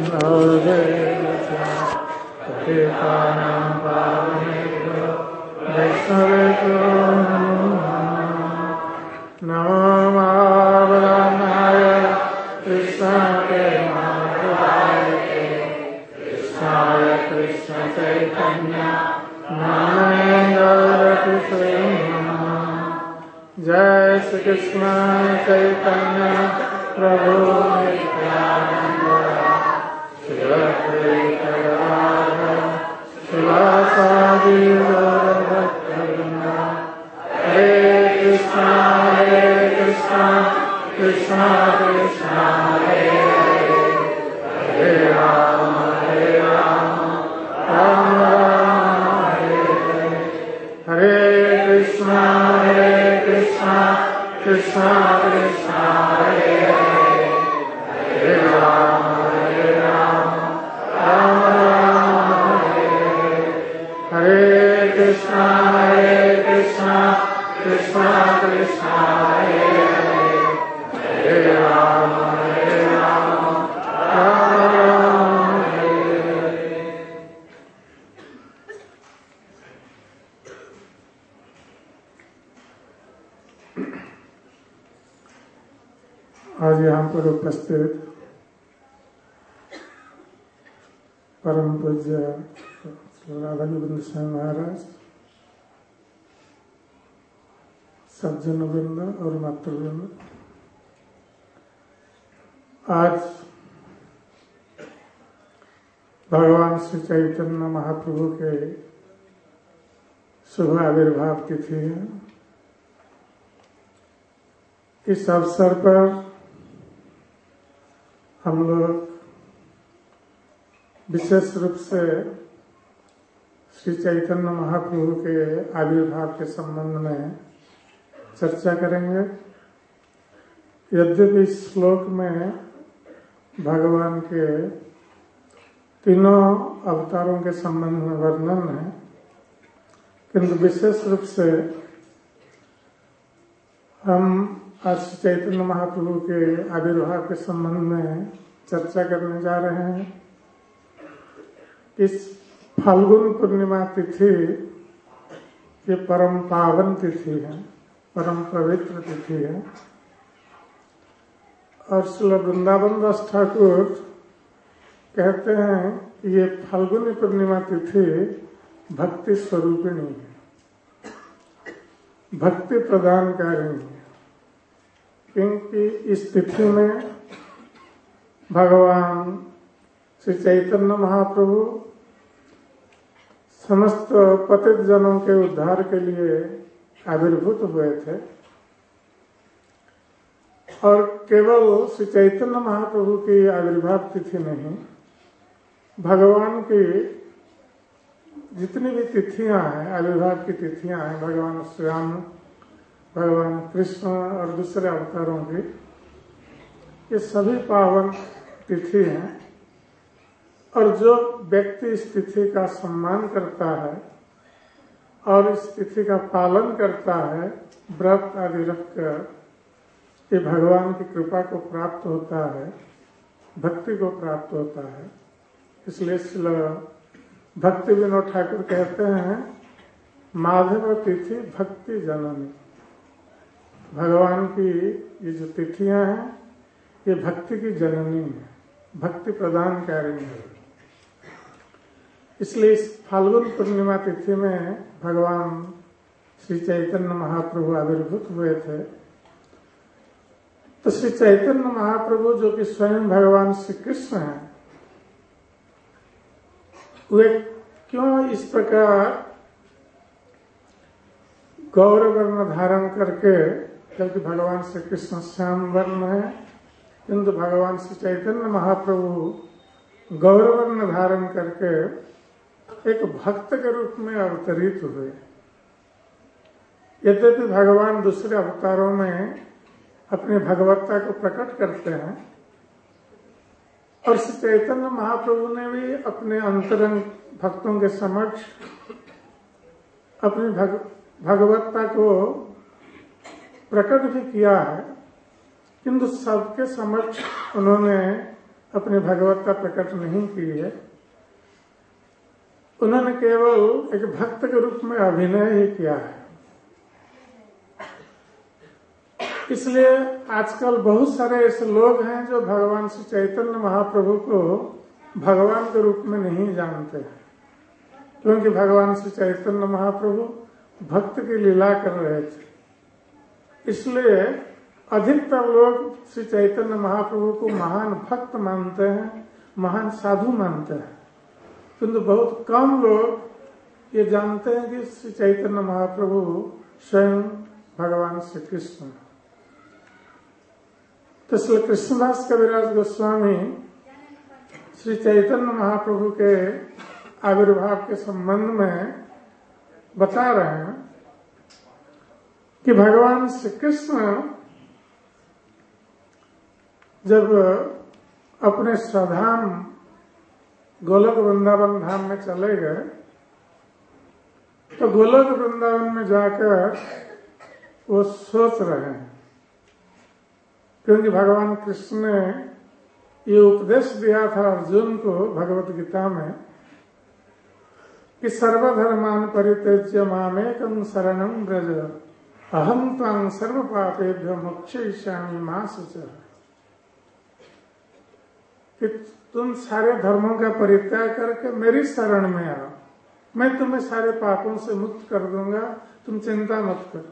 पतितानां पावनेभ्यो वैष्णवेभ्यो नमो महावदनाय कृष्णाय कृष्णाय कृष्ण चैतन्य नामकृष्ण जय श्री कृष्ण चैतन्य प्रभु नित्यानंद श्री अद्वैत गदाधर शिवासादि गौरभक्तवृंद हरे कृष्णा कृष्णा कृष्णा हरे हरे हरे राम राम राम हरे हरे कृष्णा कृष्णा कृष्णा हरे हरे हरे राम राम राम हरे कृष्णा कृष्णा कृष्णा कृष्णा हरे हरे हरे राम राम राम आज यहाँ पर उपस्थित परम पूज्य राधा गोविंद स्वामी महाराज, सज्जन वृंद और मातृवृंद, आज भगवान श्री चैतन्य महाप्रभु के शुभ आविर्भाव तिथि है। इस अवसर पर हम लोग विशेष रूप से श्री चैतन्य महाप्रभु के आविर्भाव के संबंध में चर्चा करेंगे। यद्यपि इस श्लोक में भगवान के तीनों अवतारों के संबंध में वर्णन है, किंतु विशेष रूप से हम आज श्री चैतन्य महाप्रभु के आविर्भाव के संबंध में चर्चा करने जा रहे हैं। इस फाल्गुन पूर्णिमा तिथि ये परम पावन तिथि है, परम पवित्र तिथि है। और श्री वृंदावन दास ठाकुर कहते हैं कि ये फाल्गुनी पूर्णिमा तिथि भक्ति स्वरूपिणी है, भक्ति प्रदानकारिणी है, क्योंकि इस तिथि में भगवान श्री चैतन्य महाप्रभु समस्त पतित जनों के उद्धार के लिए आविर्भूत हुए थे। और केवल श्री चैतन्य महाप्रभु की आविर्भाव तिथि नहीं, भगवान की जितनी भी तिथियां हैं, आविर्भाव की तिथियां हैं, भगवान श्री राम, भगवान कृष्ण और दूसरे अवतारों की, ये सभी पावन तिथि हैं। और जो व्यक्ति इस तिथि का सम्मान करता है और इस तिथि का पालन करता है, व्रत आदि रखकर, ये भगवान की कृपा को प्राप्त होता है, भक्ति को प्राप्त होता है। इसलिए भक्ति विनोद ठाकुर कहते हैं, माधव तिथि भक्ति जननी। भगवान की ये जो तिथियां हैं, ये भक्ति की जननी है, भक्ति प्रदानकारिणी है। इसलिए इस फाल्गुन पूर्णिमा तिथि में भगवान श्री चैतन्य महाप्रभु आविर्भूत हुए थे। तो श्री चैतन्य महाप्रभु जो कि स्वयं भगवान श्री कृष्ण हैं, वे क्यों इस प्रकार गौर वर्ण धारण करके, क्योंकि भगवान श्री कृष्ण श्याम वर्ण है, किंतु भगवान श्री चैतन्य महाप्रभु गौर वर्ण धारण करके एक भक्त के रूप में अवतरित हुए। यद्यपि भगवान दूसरे अवतारों में अपनी भगवत्ता को प्रकट करते हैं, और श्री चैतन्य महाप्रभु ने भी अपने अंतरंग भक्तों के समक्ष अपनी भगवत्ता को प्रकट भी किया है, किंतु सबके समक्ष उन्होंने अपनी भगवत्ता प्रकट नहीं की है। उन्होंने केवल एक भक्त के रूप में अभिनय ही किया है। इसलिए आजकल बहुत सारे ऐसे लोग हैं जो भगवान श्री चैतन्य महाप्रभु को भगवान के रूप में नहीं जानते हैं, क्योंकि भगवान श्री चैतन्य महाप्रभु भक्त की लीला कर रहे थे। इसलिए अधिकतर लोग श्री चैतन्य महाप्रभु को महान भक्त मानते हैं, महान साधु मानते हैं, किंतु बहुत कम लोग ये जानते हैं कि श्री चैतन्य महाप्रभु स्वयं भगवान श्री कृष्ण। तो इसलिए कृष्णदास कविराज गोस्वामी श्री चैतन्य महाप्रभु के आविर्भाव के संबंध में बता रहे हैं कि भगवान श्री कृष्ण जब अपने स्वधाम गोलोक वृंदावन धाम में चले गए तो गोलोक वृंदावन में जाकर वो सोच रहे हैं, क्योंकि भगवान कृष्ण ने ये उपदेश दिया था अर्जुन को भगवत गीता में कि सर्वधर्मान परित्यज्य मामेकं शरणं व्रज अहं त्वां सर्व पापेभ्यो मोक्षयिष्यामि मा शुचः। कि तुम सारे धर्मों का परित्याग करके मेरी शरण में आओ, मैं तुम्हें सारे पापों से मुक्त कर दूंगा, तुम चिंता मत करो।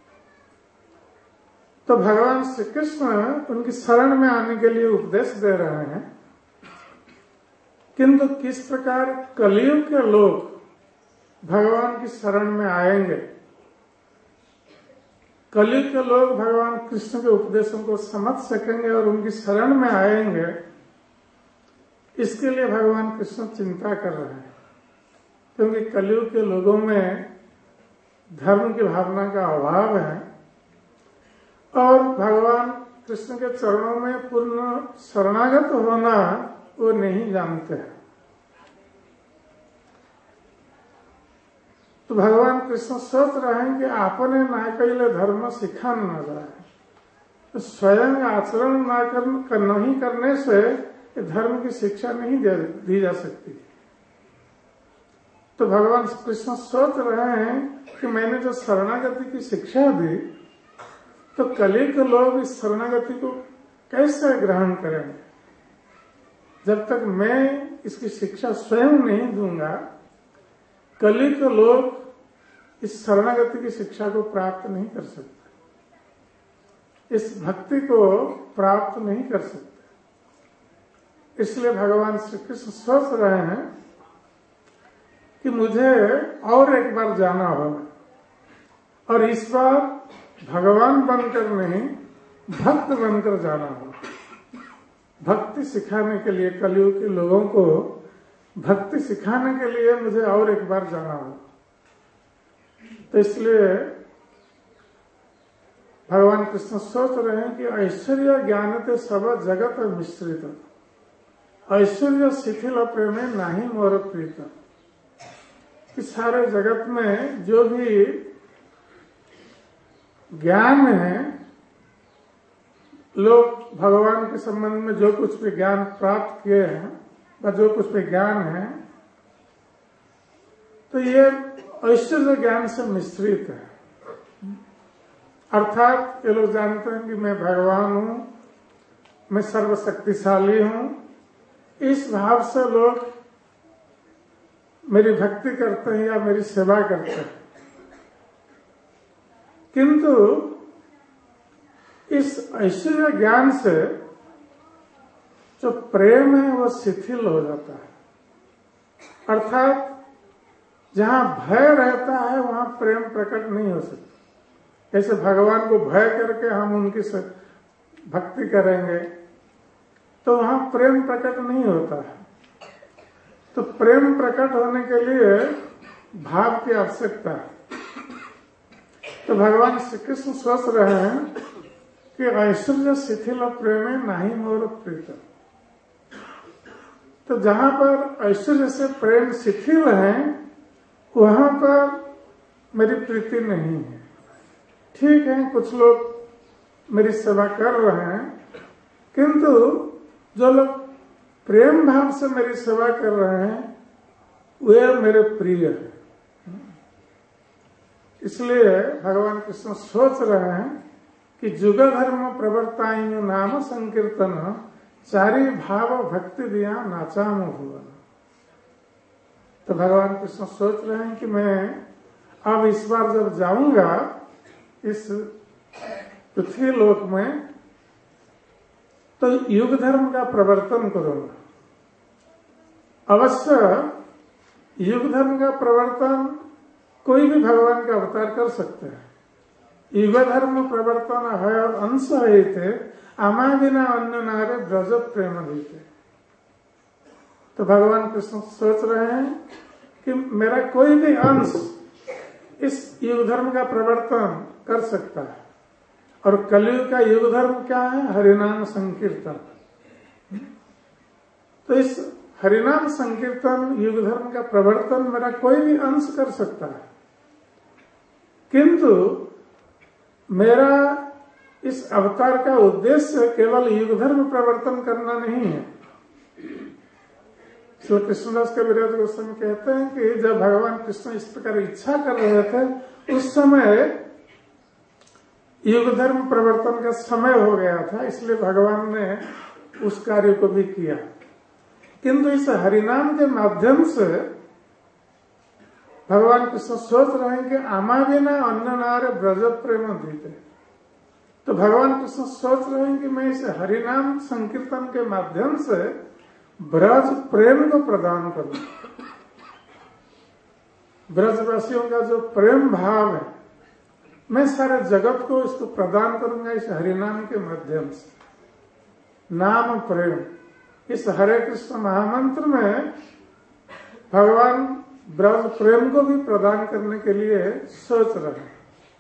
तो भगवान श्री कृष्ण उनकी शरण में आने के लिए उपदेश दे रहे हैं, किंतु किस प्रकार कलयुग के लोग भगवान की शरण में आएंगे, कलयुग के लोग भगवान कृष्ण के उपदेशों को समझ सकेंगे और उनकी शरण में आएंगे, इसके लिए भगवान कृष्ण चिंता कर रहे हैं। क्योंकि कलयुग के लोगों में धर्म की भावना का अभाव है और भगवान कृष्ण के चरणों में पूर्ण शरणागत होना वो नहीं जानते हैं। तो भगवान कृष्ण सोच रहे हैं कि आपने ना कैले धर्म सिखा न जाए, तो स्वयं आचरण नहीं करने से धर्म की शिक्षा नहीं दी जा सकती। तो भगवान कृष्ण सोच रहे हैं कि मैंने जो शरणागति की शिक्षा दी, तो कलयुग के लोग इस शरणागति को कैसे ग्रहण करेंगे। जब तक मैं इसकी शिक्षा स्वयं नहीं दूंगा, कलयुग के लोग इस शरणागति की शिक्षा को प्राप्त नहीं कर सकते, इस भक्ति को प्राप्त नहीं कर सकते। इसलिए भगवान श्री कृष्ण सोच रहे हैं कि मुझे और एक बार जाना होगा और इस बार भगवान बनकर नहीं भक्त बनकर जाना होगा। भक्ति सिखाने के लिए, कलयुग के लोगों को भक्ति सिखाने के लिए मुझे और एक बार जाना होगा। तो इसलिए भगवान कृष्ण सोच रहे हैं कि ऐश्वर्य ज्ञानते सब जगत मिश्रित, ऐश्वर्य शिथिल प्रेमे नाही मोर प्रीत। कि सारे जगत में जो भी ज्ञान है, लोग भगवान के संबंध में जो कुछ भी ज्ञान प्राप्त किए हैं व जो कुछ भी ज्ञान है, तो ये ऐश्वर्य ज्ञान से मिश्रित है। अर्थात ये लोग जानते हैं कि मैं भगवान हूं, मैं सर्वशक्तिशाली हूं, इस भाव से लोग मेरी भक्ति करते हैं या मेरी सेवा करते हैं। किंतु इस ऐश्वर्य ज्ञान से जो प्रेम है वो शिथिल हो जाता है। अर्थात जहां भय रहता है वहां प्रेम प्रकट नहीं हो सकता। जैसे भगवान को भय करके हम उनकी भक्ति करेंगे तो वहां प्रेम प्रकट नहीं होता है। तो प्रेम प्रकट होने के लिए भाव की आवश्यकता है। तो भगवान श्री कृष्ण सोच रहे हैं कि ऐश्वर्य शिथिल प्रेमे नाही मोर प्रीत। तो जहां पर ऐश्वर्य से प्रेम शिथिल है वहां पर मेरी प्रीति नहीं है। ठीक है, कुछ लोग मेरी सेवा कर रहे हैं, किंतु जो लोग प्रेम भाव से मेरी सेवा कर रहे हैं वे मेरे प्रिय है। इसलिए भगवान कृष्ण सोच रहे हैं कि जुग धर्म प्रवर्तायु नाम संकीर्तन चारी भाव भक्ति दिया नाचाम भुवन। तो भगवान कृष्ण सोच रहे हैं कि मैं अब इस बार जब जाऊंगा इस पृथ्वी लोक में तो युग धर्म का प्रवर्तन करूंगा। अवश्य युग धर्म का प्रवर्तन कोई भी भगवान का अवतार कर सकते हैं। युग धर्म प्रवर्तन है और अंश है थे आमादिना अन्य नारे ब्रज प्रेम देते। तो भगवान कृष्ण सोच रहे हैं कि मेरा कोई भी अंश इस युग धर्म का प्रवर्तन कर सकता है। और कलयुग का युग धर्म क्या है? हरिनाम संकीर्तन। तो इस हरिनाम संकीर्तन युग धर्म का प्रवर्तन मेरा कोई भी अंश कर सकता है, किंतु मेरा इस अवतार का उद्देश्य केवल युग धर्म प्रवर्तन करना नहीं है। श्री कृष्णदास के विराज गोस्वामी कहते हैं कि जब भगवान कृष्ण इस प्रकार इच्छा कर रहे थे उस समय युग धर्म प्रवर्तन का समय हो गया था, इसलिए भगवान ने उस कार्य को भी किया। किंतु इस हरिनाम के माध्यम से भगवान कृष्ण सोच रहे हैं कि आमाविना अन्य नारे ब्रज प्रेम दीते। तो भगवान कृष्ण सोच रहे हैं कि मैं इस हरिनाम संकीर्तन के माध्यम से ब्रज प्रेम को प्रदान करूं। ब्रजवासियों का जो प्रेम भाव है मैं सारे जगत को इसको प्रदान करूंगा इस हरिनाम के माध्यम से। नाम प्रेम, इस हरे कृष्ण महामंत्र में भगवान ब्रज प्रेम को भी प्रदान करने के लिए सोच रहे हैं।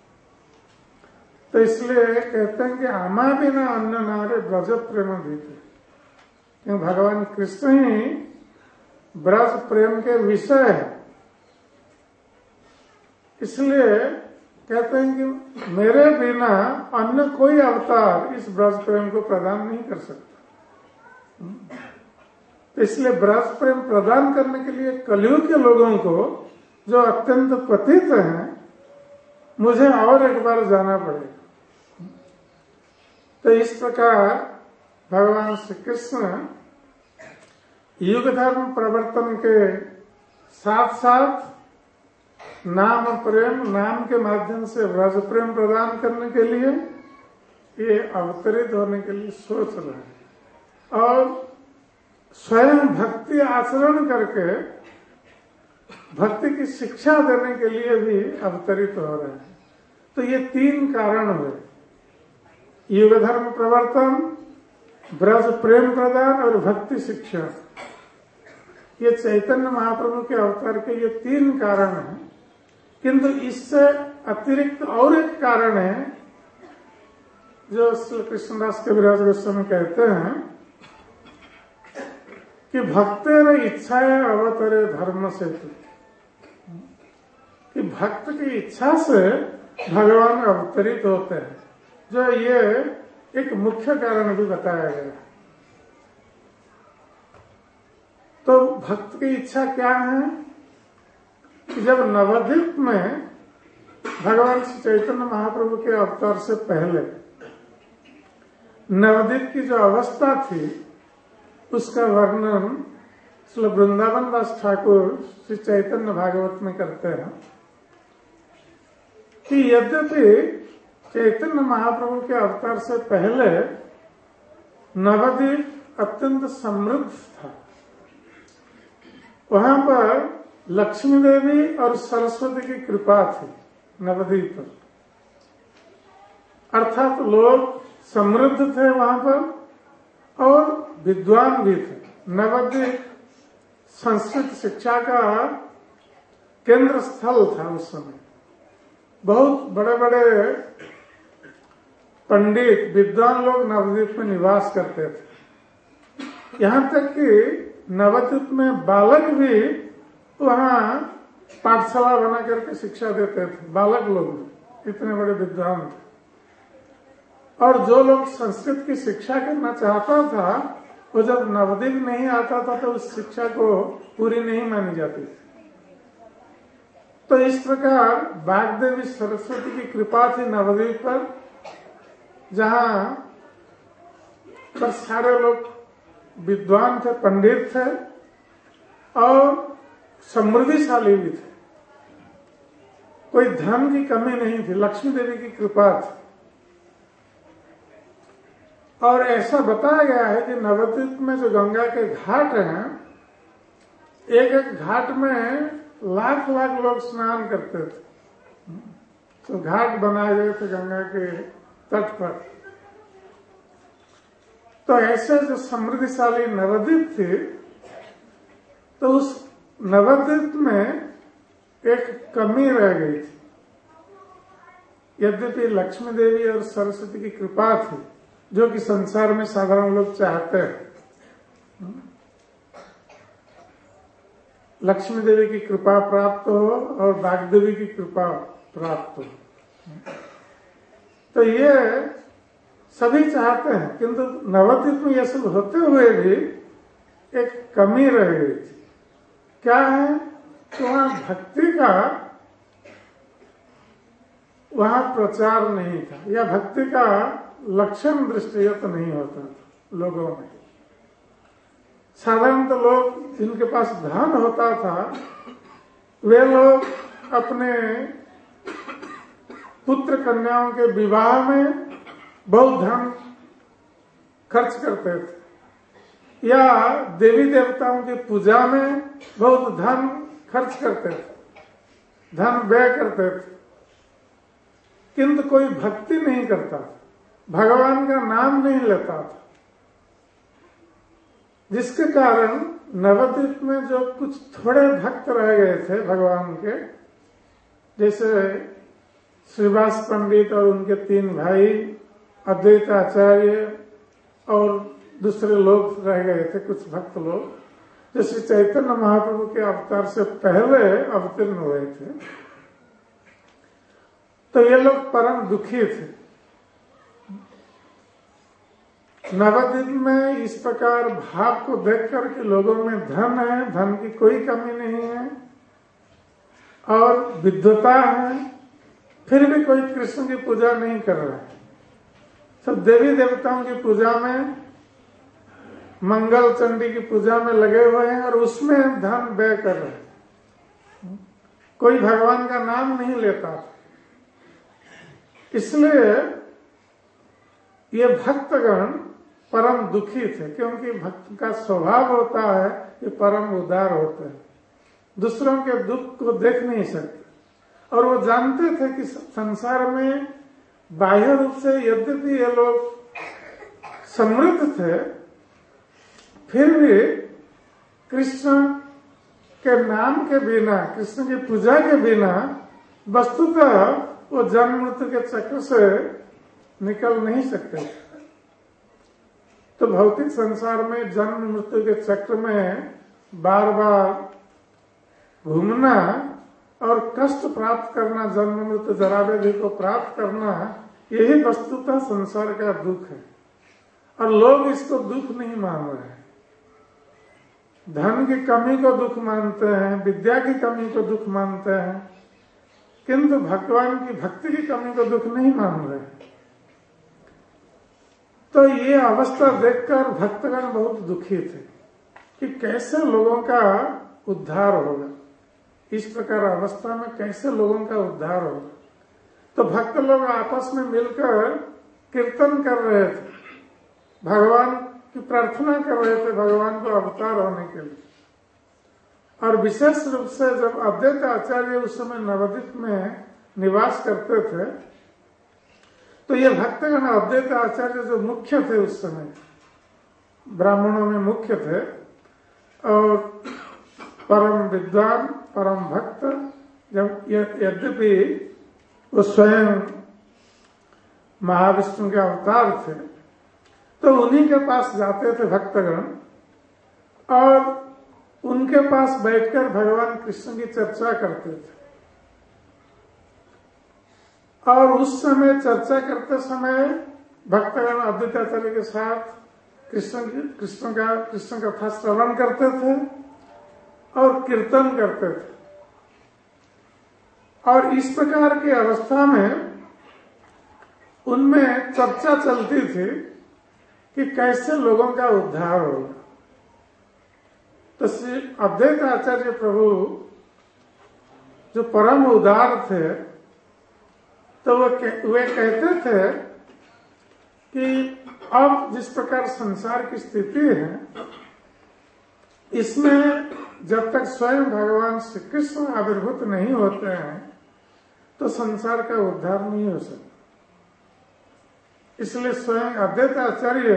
तो इसलिए कहते हैं कि आमा बिना अन्य नारे ब्रज प्रेम दीते, क्योंकि भगवान कृष्ण ही ब्रज प्रेम के विषय है। इसलिए कहते हैं कि मेरे बिना अन्य कोई अवतार इस ब्रज प्रेम को प्रदान नहीं कर सकता। तो इसलिए ब्रज प्रेम प्रदान करने के लिए कलयुग के लोगों को जो अत्यंत पतित हैं मुझे और एक बार जाना पड़ेगा। तो इस प्रकार भगवान श्री कृष्ण युग धर्म प्रवर्तन के साथ साथ नाम प्रेम, नाम के माध्यम से ब्रज प्रेम प्रदान करने के लिए ये अवतरित होने के लिए सोच रहे हैं और स्वयं भक्ति आचरण करके भक्ति की शिक्षा देने के लिए भी अवतरित हो रहे हैं। तो ये तीन कारण हुए, युग धर्म प्रवर्तन, ब्रज प्रेम प्रदान और भक्ति शिक्षा। ये चैतन्य महाप्रभु के अवतार के ये तीन कारण हैं। किंतु इससे अतिरिक्त और एक कारण है जो श्री कृष्णदास के विराज गोस्वामी कहते हैं कि भक्तेर इच्छाएं अवतरे धर्म से, कि भक्त की इच्छा से भगवान अवतरित होते हैं, जो ये एक मुख्य कारण भी बताया गया। तो भक्त की इच्छा क्या है कि जब नवद्वीप में भगवान श्री चैतन्य महाप्रभु के अवतार से पहले नवद्वीप की जो अवस्था थी उसका वर्णन श्री वृंदावन दास ठाकुर श्री चैतन्य भागवत में करते हैं कि यद्यपि चैतन्य महाप्रभु के अवतार से पहले नवद्वीप अत्यंत समृद्ध था। वहां पर लक्ष्मी देवी और सरस्वती की कृपा थी नवद्वीप पर, अर्थात लोग समृद्ध थे वहां पर और विद्वान भी थे। नवद्वीप संस्कृत शिक्षा का केंद्र स्थल था उस समय। बहुत बड़े बड़े पंडित विद्वान लोग नवद्वीप में निवास करते थे। यहाँ तक कि नवद्वीप में बालक भी वहाँ पाठशाला बना करके शिक्षा देते थे। बालक लोग इतने बड़े विद्वान थे। और जो लोग संस्कृत की शिक्षा करना चाहता था वो जब नवद्वीप नहीं आता था तो उस शिक्षा को पूरी नहीं मानी जाती थी। तो इस प्रकार वाग्देवी सरस्वती की कृपा थी नवद्वीप पर, जहां पर सारे लोग विद्वान थे, पंडित थे और समृद्धिशाली भी थे। कोई धन की कमी नहीं थी, लक्ष्मी देवी की कृपा थी। और ऐसा बताया गया है कि नवद्वीप में जो गंगा के घाट हैं, एक एक घाट में लाख लाख लोग स्नान करते थे। तो घाट बनाए गए थे गंगा के तट पर। तो ऐसे जो समृद्धिशाली नवद्वीप थी, तो उस नवद्वीप में एक कमी रह गई थी। यद्यपि लक्ष्मी देवी और सरस्वती की कृपा थी, जो कि संसार में साधारण लोग चाहते हैं। लक्ष्मी देवी की कृपा प्राप्त हो और वाग्देवी की कृपा प्राप्त हो, तो ये सभी चाहते हैं। किंतु नवद्वीप में यह सब होते हुए भी एक कमी रह गई थी। क्या है कि वहां भक्ति का वहां प्रचार नहीं था, या भक्ति का लक्षण दृष्टिगत नहीं होता था लोगों में। साधारणतः लोग जिनके पास धन होता था, वे लोग अपने पुत्र कन्याओं के विवाह में बहुत धन खर्च करते थे, या देवी देवताओं की पूजा में बहुत धन खर्च करते थे, धन व्यय करते थे। किंतु कोई भक्ति नहीं करता, भगवान का नाम नहीं लेता था, जिसके कारण नवद्वीप में जो कुछ थोड़े भक्त रह गए थे भगवान के, जैसे श्रीवास पंडित और उनके 3 भाई, अद्वैत आचार्य और दूसरे लोग रह गए थे, कुछ भक्त लोग, जो श्री चैतन्य महाप्रभु के अवतार से पहले अवतीर्ण हुए थे। तो ये लोग परम दुखी थे। नवद्वीप में इस प्रकार भाव को देख करके लोगों में धन है, धन की कोई कमी नहीं है और विद्वता है, फिर भी कोई कृष्ण की पूजा नहीं कर रहा है। सब देवी देवताओं की पूजा में, मंगल चंडी की पूजा में लगे हुए हैं और उसमें धन व्यय कर रहे हैं। कोई भगवान का नाम नहीं लेता। इसलिए ये भक्तगण परम दुखी थे, क्योंकि भक्त का स्वभाव होता है कि परम उदार होते हैं, दूसरों के दुख को देख नहीं सकते। और वो जानते थे कि संसार में बाह्य रूप से यद्यपि ये लोग समृद्ध थे, फिर भी कृष्ण के नाम के बिना, कृष्ण की पूजा के बिना वस्तुतः वो जन्म मृत्यु के चक्र से निकल नहीं सकते। तो भौतिक संसार में जन्म मृत्यु के चक्र में बार बार घूमना और कष्ट प्राप्त करना, जन्म मृत्यु जरा व्याधि को प्राप्त करना, यही वस्तुतः संसार का दुख है। और लोग इसको दुख नहीं मान रहे हैं। धन की कमी को दुख मानते हैं, विद्या की कमी को दुख मानते हैं, किंतु भगवान की भक्ति की कमी को दुख नहीं मान रहे। तो ये अवस्था देखकर भक्तगण बहुत दुखी थे कि कैसे लोगों का उद्धार होगा, इस प्रकार अवस्था में कैसे लोगों का उद्धार होगा। तो भक्त लोग आपस में मिलकर कीर्तन कर रहे थे, भगवान की प्रार्थना कर रहे थे भगवान को अवतार होने के लिए। और विशेष रूप से जब अद्वैत आचार्य उस समय नवद्वीप में निवास करते थे, तो ये भक्तगण अद्वैत आचार्य जो मुख्य थे उस समय, ब्राह्मणों में मुख्य थे और परम विद्वान, परम भक्त, जब यद्यपि वो स्वयं महाविष्णु के अवतार थे, तो उन्हीं के पास जाते थे भक्तगण और उनके पास बैठकर भगवान कृष्ण की चर्चा करते थे। और उस समय चर्चा करते समय भक्तगण अद्वैताचार्य के साथ कृष्ण कथा श्रवण करते थे और कीर्तन करते थे। और इस प्रकार की अवस्था में उनमें चर्चा चलती थी कि कैसे लोगों का उद्धार होगा। तो श्री अद्वैत आचार्य प्रभु जो परम उदार थे, तो वे कहते थे कि अब जिस प्रकार संसार की स्थिति है, इसमें जब तक स्वयं भगवान श्री कृष्ण आविर्भूत नहीं होते हैं तो संसार का उद्धार नहीं हो सकता। इसलिए स्वयं अद्वैत आचार्य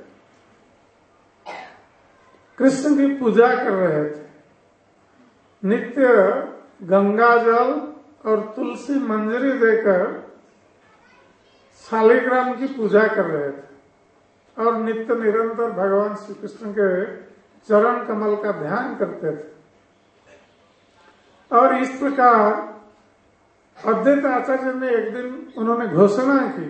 कृष्ण की पूजा कर रहे थे। नित्य गंगा जल और तुलसी मंजरी देकर शालिग्राम की पूजा कर रहे थे और नित्य निरंतर भगवान श्री कृष्ण के चरण कमल का ध्यान करते थे। और इस प्रकार अद्वैत आचार्य ने एक दिन उन्होंने घोषणा की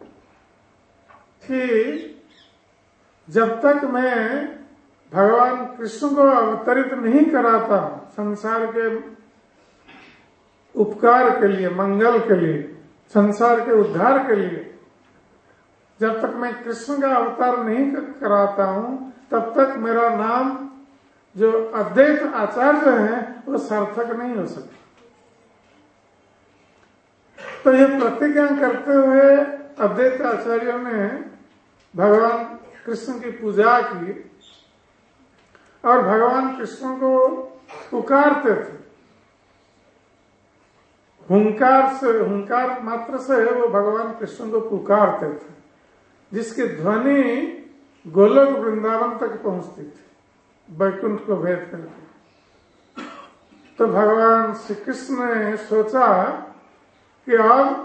कि जब तक मैं भगवान कृष्ण को अवतरित नहीं कराता संसार के उपकार के लिए, मंगल के लिए, संसार के उद्धार के लिए, जब तक मैं कृष्ण का अवतार नहीं कराता हूं, तब तक मेरा नाम जो अद्वैत आचार्य है वो सार्थक नहीं हो सकता। तो ये प्रतिज्ञा करते हुए अद्वैत आचार्यों ने भगवान कृष्ण की पूजा की और भगवान कृष्ण को पुकारते थे। हुंकार मात्र से वो भगवान कृष्ण को पुकारते थे, जिसकी ध्वनि गोलोक वृंदावन तक पहुंचती थी, वैकुंठ को भेद करके। तो भगवान श्री कृष्ण ने सोचा कि अब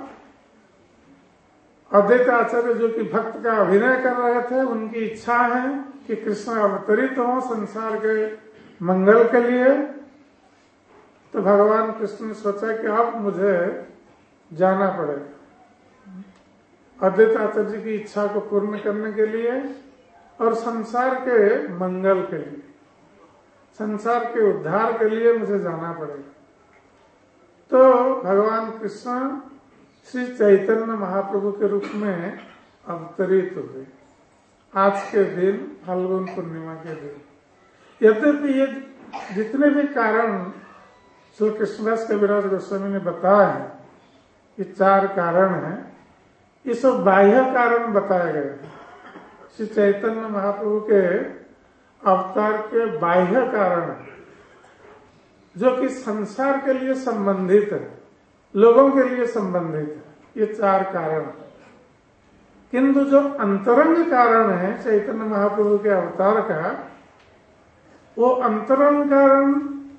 अद्वैत आचार्य जो कि भक्त का अभिनय कर रहे थे, उनकी इच्छा है कि कृष्ण अवतरित हो संसार के मंगल के लिए। तो भगवान कृष्ण ने सोचा कि अब मुझे जाना पड़ेगा अद्वैत आचार्य जी की इच्छा को पूर्ण करने के लिए और संसार के मंगल के लिए, संसार के उद्धार के लिए मुझे जाना पड़ेगा। तो भगवान कृष्ण श्री चैतन्य महाप्रभु के रूप में अवतरित हुए आज के दिन, फाल्गुन पूर्णिमा के दिन। यद्यपि ये जितने भी कारण श्री कृष्णदास कविराज गोस्वामी ने बताया है, ये 4 कारण हैं, ये सब बाह्य कारण बताए गए हैं। श्री चैतन्य महाप्रभु के अवतार के बाह्य कारण है, जो कि संसार के लिए संबंधित है, लोगों के लिए संबंधित है। ये 4 कारण है। किंतु जो अंतरंग कारण है चैतन्य महाप्रभु के अवतार का, वो अंतरंग कारण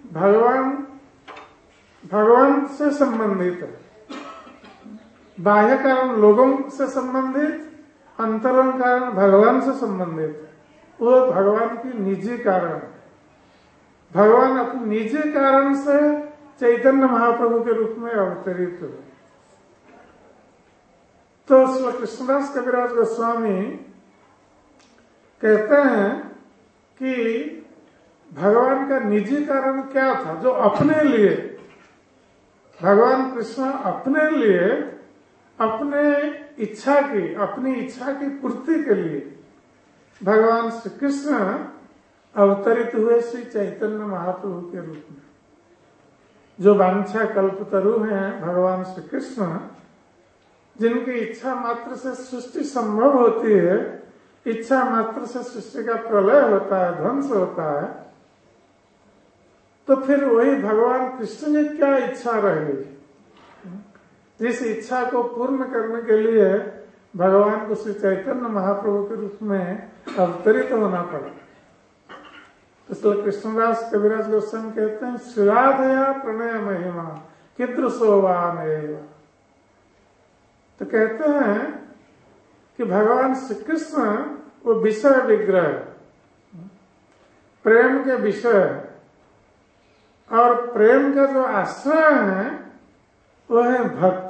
भगवान से संबंधित है। बाह्य कारण लोगों से संबंधित, अंतरंग कारण भगवान से संबंधित है। वो भगवान की निजी कारण है। भगवान अपने निजी कारण से चैतन्य महाप्रभु के रूप में अवतरित हुए। तो श्री कृष्णदास कविराज गोस्वामी कहते हैं कि भगवान का निजी कारण क्या था, जो अपने लिए भगवान कृष्ण अपने लिए अपनी इच्छा की पूर्ति के लिए भगवान श्री कृष्ण अवतरित हुए श्री चैतन्य महाप्रभु के रूप में। जो वांछा कल्पतरु हैं भगवान श्री कृष्ण, जिनकी इच्छा मात्र से सृष्टि संभव होती है, इच्छा मात्र से सृष्टि का प्रलय होता है, ध्वंस होता है, तो फिर वही भगवान कृष्ण की क्या इच्छा रह गई, जिस इच्छा को पूर्ण करने के लिए भगवान को श्री चैतन्य महाप्रभु के रूप में अवतरित होना पड़ा। इसलिए कृष्णदास कविराज गोस्वामी कहते हैं, श्रीराधया प्रणय महिमा कीदृशोवान एव। तो कहते हैं कि भगवान श्री कृष्ण वो विषय विग्रह, प्रेम के विषय, और प्रेम का जो आश्रय है वो है भक्त।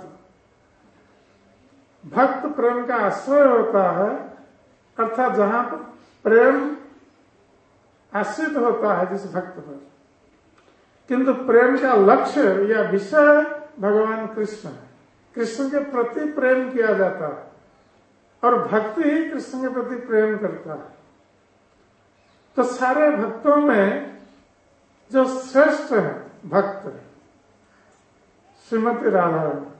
भक्त प्रेम का आश्रय होता है, अर्थात जहां पर प्रेम आश्रित होता है जिस भक्त पर, किंतु प्रेम का लक्ष्य या विषय भगवान कृष्ण है। कृष्ण के प्रति प्रेम किया जाता है और भक्ति ही कृष्ण के प्रति प्रेम करता है। तो सारे भक्तों में जो श्रेष्ठ है भक्त श्रीमती राधा रानी,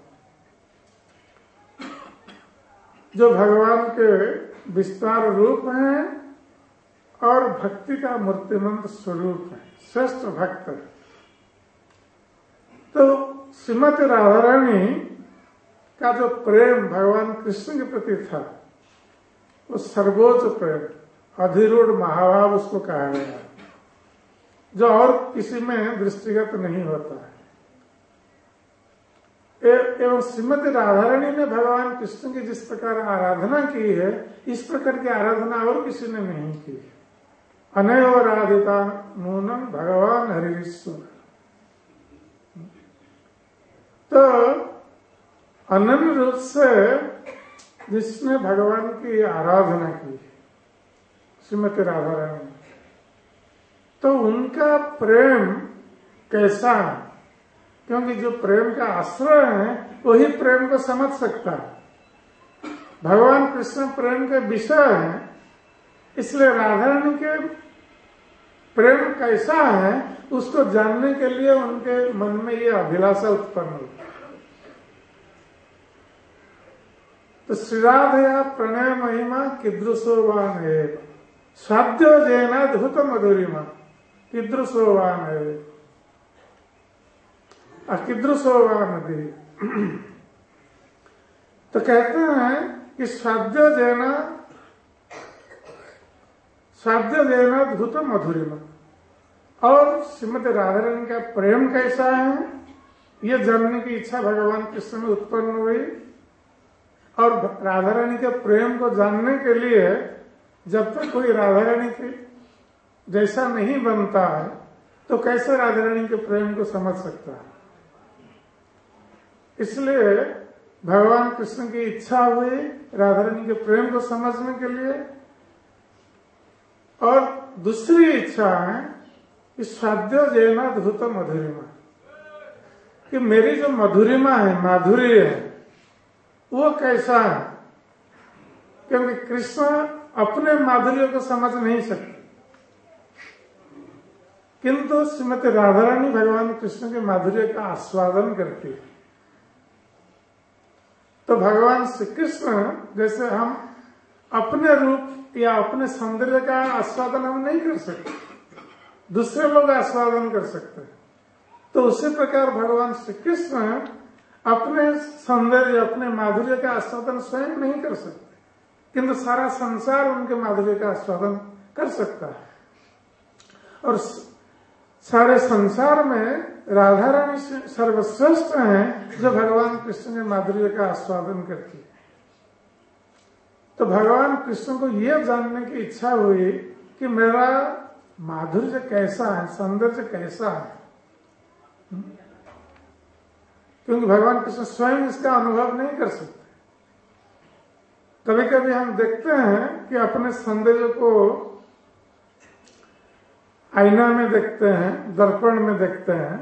जो भगवान के विस्तार रूप हैं और भक्ति का मूर्तिमंत स्वरूप है, श्रेष्ठ भक्त। तो श्रीमती राधा रानी का जो प्रेम भगवान कृष्ण के प्रति था वो सर्वोच्च प्रेम, अधिरूढ़ महाभाव उसको कहा गया है, जो और किसी में दृष्टिगत नहीं होता है। एवं श्रीमती राधा रानी ने भगवान कृष्ण की जिस प्रकार आराधना की है, इस प्रकार की आराधना और किसी ने नहीं की है। अनयोराधिता नूनम भगवान हरिश्वर। तो अनन्य रूप से जिसने भगवान की आराधना की श्रीमती राधा रानी, तो उनका प्रेम कैसा है? क्योंकि जो प्रेम का आश्रय है वही प्रेम को समझ सकता है। भगवान कृष्ण प्रेम के विषय है, इसलिए राधा रानी के प्रेम कैसा है उसको जानने के लिए उनके मन में ये अभिलाषा उत्पन्न हुई। तो श्री राधया प्रणय महिमा कीदृशोवान है, साध्य जैना धुत मधुरिमा कीदृशोवान है, अकीदृशोवान दे। तो कहते हैं कि साध्य जैना धुत मधुरिमा, और श्रीमती राधा रानी का प्रेम कैसा है ये जानने की इच्छा भगवान कृष्ण में उत्पन्न हुई। और राधा रानी के प्रेम को जानने के लिए जब तक कोई राधा रानी के जैसा नहीं बनता है तो कैसे राधा रानी के प्रेम को समझ सकता है। इसलिए भगवान कृष्ण की इच्छा हुई राधा रानी के प्रेम को समझने के लिए। और दूसरी इच्छा है कि साध्य जैना धुत मधुरिमा, कि मेरी जो मधुरिमा है, माधुर्य है, वो कैसा है। क्योंकि कृष्ण अपने माधुर्य को समझ नहीं सकते, किंतु श्रीमती राधा रानी भगवान कृष्ण के माधुर्य का आस्वादन करती है। तो भगवान श्री कृष्ण जैसे हम अपने रूप या अपने सौंदर्य का आस्वादन हम नहीं कर सकते, दूसरे लोग आस्वादन कर सकते हैं। तो उसी प्रकार भगवान श्री कृष्ण अपने सौंदर्य, अपने माधुर्य का आस्वादन स्वयं नहीं कर सकते, किंतु सारा संसार उनके माधुर्य का आस्वादन कर सकता है। और सारे संसार में राधा रानी सर्वश्रेष्ठ हैं जो भगवान कृष्ण के माधुर्य का आस्वादन करती है। तो भगवान कृष्ण को यह जानने की इच्छा हुई कि मेरा माधुर्य कैसा है, सौंदर्य कैसा है, क्योंकि भगवान कृष्ण स्वयं इसका अनुभव नहीं कर सकते। कभी कभी हम देखते हैं कि अपने सौंदर्य को आईना में देखते हैं, दर्पण में देखते हैं,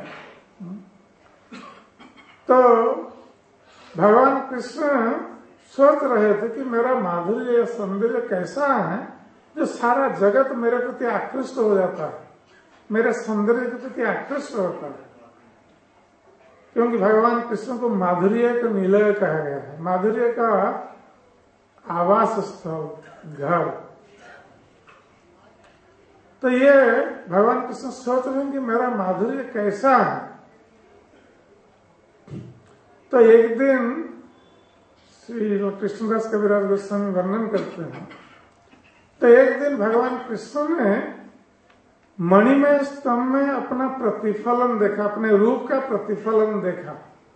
तो भगवान कृष्ण सोच रहे थे कि मेरा माधुर्य या सौंदर्य कैसा है जो सारा जगत मेरे प्रति आकृष्ट हो जाता है, मेरे सौंदर्य के प्रति आकृष्ट होता है। क्योंकि भगवान कृष्ण को माधुर्य का निलय कहा गया है, माधुर्य का आवास स्थल, घर। तो ये भगवान कृष्ण सोच रहे हैं कि मेरा माधुर्य कैसा है। तो एक दिन श्री कृष्णदास कविराज गोस्वामी वर्णन करते हैं, तो एक दिन भगवान कृष्ण ने मणिमय स्तंभ में अपना प्रतिफलन देखा, अपने रूप का प्रतिफलन देखा।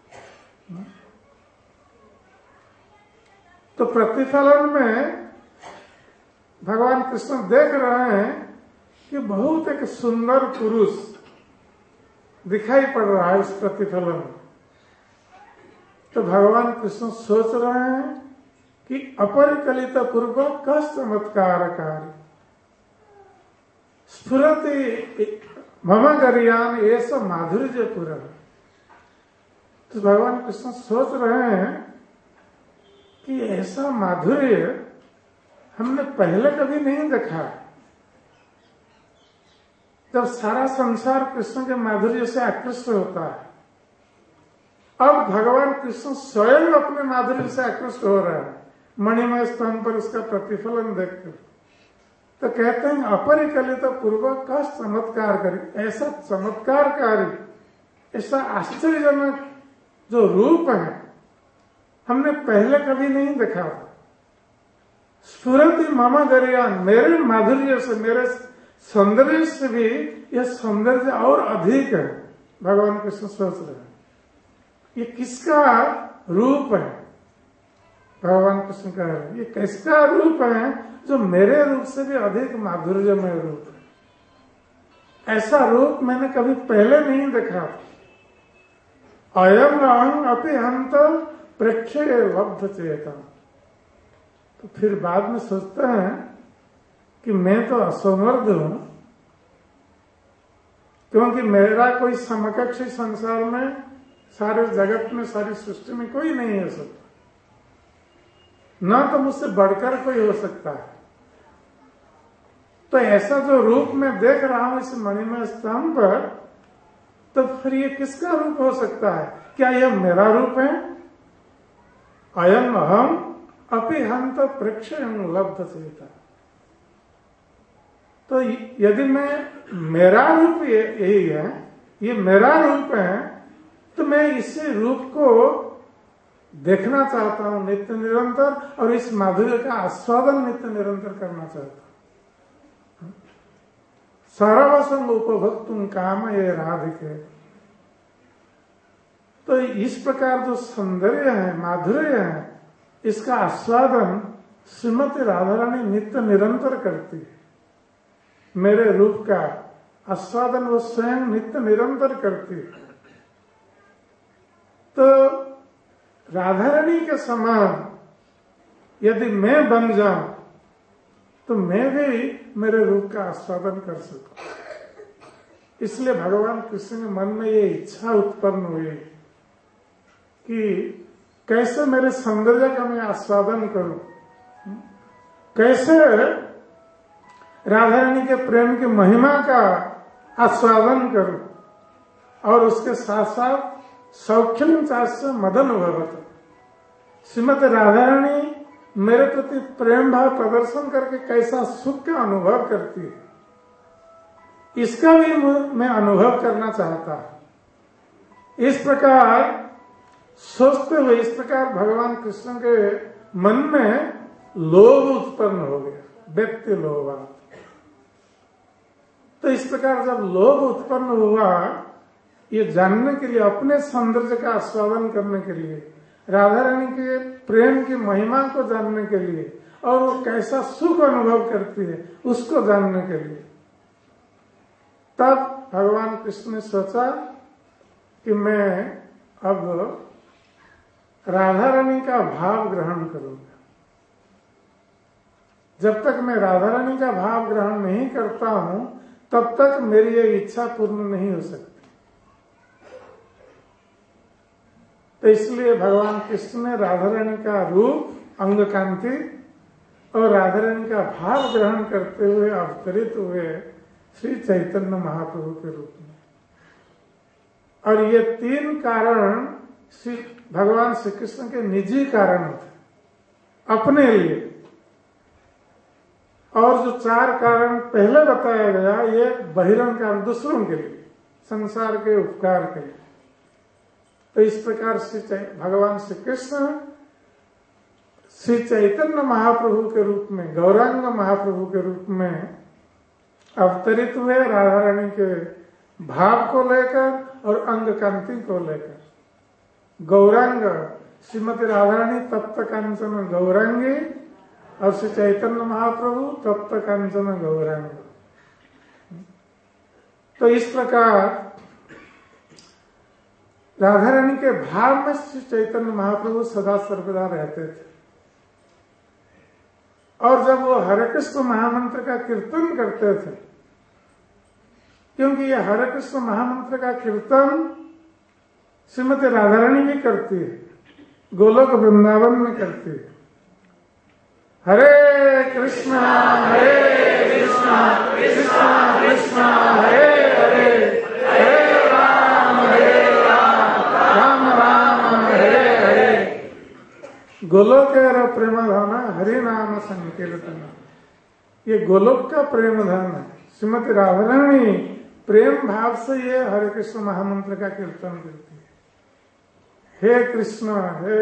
तो प्रतिफलन में भगवान कृष्ण देख रहे हैं कि बहुत एक सुंदर पुरुष दिखाई पड़ रहा है उस प्रतिफलन में। तो भगवान कृष्ण सोच रहे हैं कि अपरिकलित पूर्व का चमत्कार कार्य, स्फुरति मम गरियान ऐसा माधुर्य पूरा। तो भगवान कृष्ण सोच रहे हैं कि ऐसा माधुर्य हमने पहले कभी नहीं देखा। जब सारा संसार कृष्ण के माधुर्य से आकृष्ट होता है, अब भगवान कृष्ण स्वयं अपने माधुर्य से आकृष्ट हो रहे हैं मणिमय स्तंभ पर उसका प्रतिफलन देखकर। तो कहते हैं अपरिकलित पूर्वक का चमत्कार करी, ऐसा चमत्कारकारी, ऐसा आश्चर्यजनक जो रूप है हमने पहले कभी नहीं देखा। स्फुरति मम गरियान, मेरे माधुर्य से, मेरे सौंदर्य से भी यह सौंदर्य और अधिक है। भगवान कृष्ण सोच रहे हैं ये किसका रूप है। भगवान कृष्ण कह रहे हैं ये किसका रूप है जो मेरे रूप से भी अधिक माधुर्यमय रूप है। ऐसा रूप मैंने कभी पहले नहीं देखा। अयम अहं अपि हंत प्रेक्षे लब्ध चेता। तो फिर बाद में सोचते हैं कि मैं तो असमर्थ हूं, क्योंकि मेरा कोई समकक्ष संसार में, सारे जगत में, सारी सृष्टि में कोई नहीं हो सकता, ना तो मुझसे बढ़कर कोई हो सकता है। तो ऐसा जो रूप मैं देख रहा हूं इस मणिमय स्तंभ पर, तो फिर ये किसका रूप हो सकता है? क्या यह मेरा रूप है? अयम अहम अपि हंत प्रेक्षयं लब्ध चेता। तो यदि मेरा रूप यही है, ये मेरा रूप है, तो मैं इसी रूप को देखना चाहता हूं नित्य निरंतर, और इस माधुर्य का आस्वादन नित्य निरंतर करना चाहता हूं। सर्वसंग उपभोक्तुम काम ये राधिके। तो इस प्रकार जो सौंदर्य है, माधुर्य है, इसका आस्वादन श्रीमती राधा रानी नित्य निरंतर करती है। मेरे रूप का आस्वादन वो स्वयं नित्य निरंतर करती है। तो राधा रानी के समान यदि मैं बन जाऊं तो मैं भी मेरे रूप का आस्वादन कर सकूं। इसलिए भगवान कृष्ण के मन में ये इच्छा उत्पन्न हुई कि कैसे मेरे सौंदर्य का मैं आस्वादन करूं, कैसे राधा रानी के प्रेम की महिमा का आस्वादन करूं, और उसके साथ साथ सौख्यम चास्य मदन भवत। श्रीमती राधा रानी मेरे प्रति प्रेम भाव प्रदर्शन करके कैसा सुख का अनुभव करती है, इसका भी मैं अनुभव करना चाहता हूं। इस प्रकार सोचते हुए, इस प्रकार भगवान कृष्ण के मन में लोभ उत्पन्न हो गया, व्यक्ति लोभ। तो इस प्रकार जब लोभ उत्पन्न हुआ, ये जानने के लिए, अपने सौंदर्य का आस्वादन करने के लिए, राधा रानी के प्रेम की महिमा को जानने के लिए, और वो कैसा सुख अनुभव करती है उसको जानने के लिए, तब भगवान कृष्ण ने सोचा कि मैं अब राधा रानी का भाव ग्रहण करूंगा। जब तक मैं राधा रानी का भाव ग्रहण नहीं करता हूं, तब तक मेरी ये इच्छा पूर्ण नहीं हो सकती। तो इसलिए भगवान कृष्ण ने राधा रानी का रूप, अंग कांति और राधा रानी का भाव ग्रहण करते हुए अवतरित हुए श्री चैतन्य महाप्रभु के रूप में। और ये तीन कारण श्री भगवान श्री कृष्ण के निजी कारण थे अपने लिए, और जो चार कारण पहले बताया गया ये बहिरंग कारण दूसरों के लिए, संसार के उपकार के लिए। तो इस प्रकार भगवान श्री कृष्ण श्री चैतन्य महाप्रभु के रूप में, गौरांग महाप्रभु के रूप में अवतरित हुए, राधा रानी के भाव को लेकर और अंग कांति को लेकर। गौरांग श्रीमती राधा रानी तप्त कांचन गौरांगी, और श्री चैतन्य महाप्रभु तप्त कांचन गौरांग। तो इस प्रकार राधा रानी के भाव में श्री चैतन्य महाप्रभु सदा सर्वदा रहते थे। और जब वो हरे कृष्ण महामंत्र का कीर्तन करते थे, क्योंकि ये हरे कृष्ण महामंत्र का कीर्तन श्रीमती राधारानी भी करती है, गोलोक वृंदावन में करती है। हरे कृष्णा कृष्णा कृष्णा हरे हरे, हरे राम राम राम हरे हरे। गोलोक प्रेम धाम हरि नाम संकीर्तन, ये गोलोक का प्रेम धाम है। श्रीमती राधारानी प्रेम भाव से ये हरे कृष्ण महामंत्र का कीर्तन करती है। हे कृष्ण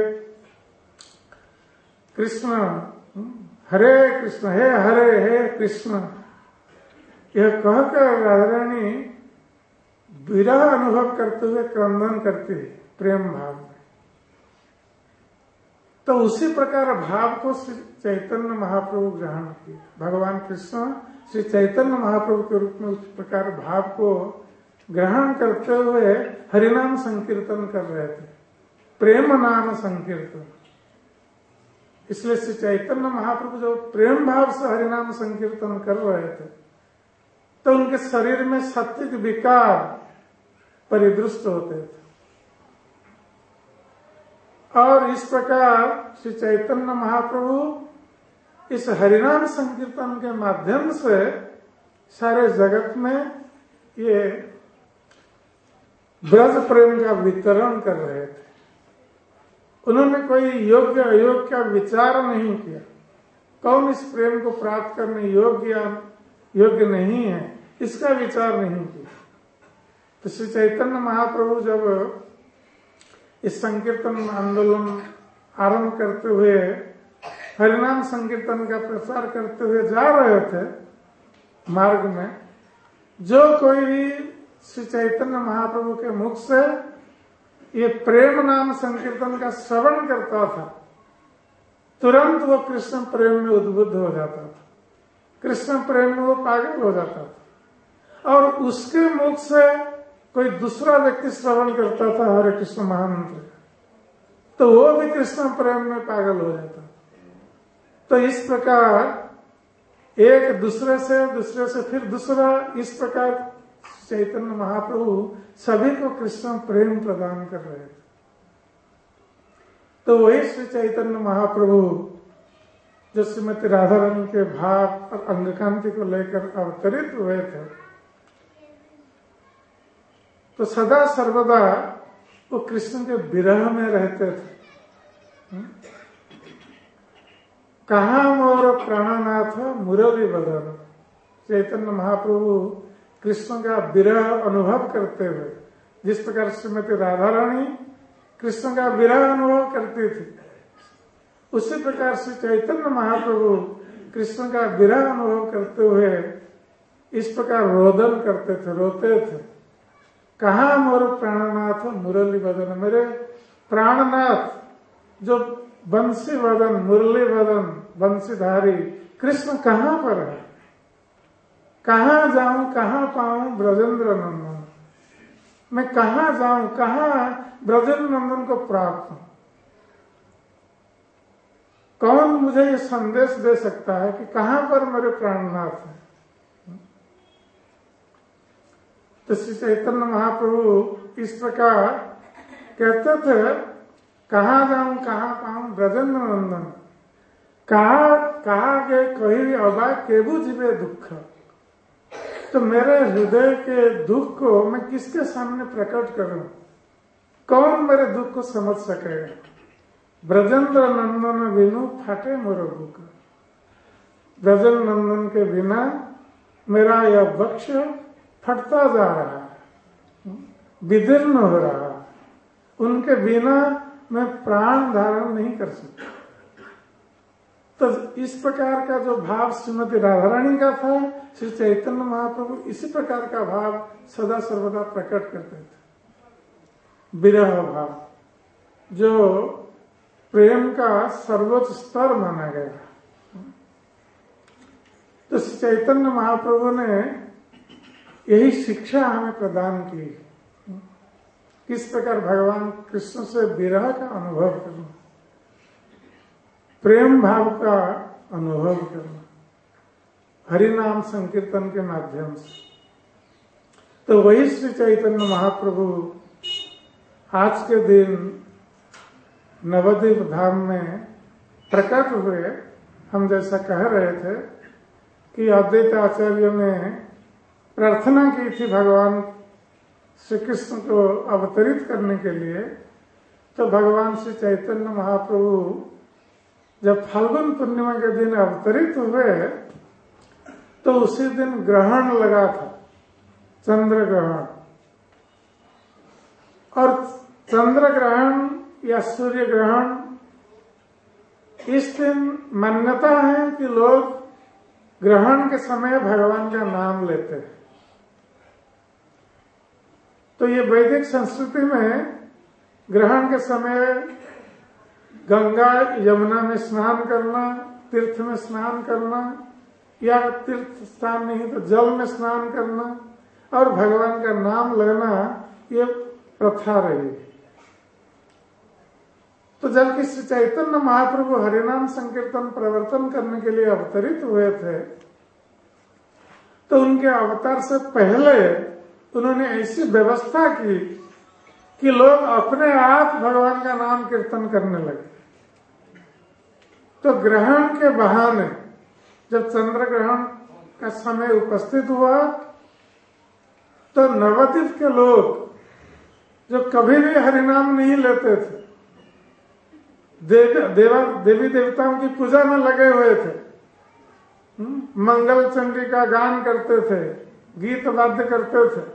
हरे कृष्ण, हे हरे हे कृष्ण, यह कहकर राधारानी विरह अनुभव करते हुए क्रंदन करती है प्रेम भाव में। तो उसी प्रकार भाव को श्री चैतन्य महाप्रभु ग्रहण किए। भगवान कृष्ण श्री चैतन्य महाप्रभु के रूप में उस प्रकार भाव को ग्रहण करते हुए हरिनाम संकीर्तन कर रहे थे, प्रेम नाम संकीर्तन। इसलिए श्री चैतन्य महाप्रभु जो प्रेम भाव से हरिनाम संकीर्तन कर रहे थे तो उनके शरीर में सात्विक विकार परिदृष्ट होते थे। और इस प्रकार श्री चैतन्य महाप्रभु इस हरिनाम संकीर्तन के माध्यम से सारे जगत में ये ब्रज प्रेम का वितरण कर रहे थे। उन्होंने कोई योग्य अयोग्य का विचार नहीं किया, कौन इस प्रेम को प्राप्त करने योग्य नहीं है, इसका विचार नहीं किया। तो श्री चैतन्य महाप्रभु जब इस संकीर्तन आंदोलन आरंभ करते हुए हरिनाम संकीर्तन का प्रचार करते हुए जा रहे थे, मार्ग में जो कोई भी श्री चैतन्य महाप्रभु के मुख से ये प्रेम नाम संकीर्तन का श्रवण करता था, तुरंत वो कृष्ण प्रेम में उद्बुद्ध हो जाता था, कृष्ण प्रेम में वो पागल हो जाता था। और उसके मुख से कोई दूसरा व्यक्ति श्रवण करता था हरे कृष्ण महामंत्र, तो वो भी कृष्ण प्रेम में पागल हो जाता। तो इस प्रकार एक दूसरे से फिर दूसरा, इस प्रकार चैतन्य महाप्रभु सभी को कृष्ण प्रेम प्रदान कर रहे थे। तो वही श्री चैतन्य महाप्रभु जो श्रीमती राधा रानी के भाव और अंगकांति को लेकर अवतरित हुए थे, तो सदा सर्वदा वो कृष्ण के विरह में रहते थे। कहा मोर प्राणनाथ मुरली बदन, चैतन्य महाप्रभु कृष्ण का विरह अनुभव करते हुए, जिस प्रकार श्रीमती राधा रानी कृष्ण का विरह अनुभव करती थी, उसी प्रकार श्री चैतन्य महाप्रभु कृष्ण का विरह अनुभव करते हुए इस प्रकार रोदन करते थे, रोते थे। कहा मोर प्राणनाथ मुरली बदन, मेरे प्राणनाथ जो बंसी बदन, मुरली बदन, बंसीधारी कृष्ण कहाँ पर है, कहाँ जाऊं, कहाँ पाऊं ब्रजेंद्र नंदन, मैं कहाँ जाऊं, कहाँ ब्रजेंद्र नंदन को प्राप्त हूं। कौन मुझे ये संदेश दे सकता है कि कहाँ पर मेरे प्राणनाथ है। तो श्री चैतन्य महाप्रभु इस प्रकार कहते थे, कहाँ जाऊं, कहाँ पाऊं ब्रजेंद्र नंदन, कहा के कही अबा केबू जीवे दुख। तो मेरे हृदय के दुख को मैं किसके सामने प्रकट करूं, कौन मेरे दुख को समझ सकेगा। ब्रजेंद्र नंदन बिनु फाटे मोर बुक, ब्रजेंद्र नंदन के बिना मेरा यह वक्ष फटता जा रहा है, विदीर्ण हो रहा है, उनके बिना मैं प्राण धारण नहीं कर सकता। तो इस प्रकार का जो भाव श्रीमती राधा रानी का था, श्री चैतन्य महाप्रभु इसी प्रकार का भाव सदा सर्वदा प्रकट करते थे। विरह भाव जो प्रेम का सर्वोच्च स्तर माना गया। तो श्री चैतन्य महाप्रभु ने यही शिक्षा हमें प्रदान की, किस प्रकार भगवान कृष्ण से विरह का अनुभव करना, प्रेम भाव का अनुभव करना हरिनाम संकीर्तन के माध्यम से। तो वही श्री चैतन्य महाप्रभु आज के दिन नवद्वीप धाम में प्रकट हुए। हम जैसा कह रहे थे कि अद्वैत आचार्य ने प्रार्थना की थी भगवान श्री कृष्ण को अवतरित करने के लिए, तो भगवान श्री चैतन्य महाप्रभु जब फाल्गुन पूर्णिमा के दिन अवतरित हुए तो उसी दिन ग्रहण लगा था, चंद्र ग्रहण। और चंद्र ग्रहण या सूर्य ग्रहण, इस दिन मान्यता है कि लोग ग्रहण के समय भगवान का नाम लेते हैं। तो ये वैदिक संस्कृति में ग्रहण के समय गंगा यमुना में स्नान करना, तीर्थ में स्नान करना, या तीर्थ स्थान नहीं तो जल में स्नान करना और भगवान का नाम लेना, ये प्रथा रही। तो जबकि श्री चैतन्य महाप्रभु हरिनाम संकीर्तन प्रवर्तन करने के लिए अवतरित हुए थे, तो उनके अवतार से पहले उन्होंने ऐसी व्यवस्था की कि लोग अपने आप भगवान का नाम कीर्तन करने लगे। तो ग्रहण के बहाने जब चंद्र ग्रहण का समय उपस्थित हुआ तो नवद्वीप के लोग जो कभी भी हरिनाम नहीं लेते थे, देवी देवताओं की पूजा में लगे हुए थे, मंगल चंडी का गान करते थे, गीत वाद्य करते थे,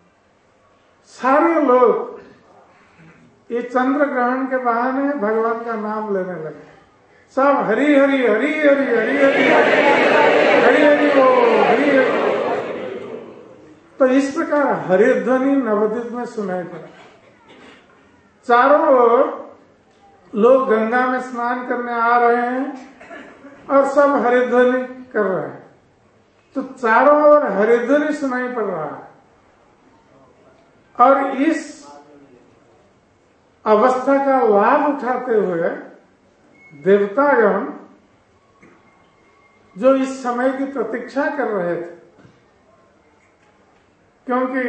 सारे लोग ये चंद्र ग्रहण के बहाने भगवान का नाम लेने लगे। सब हरि हरि हरि हरि हरि हरि हरि हरि ओ हरि हरि। तो इस प्रकार हरिध्वनि नवद्वीप में सुनाई पड़ा। चारों ओर लोग गंगा में स्नान करने आ रहे हैं और सब हरिध्वनि कर रहे हैं। तो चारों ओर हरिध्वनि सुनाई पड़ रहा है। और इस अवस्था का लाभ उठाते हुए देवतागण जो इस समय की प्रतीक्षा कर रहे थे, क्योंकि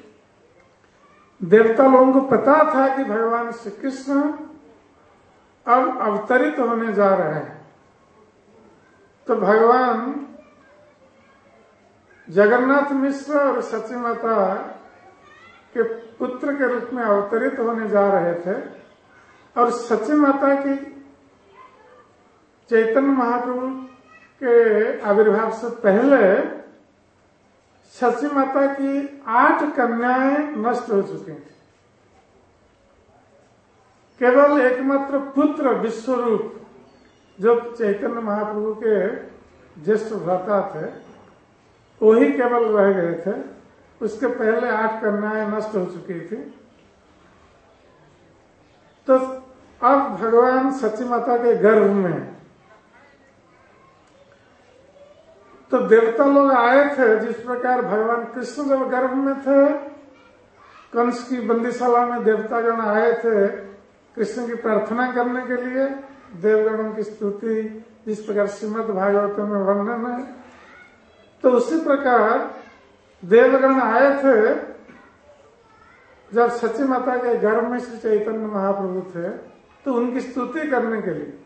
देवता लोगों को पता था कि भगवान श्री कृष्ण अब अवतरित होने जा रहे हैं, तो भगवान जगन्नाथ मिश्र और सची माता के पुत्र के रूप में अवतरित होने जा रहे थे। और सची माता की चैतन्य महाप्रभु के आविर्भाव से पहले सची माता की 8 कन्याएं नष्ट हो चुकी थी। केवल एकमात्र पुत्र विश्वरूप जो चैतन्य महाप्रभु के ज्येष्ठ भ्राता थे, वही केवल रह गए थे। उसके पहले 8 कन्याएं नष्ट हो चुकी थी। तो अब भगवान सची माता के गर्भ में, तो देवता लोग आए थे। जिस प्रकार भगवान कृष्ण जब गर्भ में थे, कंस की बंदीशाला में देवतागण आए थे कृष्ण की प्रार्थना करने के लिए, देवगणों की स्तुति जिस प्रकार श्रीमद् भागवत में वर्णन है, तो उसी प्रकार देवगण आए थे जब सची माता के गर्भ में श्री चैतन्य महाप्रभु थे, तो उनकी स्तुति करने के लिए।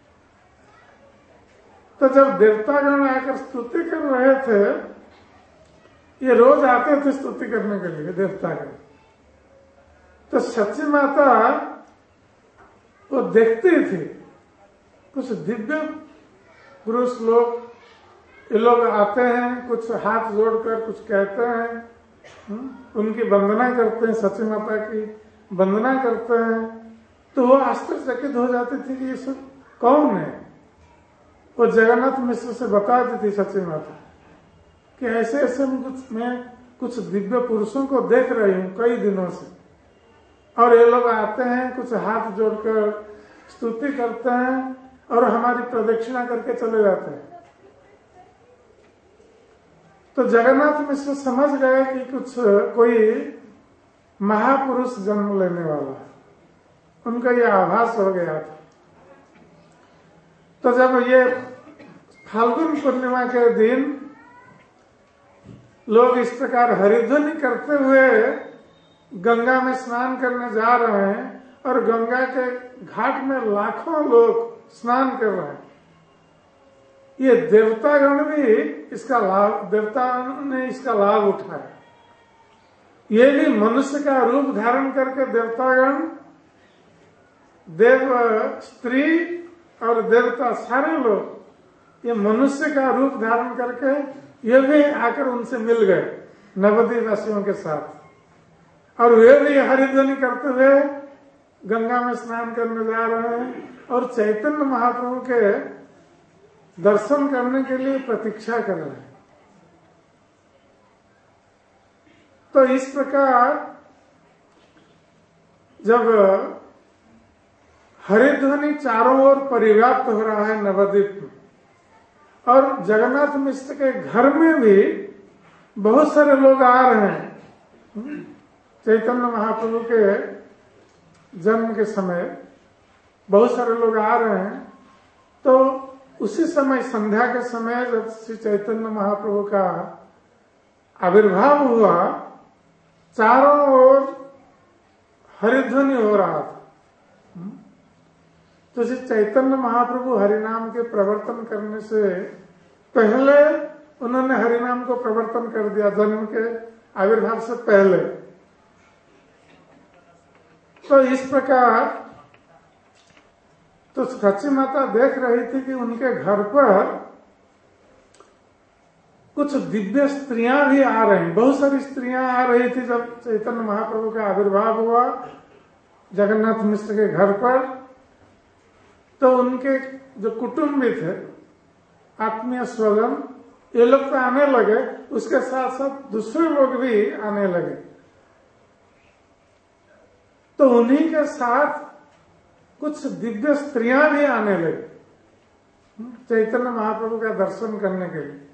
तो जब देवतागण आकर स्तुति कर रहे थे, ये रोज आते थे स्तुति करने के लिए देवतागण, तो सची माता वो देखती थी कुछ दिव्य पुरुष लोग, ये लोग आते हैं, कुछ हाथ जोड़कर कुछ कहते हैं, उनकी वंदना करते हैं, सची माता की वंदना करते हैं। तो वो आश्चर्यचकित हो जाती थी कि ये सब कौन है। वो जगन्नाथ मिश्र से बताती थी सची माता कि ऐसे ऐसे मैं कुछ दिव्य पुरुषों को देख रही हूँ कई दिनों से, और ये लोग आते हैं, कुछ हाथ जोड़कर स्तुति करते हैं और हमारी प्रदक्षिणा करके चले जाते हैं। तो जगन्नाथ मिश्र समझ गए कि कुछ कोई महापुरुष जन्म लेने वाला है, उनका ये आभास हो गया था। तो जब ये फाल्गुन पूर्णिमा के दिन लोग इस प्रकार हरिध्वनि करते हुए गंगा में स्नान करने जा रहे हैं और गंगा के घाट में लाखों लोग स्नान कर रहे हैं। ये देवतागण भी इसका लाभ, देवताओं ने इसका लाभ उठाया। ये भी मनुष्य का रूप धारण करके देवतागण, देव स्त्री और देवता सारे लोग ये मनुष्य का रूप धारण करके ये भी आकर उनसे मिल गए नवद्वीप वासियों के साथ, और वे भी हरिध्वनि करते हुए गंगा में स्नान करने जा रहे हैं और चैतन्य महाप्रभु के दर्शन करने के लिए प्रतीक्षा कर रहे हैं। तो इस प्रकार जब हरिध्वनि चारों ओर परिव्याप्त हो रहा है नवद्वीप में, और जगन्नाथ मिश्र के घर में भी बहुत सारे लोग आ रहे हैं चैतन्य महाप्रभु के जन्म के समय बहुत सारे लोग आ रहे हैं। तो उसी समय संध्या के समय जब श्री चैतन्य महाप्रभु का आविर्भाव हुआ, चारों ओर हरिध्वनि हो रहा था। तो श्री चैतन्य महाप्रभु हरिनाम के प्रवर्तन करने से पहले उन्होंने हरिनाम को प्रवर्तन कर दिया, जन्म के आविर्भाव से पहले। तो इस प्रकार तो सची माता देख रही थी कि उनके घर पर कुछ दिव्य स्त्रियां भी आ रही, बहुत सारी स्त्रियां आ रही थी जब चैतन्य महाप्रभु का आविर्भाव हुआ जगन्नाथ मिश्र के घर पर। तो उनके जो कुटुंबी थे, आत्मीय स्वजन, ये लोग तो आने लगे, उसके साथ साथ दूसरे लोग भी आने लगे। तो उन्हीं के साथ कुछ दिव्य स्त्रियां भी आने लगी चैतन्य महाप्रभु का दर्शन करने के लिए।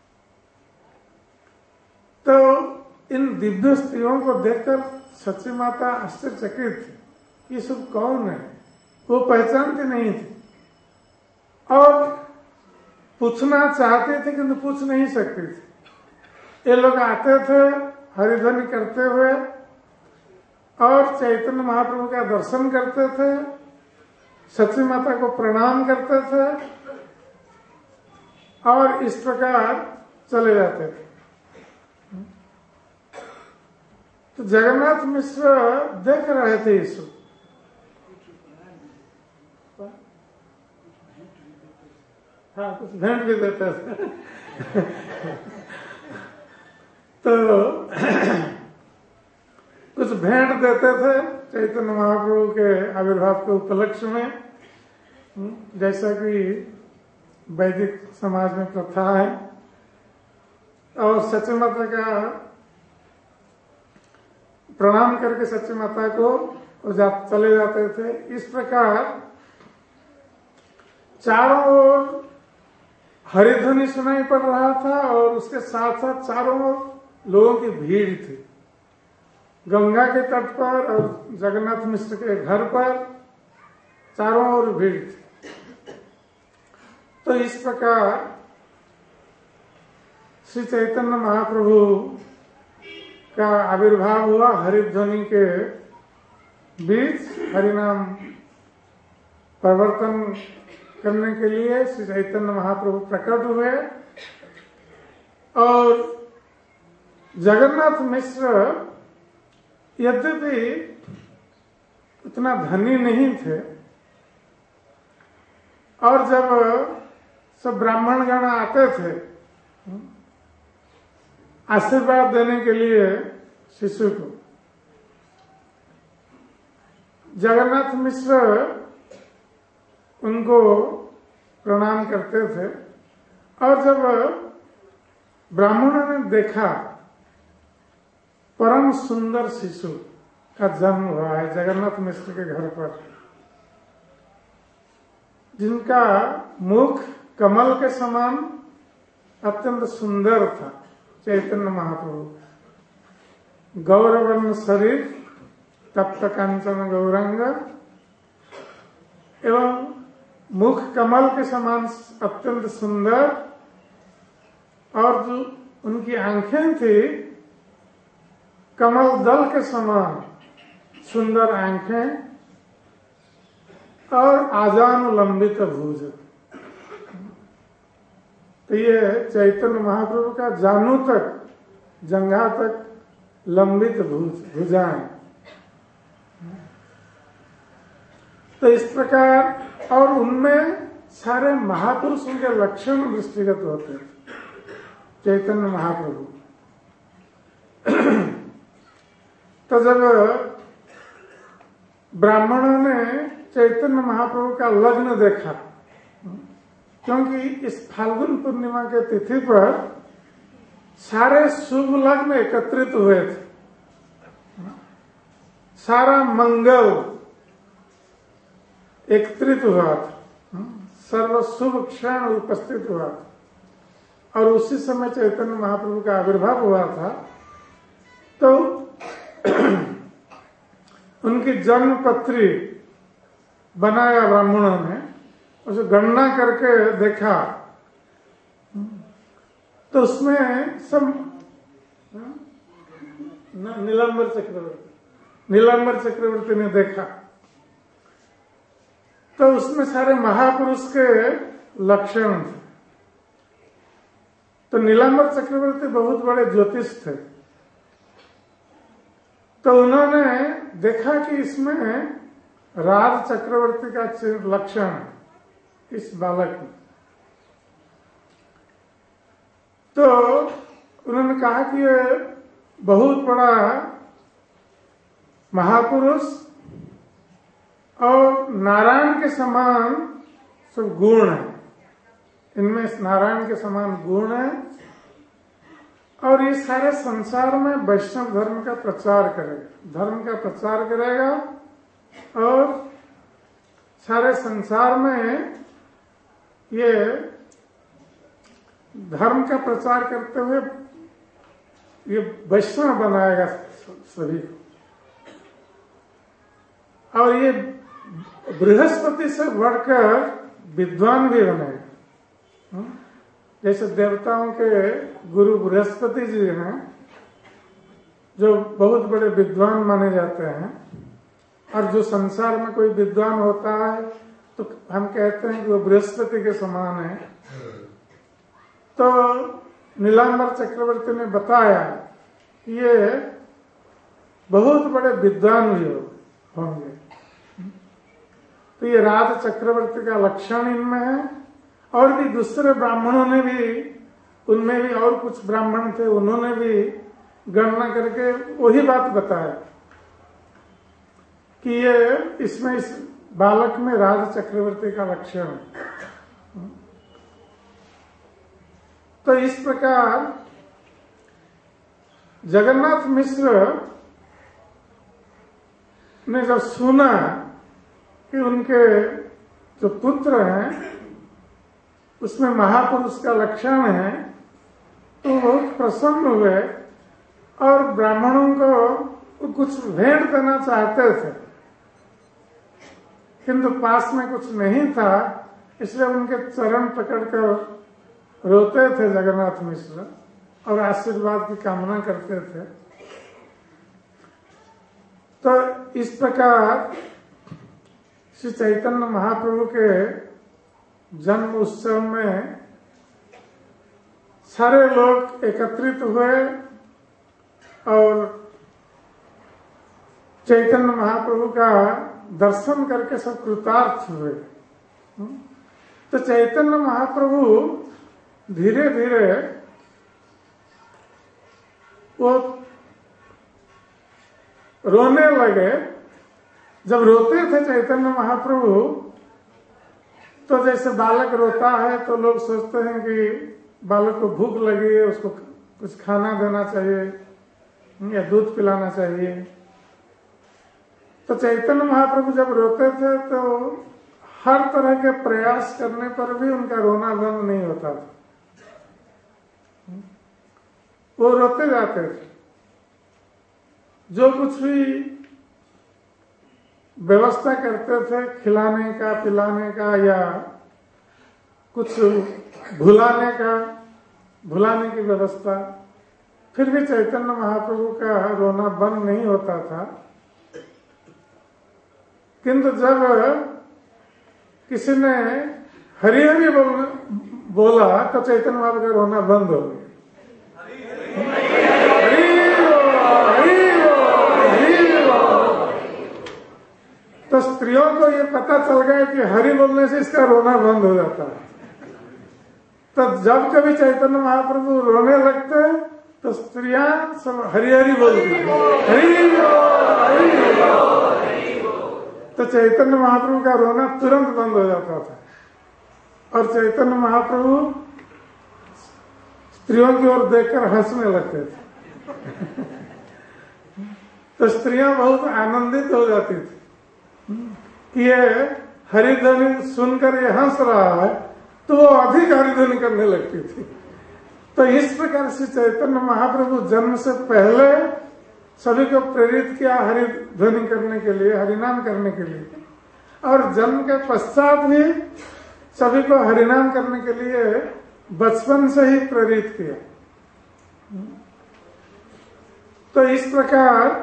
तो इन दिव्य स्त्रियों को देखकर सची माता आश्चर्यचकित थी, ये सब कौन है? वो पहचानती नहीं थी और पूछना चाहते थे किंतु पूछ नहीं सकती थी। ये लोग आते थे हरिध्वनि करते हुए और चैतन्य महाप्रभु का दर्शन करते थे, सची माता को प्रणाम करते थे और इस प्रकार चले जाते थे। तो जगन्नाथ मिश्र देख रहे थे इसको। हाँ, कुछ भेंट भी देते थे तो कुछ भेंट देते थे चैतन्य महाप्रभु के आविर्भाव के उपलक्ष्य में, जैसा कि वैदिक समाज में प्रथा है। और सची माता का प्रणाम करके सची माता को चले जाते थे। इस प्रकार चारों ओर हरिध्वनि सुनाई पड़ रहा था और उसके साथ साथ चारों ओर लोगों की भीड़ थी। गंगा के तट पर और जगन्नाथ मिश्र के घर पर चारों ओर भीड़ थी। तो इस प्रकार श्री चैतन्य महाप्रभु का आविर्भाव हुआ। हरिध्वनि के बीच हरिनाम प्रवर्तन करने के लिए श्री चैतन्य महाप्रभु प्रकट हुए और जगन्नाथ मिश्र यद्यपि उतना धनी नहीं थे और जब सब ब्राह्मण गण आते थे आशीर्वाद देने के लिए शिशु को, जगन्नाथ मिश्र उनको प्रणाम करते थे। और जब ब्राह्मणों ने देखा परम सुंदर शिशु का जन्म हुआ है जगन्नाथ मिश्र के घर पर, जिनका मुख कमल के समान अत्यंत सुंदर था, चैतन्य महाप्रभु, गौरवर्ण शरीर, तप्त कांचन गौरांग एवं मुख कमल के समान अत्यंत सुंदर, और जो उनकी आंखें थी कमल दल के समान सुंदर आंखें और आजानुलंबित भुज। तो ये चैतन्य महाप्रभु का जानू तक, जंघा तक लंबित भुजाएं। तो इस प्रकार, और उनमें सारे महापुरुषों के लक्षण दृष्टिगत होते थे चैतन्य महाप्रभु। तो जब ब्राह्मणों ने चैतन्य महाप्रभु का लग्न देखा, क्योंकि इस फाल्गुन पूर्णिमा के तिथि पर सारे शुभ लग्न एकत्रित हुए थे, सारा मंगल एकत्रित हुआ था, सर्व शुभ क्षण उपस्थित हुआ था। और उसी समय चैतन्य महाप्रभु का आविर्भाव हुआ था। तो उनकी जन्म पत्री बनाया ब्राह्मणों ने, उसे गणना करके देखा तो उसमें सब नीलांबर चक्रवर्ती ने देखा तो उसमें सारे महापुरुष के लक्षण थे। तो नीलांबर चक्रवर्ती बहुत बड़े ज्योतिष थे। तो उन्होंने देखा कि इसमें राज चक्रवर्ती का लक्षण है इस बालक में। तो उन्होंने कहा कि ये बहुत बड़ा महापुरुष और नारायण के समान सब गुण है, इनमें नारायण के समान गुण है और ये सारे संसार में वैष्णव धर्म का प्रचार करेगा, धर्म का प्रचार करेगा और सारे संसार में ये धर्म का प्रचार करते हुए ये वैष्णव बनाएगा सभी को। और ये बृहस्पति से बढ़कर विद्वान भी बनेगा। जैसे देवताओं के गुरु बृहस्पति जी हैं जो बहुत बड़े विद्वान माने जाते हैं, और जो संसार में कोई विद्वान होता है तो हम कहते हैं कि वो बृहस्पति के समान है। तो नीलांबर चक्रवर्ती ने बताया कि ये बहुत बड़े विद्वान भी होंगे। तो ये राज चक्रवर्ती का लक्षण इनमें है। और भी दूसरे ब्राह्मणों ने भी, उनमें भी और कुछ ब्राह्मण थे, उन्होंने भी गणना करके वही बात बताया कि ये इसमें इस बालक में राज चक्रवर्ती का लक्षण है। तो इस प्रकार जगन्नाथ मिश्र ने जब सुना कि उनके जो पुत्र हैं उसमें महापुरुष का लक्षण है तो बहुत प्रसन्न हुए और ब्राह्मणों को कुछ भेंट देना चाहते थे, किंतु पास में कुछ नहीं था, इसलिए उनके चरण पकड़कर रोते थे जगन्नाथ मिश्र और आशीर्वाद की कामना करते थे। तो इस प्रकार श्री चैतन्य महाप्रभु के जन्म उत्सव में सारे लोग एकत्रित हुए और चैतन्य महाप्रभु का दर्शन करके सब कृतार्थ हुए। तो चैतन्य महाप्रभु धीरे धीरे वो रोने लगे। जब रोते थे चैतन्य महाप्रभु तो जैसे बालक रोता है तो लोग सोचते हैं कि बालक को भूख लगी है, उसको कुछ खाना देना चाहिए या दूध पिलाना चाहिए। तो चैतन्य महाप्रभु जब रोते थे तो हर तरह के प्रयास करने पर भी उनका रोना बंद नहीं होता था, वो रोते जाते थे। जो कुछ भी व्यवस्था करते थे खिलाने का, पिलाने का या कुछ भुलाने का, भुलाने की व्यवस्था। फिर भी चैतन्य महाप्रभु का रोना बंद नहीं होता था। किंतु जब किसी ने हरि हरि बोला तो चैतन्य महाप्रभु का रोना बंद हो गया। तो स्त्रियों को ये पता चल गया कि हरि बोलने से इसका रोना बंद हो जाता है। तो जब कभी चैतन्य महाप्रभु रोने लगते तो स्त्रियां सब हरि हरि बोलती, हरि तो चैतन्य महाप्रभु का रोना तुरंत बंद हो जाता था। और चैतन्य महाप्रभु स्त्रियों की ओर देखकर हंसने लगते थे। तो स्त्रियां बहुत आनंदित हो जाती थी कि ये हरिध्वनि सुनकर ये हंस रहा है, तो वो अधिक हरिध्वनि करने लगती थी। तो इस प्रकार से चैतन्य महाप्रभु जन्म से पहले सभी को प्रेरित किया हरिध्वनि करने के लिए, हरिनाम करने के लिए, और जन्म के पश्चात भी सभी को हरिनाम करने के लिए बचपन से ही प्रेरित किया। तो इस प्रकार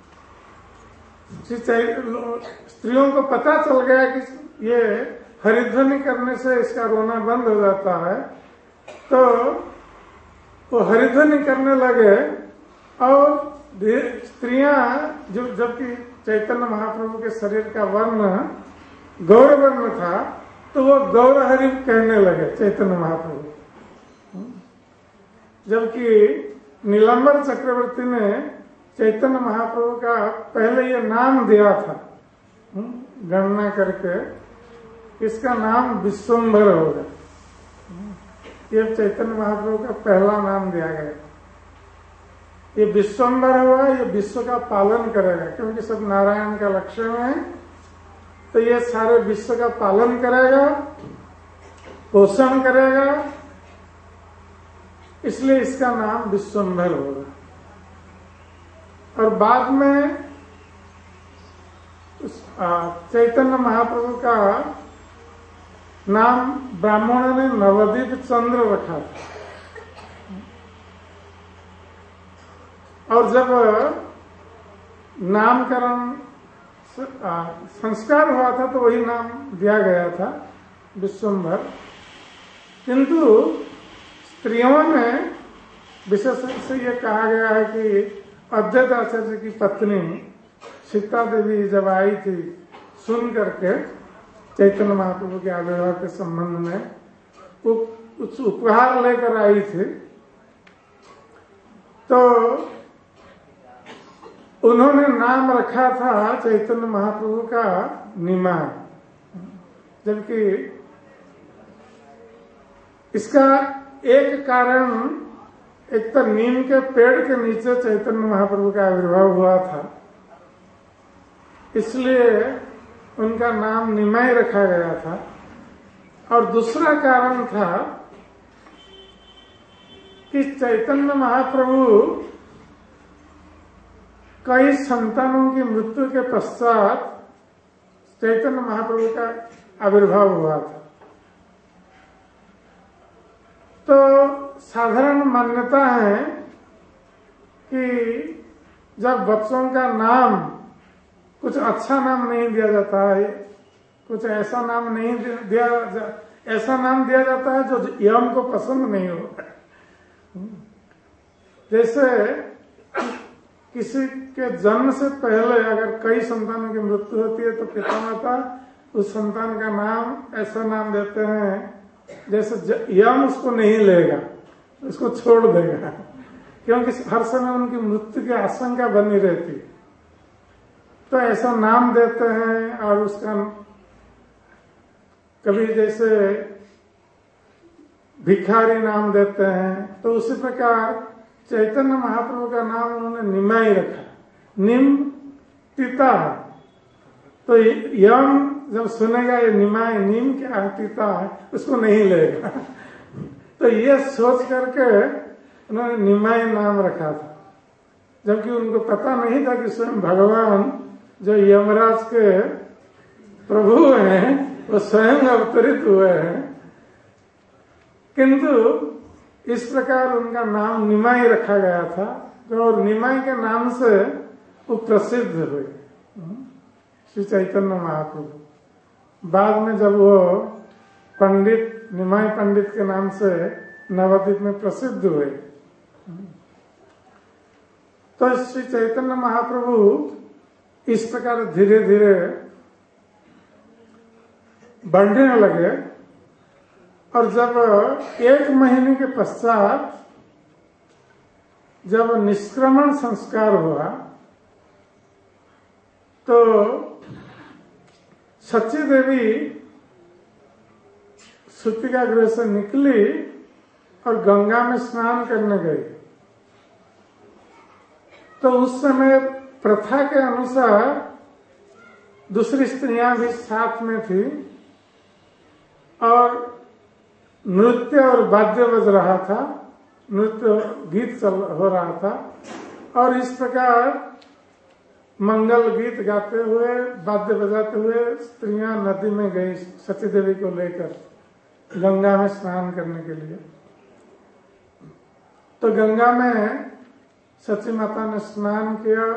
स्त्रियों को पता चल गया कि ये हरिध्वनि करने से इसका रोना बंद हो जाता है, तो वो हरिध्वनि करने लगे। और स्त्रियां जबकि चैतन्य महाप्रभु के शरीर का वर्ण गौर वर्ण था, तो वो गौर हरि कहने लगे चैतन्य महाप्रभु। जबकि नीलांबर चक्रवर्ती ने चैतन्य महाप्रभु का पहले ये नाम दिया था गणना करके, इसका नाम विश्वम्भर होगा। ये चैतन्य महाप्रभु का पहला नाम दिया गया। ये विश्वम्भर हुआ, ये विश्व का पालन करेगा, क्योंकि सब नारायण का लक्षण है। तो ये सारे विश्व का पालन करेगा, पोषण करेगा, इसलिए इसका नाम विश्वम्भर होगा। और बाद में चैतन्य महाप्रभु का नाम ब्राह्मणों ने नवदीप चंद्र रखा था। और जब नामकरण संस्कार हुआ था तो वही नाम दिया गया था विश्वम्भर। किंतु स्त्रियों में विशेष रूप से ये कहा गया है कि अद्वैत आचार्य की पत्नी सीता देवी जब आई थी सुन करके चैतन्य महाप्रभु के आविर्भाव के संबंध में कुछ उपहार लेकर आई थी, तो उन्होंने नाम रखा था चैतन्य महाप्रभु का निमाय। जबकि इसका एक कारण, एक तो नीम के पेड़ के नीचे चैतन्य महाप्रभु का आविर्भाव हुआ था, इसलिए उनका नाम निमाय रखा गया था। और दूसरा कारण था कि चैतन्य महाप्रभु कई संतानों की मृत्यु के पश्चात चैतन्य महाप्रभु का आविर्भाव हुआ था। तो साधारण मान्यता है कि जब बच्चों का नाम कुछ अच्छा नाम नहीं दिया जाता है, कुछ ऐसा नाम नहीं ऐसा नाम दिया जाता है जो यम को पसंद नहीं होता। जैसे किसी के जन्म से पहले अगर कई संतानों की मृत्यु होती है तो पिता माता उस संतान का नाम ऐसा नाम देते हैं जैसे यम उसको नहीं लेगा, उसको छोड़ देगा, क्योंकि हर समय उनकी मृत्यु की आशंका बनी रहती है। तो ऐसा नाम देते हैं। और उसका कभी जैसे भिखारी नाम देते हैं, तो उसी प्रकार चैतन्य महाप्रभु का नाम उन्होंने निमाई रखा। निम तीता है, तो यम जब सुनेगा ये निमाई, नीम क्या है, तीता है, उसको नहीं लेगा। तो ये सोच करके उन्होंने निमाई नाम रखा था, जबकि उनको पता नहीं था कि स्वयं भगवान जो यमराज के प्रभु हैं वो स्वयं अवतरित हुए हैं। किंतु इस प्रकार उनका नाम निमाई रखा गया था, और निमाई के नाम से वो प्रसिद्ध हुए श्री चैतन्य महाप्रभु। बाद में जब वो पंडित, निमाई पंडित के नाम से नवद्वीप में प्रसिद्ध हुए, तो श्री चैतन्य महाप्रभु इस प्रकार धीरे धीरे बढ़ने लगे। और जब 1 महीने के पश्चात जब निष्क्रमण संस्कार हुआ, तो सच्ची देवी सूतिका गृह से निकली और गंगा में स्नान करने गई। तो उस समय प्रथा के अनुसार दूसरी स्त्रियां भी साथ में थी, और नृत्य और वाद्य बज रहा था, नृत्य गीत हो रहा था। और इस प्रकार मंगल गीत गाते हुए, वाद्य बजाते हुए स्त्रियां नदी में गई सची देवी को लेकर गंगा में स्नान करने के लिए। तो गंगा में सची माता ने स्नान किया,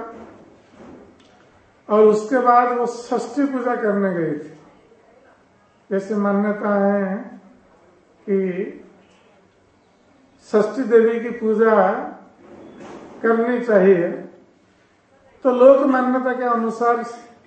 और उसके बाद वो षष्ठी पूजा करने गई थी। जैसे मान्यता है कि षष्ठी देवी की पूजा करनी चाहिए, तो लोक मान्यता के अनुसार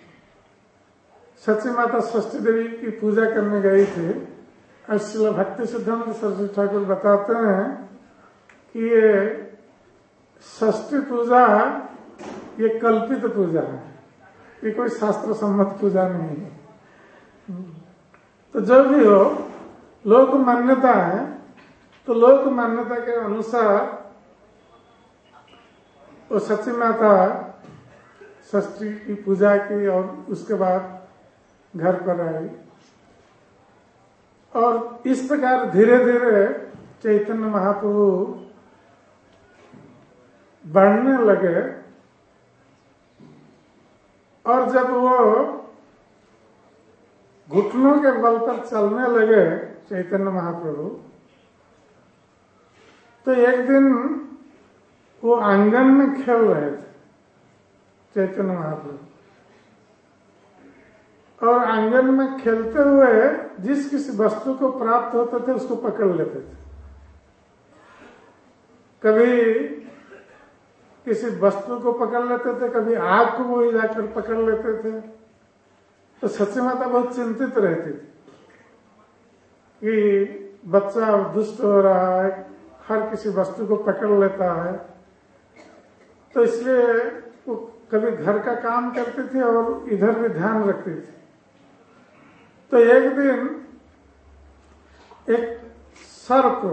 सची माता षष्ठी देवी की पूजा करने गई थी। और श्रील भक्ति सिद्धांत सरस्वती ठाकुर बताते हैं कि ये षष्ठी पूजा ये कल्पित पूजा है, ये कोई शास्त्र सम्मत पूजा नहीं है। तो जो भी हो, लोक मान्यता है, तो लोक मान्यता के अनुसार वो सची माता षष्ठी की पूजा की और उसके बाद घर पर आई। और इस प्रकार धीरे धीरे चैतन्य महाप्रभु बढ़ने लगे। और जब वो घुटनों के बल पर चलने लगे चैतन्य महाप्रभु, तो एक दिन वो आंगन में खेल रहे थे चैतन्य महाप्रभु, और आंगन में खेलते हुए जिस किसी वस्तु को प्राप्त होते थे उसको पकड़ लेते थे। कभी किसी वस्तु को पकड़ लेते थे, कभी आग को वो जाकर पकड़ लेते थे। तो सची माता बहुत चिंतित रहती थी कि बच्चा दुष्ट हो रहा है, हर किसी वस्तु को पकड़ लेता है। तो इसलिए वो कभी घर का काम करती थी और इधर भी ध्यान रखती थी। तो एक दिन एक सर्प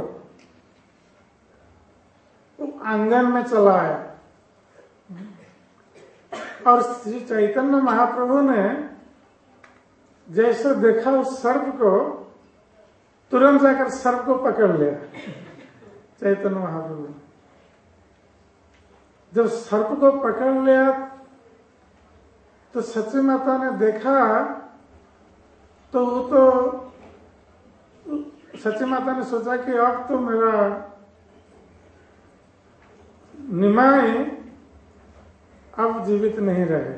आंगन में चला आया, और श्री चैतन्य महाप्रभु ने जैसे देखा उस सर्प को, तुरंत जाकर सर्प को पकड़ लिया चैतन्य महाप्रभु ने। जब सर्प को पकड़ लिया तो सची माता ने देखा, तो वो तो सची माता ने सोचा कि अब तो मेरा निमाई अब जीवित नहीं रहे।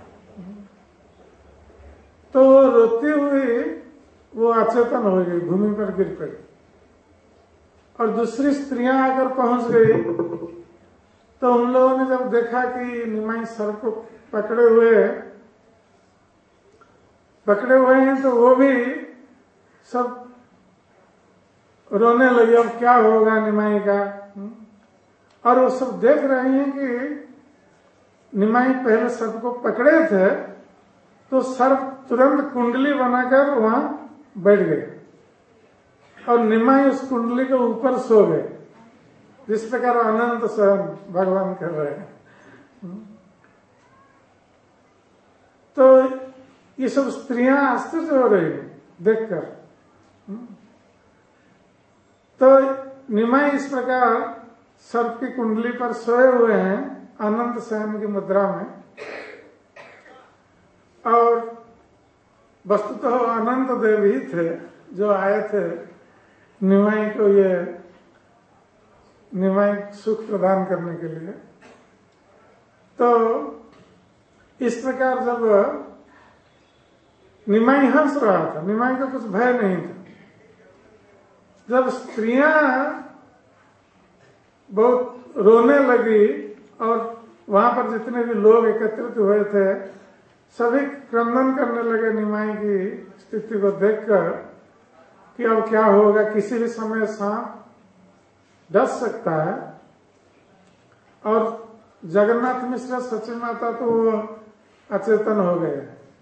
तो वो रोती हुई वो अचेतन हो गई, भूमि पर गिर पड़ी। और दूसरी स्त्रियां आकर पहुंच गई, तो उन लोगों ने जब देखा कि निमाई सर को पकड़े हुए हैं, तो वो भी सब रोने लगे, अब क्या होगा निमाई का। और वो सब देख रहे हैं कि निमाई पहले सर्प को पकड़े थे, तो सर्प तुरंत कुंडली बनाकर वहां बैठ गए, और निमाई उस कुंडली के ऊपर सो गए, जिस प्रकार अनंत सहन भगवान कर रहे हैं। तो ये सब स्त्रियां आश्चर्य हो रही है देखकर। तो निमाई इस प्रकार सर्प की कुंडली पर सोए हुए हैं अनंत सहन की मुद्रा में, और वस्तुतः अनंत देव ही थे जो आए थे निमाई को ये निमाई सुख प्रदान करने के लिए। तो इस प्रकार जब निमाई हंस रहा था, निमाई को कुछ भय नहीं था, जब स्त्रियां बहुत रोने लगी और वहां पर जितने भी लोग एकत्रित हुए थे सभी क्रंदन करने लगे निमाई की स्थिति को देखकर कि अब क्या होगा, किसी भी समय सांप डस सकता है। और जगन्नाथ मिश्र सची माता तो वो अचेतन हो गए।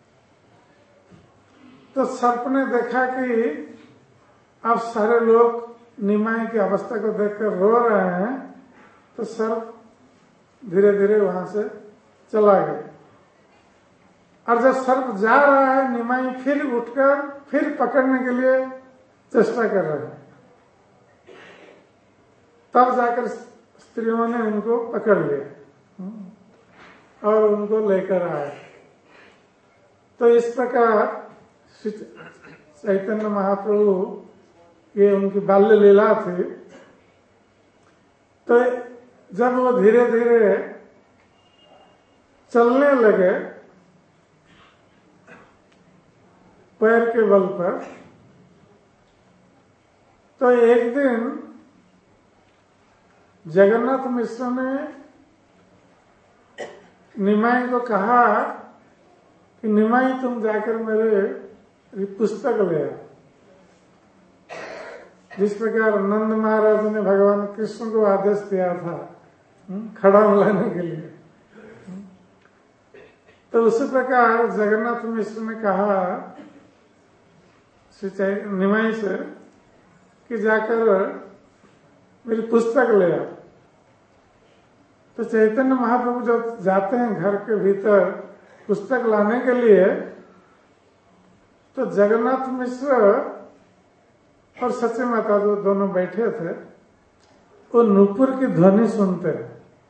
तो सर्प ने देखा कि अब सारे लोग निमाई की अवस्था को देखकर रो रहे हैं, तो सर्प धीरे धीरे वहां से चला गया। और जब सर्प जा रहा है, निमाई फिर उठकर फिर पकड़ने के लिए चेष्टा कर रहे हैं। तब जाकर स्त्रियों ने उनको पकड़ लिया और उनको लेकर आए। तो इस प्रकार चैतन्य महाप्रभु, ये उनकी बाल्य लीला थी। तो जब वो धीरे धीरे चलने लगे पैर के बल पर, तो एक दिन जगन्नाथ मिश्र ने निमाई को कहा कि निमाई तुम जाकर मेरे पुस्तक ले आओ। जिस प्रकार नंद महाराज ने भगवान कृष्ण को आदेश दिया था खड़ा लाने के लिए, तो उसी प्रकार जगन्नाथ मिश्र ने कहा निमाई से कि जाकर मेरी पुस्तक ले आओ। तो चैतन्य महाप्रभु जब जाते हैं घर के भीतर पुस्तक लाने के लिए, तो जगन्नाथ मिश्र और सची माता जो दोनों बैठे थे, वो नूपुर की ध्वनि सुनते हैं।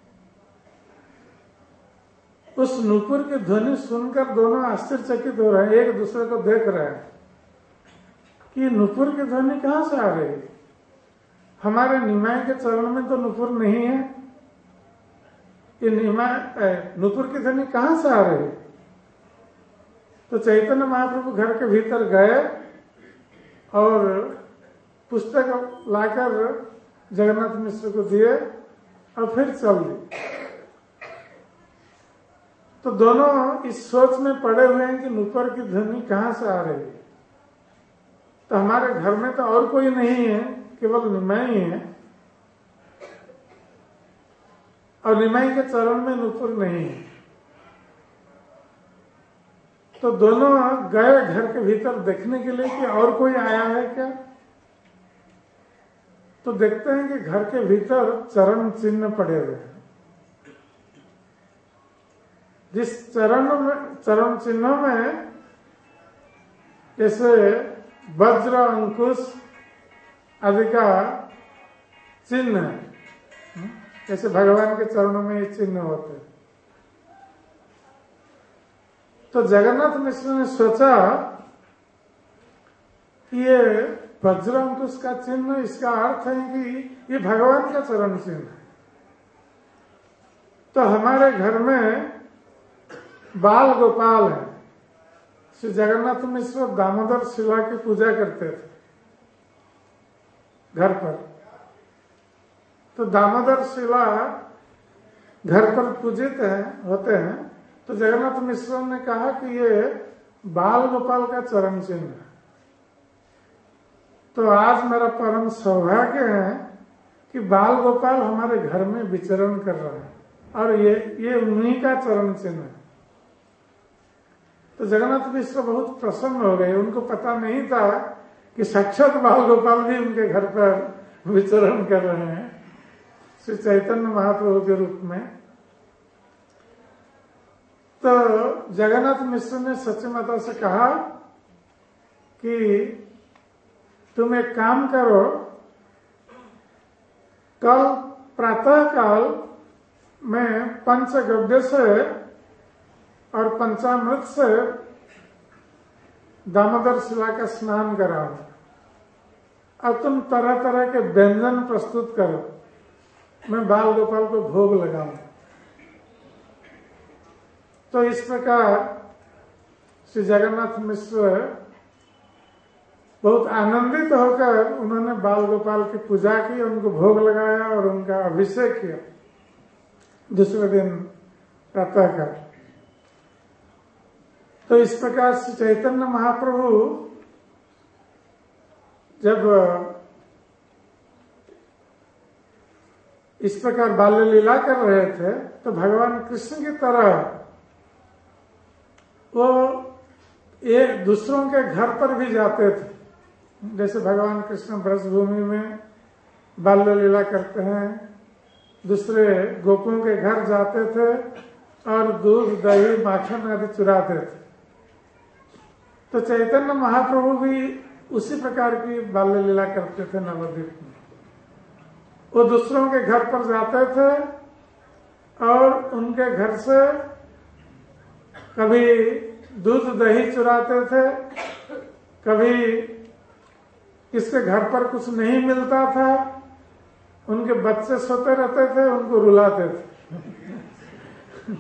उस नूपुर की ध्वनि सुनकर दोनों आश्चर्यचकित हो रहे हैं, एक दूसरे को देख रहे हैं कि नूपुर की ध्वनि कहां से आ रही है। हमारे निमाई के चरण में तो नूपुर नहीं है, ये नूपुर की ध्वनि कहां से आ रही है। तो चैतन्य महाप्रभु घर के भीतर गए और पुस्तक लाकर जगन्नाथ मिश्र को दिए और फिर चल दी। तो दोनों इस सोच में पड़े हुए हैं कि नूपुर की ध्वनि कहां से आ रही है। तो हमारे घर में तो और कोई नहीं है, केवल निमाई है, और निमाई के चरण में नूपुर नहीं है। तो दोनों गए घर के भीतर देखने के लिए कि और कोई आया है क्या। तो देखते हैं कि घर के भीतर चरण चिन्ह पड़े हुए हैं। जिस चरण चिन्हों में जैसे वज्र, अंकुश आदि का चिन्ह है, जैसे भगवान के चरणों में ये चिन्ह होते हैं। तो जगन्नाथ मिश्र ने सोचा कि ये वज्र अंकुश का चिन्ह, इसका अर्थ है कि ये भगवान का चरण चिन्ह है। तो हमारे घर में बाल गोपाल है। श्री जगन्नाथ मिश्र दामोदर शिला की पूजा करते थे घर पर। तो दामोदर शिला घर पर पूजित होते हैं। तो जगन्नाथ मिश्र ने कहा कि ये बाल गोपाल का चरण चिन्ह है। तो आज मेरा परम सौभाग्य है कि बाल गोपाल हमारे घर में विचरण कर रहा है और ये उन्हीं का चरण चिन्ह है। तो जगन्नाथ मिश्र बहुत प्रसन्न हो गए। उनको पता नहीं था कि साक्षात बाल गोपाल भी उनके घर पर विचरण कर रहे हैं श्री चैतन्य महाप्रभु के रूप में। तो जगन्नाथ मिश्र ने सची माता से कहा कि तुम एक काम करो, कल प्रातः काल में पंचगव्य से और पंचामृत से दामोदर शिला का स्नान कराओ। अब तुम तरह तरह के व्यंजन प्रस्तुत करो मैं बाल गोपाल को भोग लगाऊं। तो इस प्रकार श्री जगन्नाथ मिश्र बहुत आनंदित होकर उन्होंने बाल गोपाल की पूजा की, उनको भोग लगाया और उनका अभिषेक किया दूसरे दिन प्रातःकाल। तो इस प्रकार श्री चैतन्य महाप्रभु जब इस प्रकार बाल्य लीला कर रहे थे तो भगवान कृष्ण की तरह वो एक दूसरों के घर पर भी जाते थे। जैसे भगवान कृष्ण ब्रजभूमि में बाल्य लीला करते हैं, दूसरे गोपों के घर जाते थे और दूध दही माखन आदि चुराते थे। तो चैतन्य महाप्रभु भी उसी प्रकार की बाल्य लीला करते थे नवद्वीप में। वो दूसरों के घर पर जाते थे और उनके घर से कभी दूध दही चुराते थे, कभी किसके घर पर कुछ नहीं मिलता था, उनके बच्चे सोते रहते थे, उनको रुलाते थे।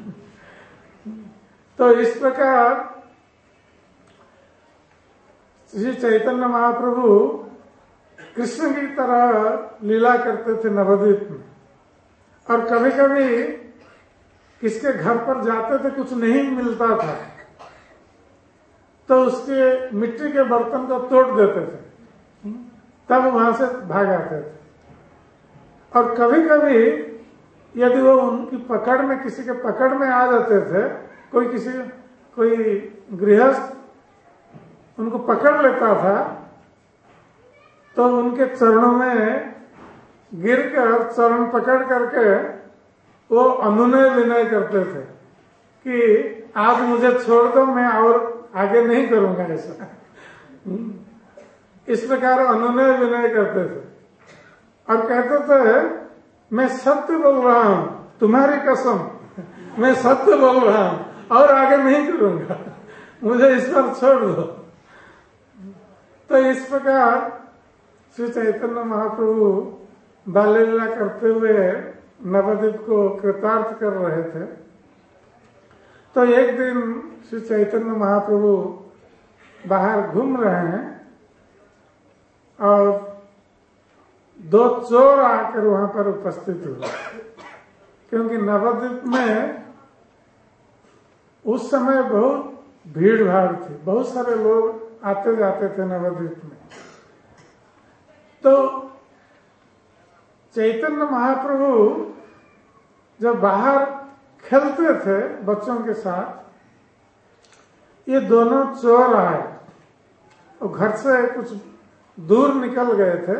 तो इस प्रकार श्री चैतन्य महाप्रभु कृष्ण की तरह लीला करते थे नवद्वीप में। और कभी कभी किसके घर पर जाते थे, कुछ नहीं मिलता था, तो उसके मिट्टी के बर्तन को तोड़ देते थे, तब वहां से भाग आते थे। और कभी कभी यदि वो उनकी पकड़ में, किसी के पकड़ में आ जाते थे, कोई गृहस्थ उनको पकड़ लेता था, तो उनके चरणों में गिरकर चरण पकड़ करके वो अनुनय विनय करते थे कि आप मुझे छोड़ दो, मैं और आगे नहीं करूंगा ऐसा। इस प्रकार अनुनय विनय करते थे और कहते थे मैं सत्य बोल रहा हूं, तुम्हारी कसम, मैं सत्य बोल रहा हूं और आगे नहीं करूंगा, मुझे इस पर छोड़ दो। तो इस प्रकार श्री चैतन्य महाप्रभु बाल्य लीला करते हुए नवद्वीप को कृतार्थ कर रहे थे। तो एक दिन श्री चैतन्य महाप्रभु बाहर घूम रहे हैं और दो चोर आकर वहां पर उपस्थित हुए, क्योंकि नवद्वीप में उस समय बहुत भीड़ भाड़ थी, बहुत सारे लोग आते जाते थे नवद्वीप में। तो चैतन्य महाप्रभु जब बाहर खेलते थे बच्चों के साथ, ये दोनों चोर आए और घर से कुछ दूर निकल गए थे।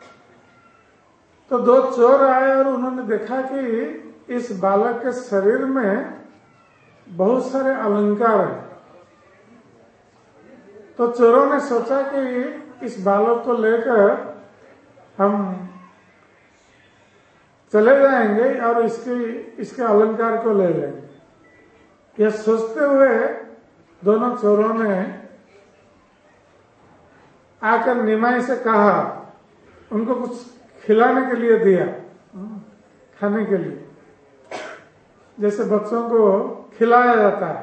तो दो चोर आए और उन्होंने देखा कि इस बालक के शरीर में बहुत सारे अलंकार हैं। तो चोरों ने सोचा कि इस बालक को लेकर हम चले जाएंगे और इसके अलंकार को ले लेंगे। यह सोचते हुए दोनों चोरों ने आकर निमाई से कहा, उनको कुछ खिलाने के लिए दिया, खाने के लिए, जैसे बच्चों को खिलाया जाता है।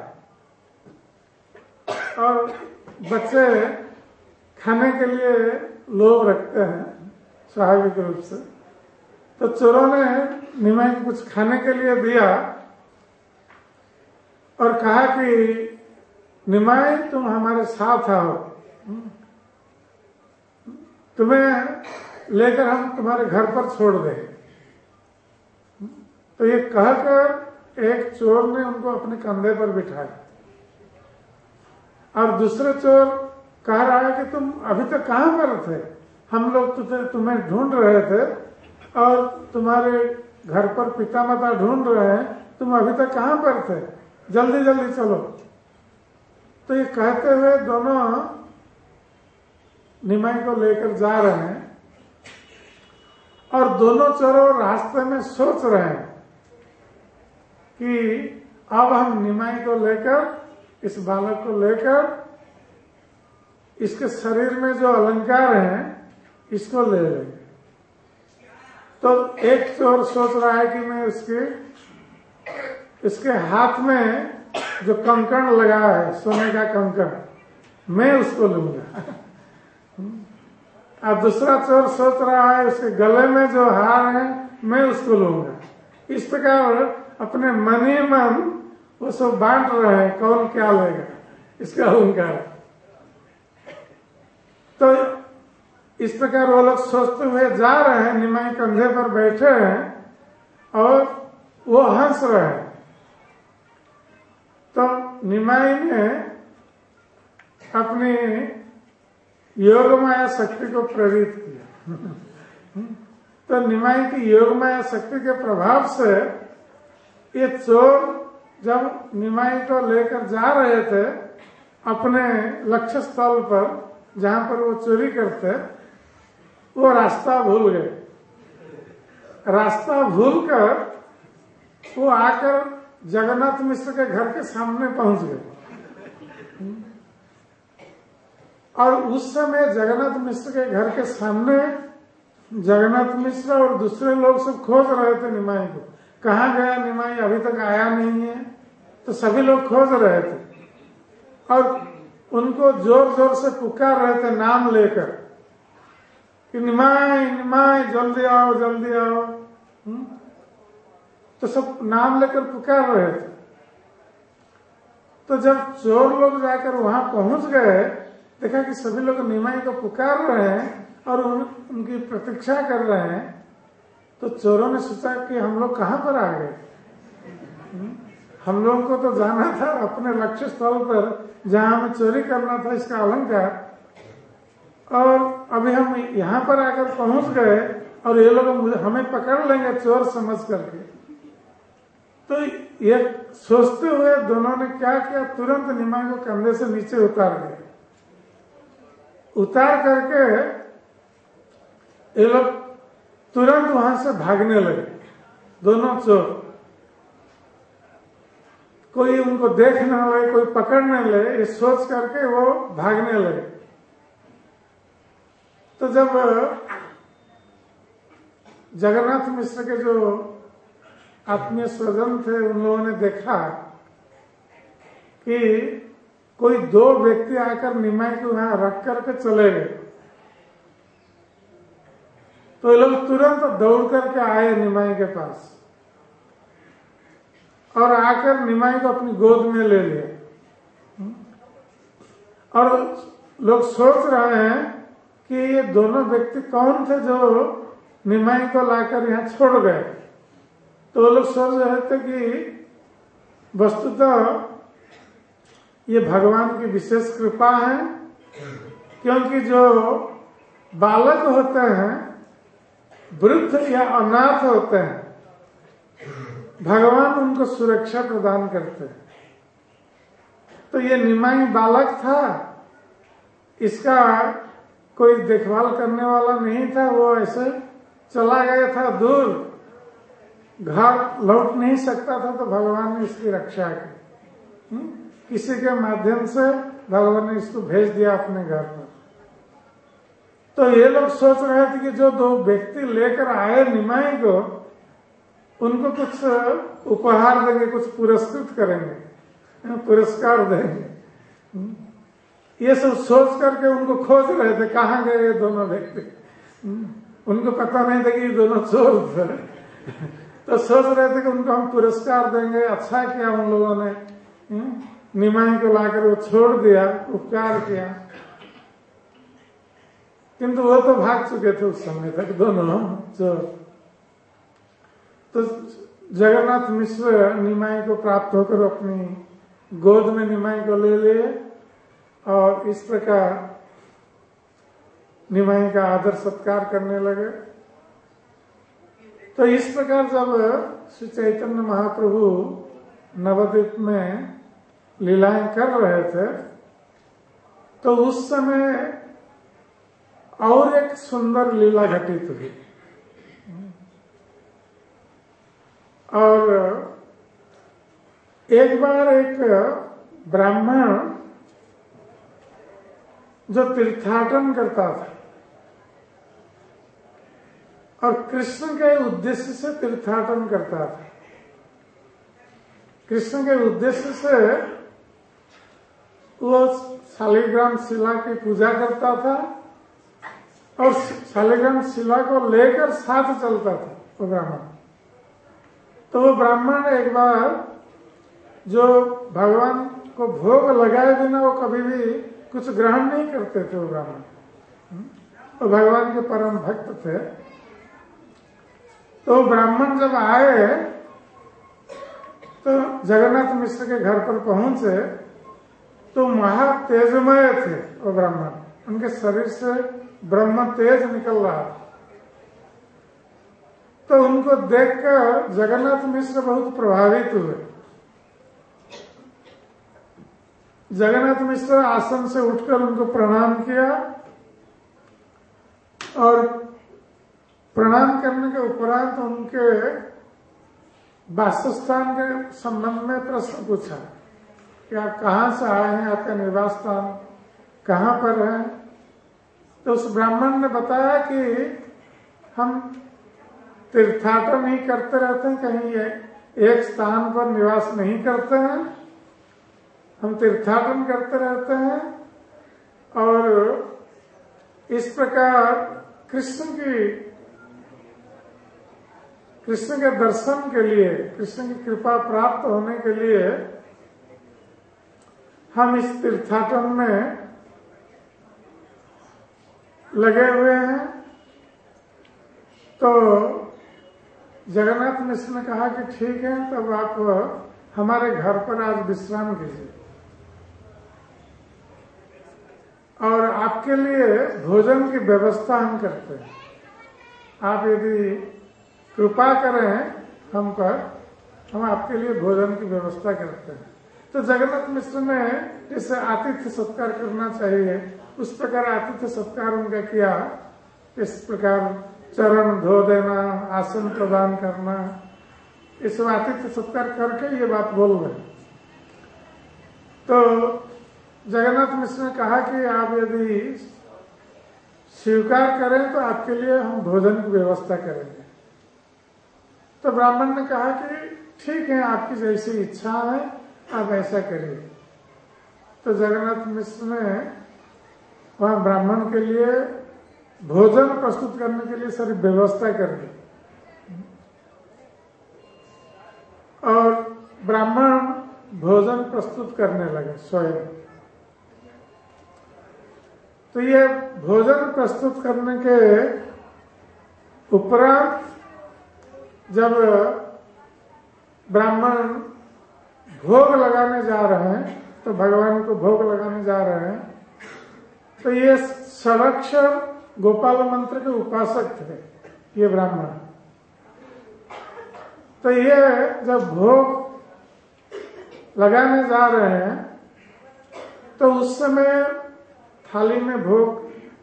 और बच्चे खाने के लिए लोभ रखते हैं स्वाभाविक रूप से। तो चोरों ने निमाई को कुछ खाने के लिए दिया और कहा कि निमाई तुम हमारे साथ आओ, तुम्हें लेकर हम तुम्हारे घर पर छोड़ देंगे। तो ये कहकर एक चोर ने उनको अपने कंधे पर बिठाया और दूसरे चोर कह रहा है कि तुम अभी तक कहां पर थे, हम लोग तुम्हें ढूंढ रहे थे और तुम्हारे घर पर पिता माता ढूंढ रहे हैं, तुम अभी तक कहां पर थे, जल्दी जल्दी चलो। तो ये कहते हुए दोनों निमाई को लेकर जा रहे हैं और दोनों चोरों रास्ते में सोच रहे हैं कि अब हम निमाई को लेकर, इस बालक को लेकर, इसके शरीर में जो अलंकार हैं इसको ले लेंगे। तो तो एक चोर सोच रहा है कि मैं इसके हाथ में जो कंकण लगा है, सोने का कंकण, मैं उसको लूंगा। और दूसरा चोर सोच रहा है उसके गले में जो हार है मैं उसको लूंगा। इस प्रकार अपने मन ही मन वो सब बांट रहे हैं कौन क्या लेगा, इसका अहंकार। तो इस प्रकार वो लोग सोचते हुए जा रहे हैं, निमाई कंधे पर बैठे हैं और वो हंस रहे हैं। तो निमाई ने अपनी योग माया शक्ति को प्रेरित किया। तो निमाई की योग माया शक्ति के प्रभाव से ये चोर जब निमाई को लेकर जा रहे थे अपने लक्ष्य स्थल पर जहां पर वो चोरी करते, वो रास्ता भूल गए। रास्ता भूलकर वो आकर जगन्नाथ मिश्र के घर के सामने पहुंच गए। और उस समय जगन्नाथ मिश्र के घर के सामने जगन्नाथ मिश्र और दूसरे लोग सब खोज रहे थे निमाई को। कहाँ गया निमाई, अभी तक आया नहीं है। तो सभी लोग खोज रहे थे और उनको जोर जोर से पुकार रहे थे नाम लेकर कि निमाई निमाई जल्दी आओ जल्दी आओ। तो सब नाम लेकर पुकार रहे थे। तो जब चोर लोग जाकर वहां पहुंच गए, देखा कि सभी लोग निमाई को पुकार रहे हैं और उनकी प्रतीक्षा कर रहे हैं। तो चोरों ने सोचा कि हम लोग कहां पर आ गए, हम लोगों को तो जाना था अपने लक्ष्य स्थल पर जहां हमें चोरी करना था इसका अलंकार, और अभी हम यहाँ पर आकर पहुंच गए और ये लोग हमें पकड़ लेंगे चोर समझ करके। तो ये सोचते हुए दोनों ने क्या किया, तुरंत निमाई को कंधे से नीचे उतार दिया। उतार करके ये लोग तुरंत वहां से भागने लगे, दोनों चोर। कोई उनको देख न ले, कोई पकड़ न ले, ये सोच करके वो भागने लगे। तो जब जगन्नाथ मिश्र के जो आत्मीय स्वजन थे उन लोगों ने देखा कि कोई दो व्यक्ति आकर निमाई को वहां रख करके चले गए, तो ये लोग तुरंत दौड़ करके आए निमाई के पास और आकर निमाई को अपनी गोद में ले लिया। और लोग सोच रहे हैं कि ये दोनों व्यक्ति कौन थे जो निमाई को लाकर यहाँ छोड़ गए। तो वो लोग सोच रहे थे कि वस्तुतः ये भगवान की विशेष कृपा है, क्योंकि जो बालक होते हैं, वृद्ध या अनाथ होते हैं, भगवान उनको सुरक्षा प्रदान करते हैं। तो ये निमाई बालक था, इसका कोई देखभाल करने वाला नहीं था, वो ऐसे चला गया था दूर, घर लौट नहीं सकता था। तो भगवान ने इसकी रक्षा की, किसी के माध्यम से भगवान ने इसको भेज दिया अपने घर पर। तो ये लोग सोच रहे थे कि जो दो व्यक्ति लेकर आए निमाई को, उनको कुछ उपहार देंगे, कुछ पुरस्कृत करेंगे, पुरस्कार देंगे। ये सब सोच करके उनको खोज रहे थे, कहाँ गए ये दोनों व्यक्ति। उनको पता नहीं था कि ये दोनों चोर थे। तो सोच रहे थे कि उनको हम पुरस्कार देंगे। अच्छा किया उन लोगों ने, निमाई को लाकर वो छोड़ दिया, उपकार किया। किंतु वो तो भाग चुके थे उस समय तक दोनों चोर। तो जगन्नाथ मिश्र निमाई को प्राप्त होकर अपनी गोद में निमाई को ले लिए और इस प्रकार निमाई का आदर सत्कार करने लगे। तो इस प्रकार जब श्री चैतन्य महाप्रभु नवद्वीप में लीलाएं कर रहे थे, तो उस समय और एक सुंदर लीला घटित हुई। और एक बार एक ब्राह्मण जो तीर्थाटन करता था, और कृष्ण के उद्देश्य से तीर्थाटन करता था। कृष्ण के उद्देश्य से वो शालिग्राम शिला की पूजा करता था और शालिग्राम शिला को लेकर साथ चलता था वो ब्राह्मण। तो वो ब्राह्मण एक बार जो भगवान को भोग लगाए बिना वो कभी भी कुछ ग्रहण नहीं करते थे वो ब्राह्मण, वो भगवान के परम भक्त थे। तो ब्राह्मण जब आए तो जगन्नाथ मिश्र के घर पर पहुंचे तो महा तेजमय थे वो ब्राह्मण, उनके शरीर से ब्रह्म तेज निकल रहा था। तो उनको देखकर जगन्नाथ मिश्र बहुत प्रभावित हुए। जगन्नाथ मिश्र आसन से उठकर उनको प्रणाम किया और प्रणाम करने के उपरांत उनके वासस्थान के संबंध में प्रश्न पूछा कि आप कहाँ से आए हैं, आपका निवास स्थान कहाँ पर है। तो उस ब्राह्मण ने बताया कि हम तीर्थाटन ही करते रहते हैं, कहीं एक स्थान पर निवास नहीं करते हैं, हम तीर्थाटन करते रहते हैं। और इस प्रकार कृष्ण के दर्शन के लिए, कृष्ण की कृपा प्राप्त होने के लिए हम इस तीर्थाटन में लगे हुए हैं। तो जगन्नाथ मिश्र ने कहा कि ठीक है, तब आप हमारे घर पर आज विश्राम कीजिए और आपके लिए भोजन की व्यवस्था हम करते हैं। आप यदि कृपा करें हम पर, हम आपके लिए भोजन की व्यवस्था करते हैं। तो जगन्नाथ मिश्र ने जैसे आतिथ्य सत्कार करना चाहिए उस प्रकार आतिथ्य सत्कार उनका किया। इस प्रकार चरण धो देना, आसन प्रदान करना, इस आतिथ्य सत्कार करके ये बात बोल रहे। तो जगन्नाथ मिश्र ने कहा कि आप यदि स्वीकार करें तो आपके लिए हम भोजन की व्यवस्था करेंगे। तो ब्राह्मण ने कहा कि ठीक है, आपकी जैसी इच्छा है आप ऐसा करिए। तो जगन्नाथ मिश्र ने वहां ब्राह्मण के लिए भोजन प्रस्तुत करने के लिए सारी व्यवस्था कर दी और ब्राह्मण भोजन प्रस्तुत करने लगे स्वयं। तो ये भोजन प्रस्तुत करने के उपरांत जब ब्राह्मण भोग लगाने जा रहे हैं, तो भगवान को भोग लगाने जा रहे हैं, तो ये षडाक्षर गोपाल मंत्र के उपासक थे ये ब्राह्मण। तो ये जब भोग लगाने जा रहे हैं तो उस समय थाली में भोग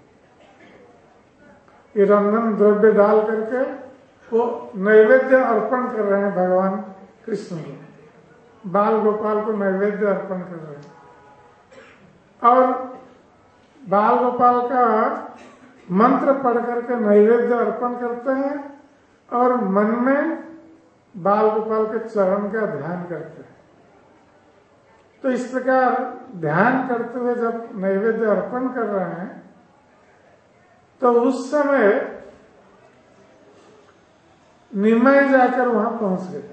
ये रंजन द्रव्य डाल करके वो नैवेद्य अर्पण कर रहे हैं भगवान कृष्ण को, बाल गोपाल को नैवेद्य अर्पण कर रहे हैं। और बाल गोपाल का मंत्र पढ़ करके नैवेद्य अर्पण करते हैं और मन में बाल गोपाल के चरण का ध्यान करते हैं। तो इस प्रकार ध्यान करते हुए जब नैवेद्य अर्पण कर रहे हैं तो उस समय निमाई जाकर वहां पहुंच गए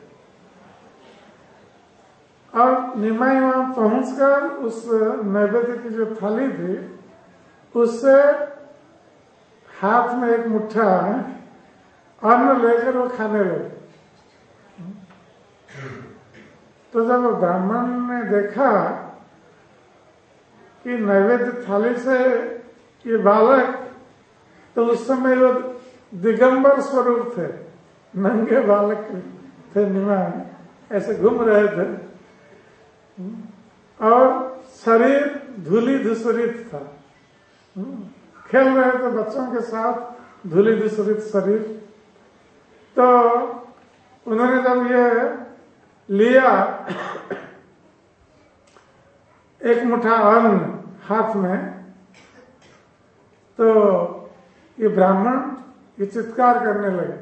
और निमाई वहां पहुंचकर उस नैवेद्य की जो थाली थी उससे हाथ में एक मुट्ठा अन्न लेकर वो खाने लगे। तो जब ब्राह्मण ने देखा कि नैवेद्य थाली से ये बालक, तो उस समय वो दिगंबर स्वरूप थे, नंगे बालक थे, निमाई ऐसे घूम रहे थे और शरीर धूली धूसरित था, खेल रहे थे बच्चों के साथ, धूली धूसरित शरीर। तो उन्होंने जब ये लिया एक मुट्ठा अन्न हाथ में, तो ये ब्राह्मण ये चित्कार करने लगे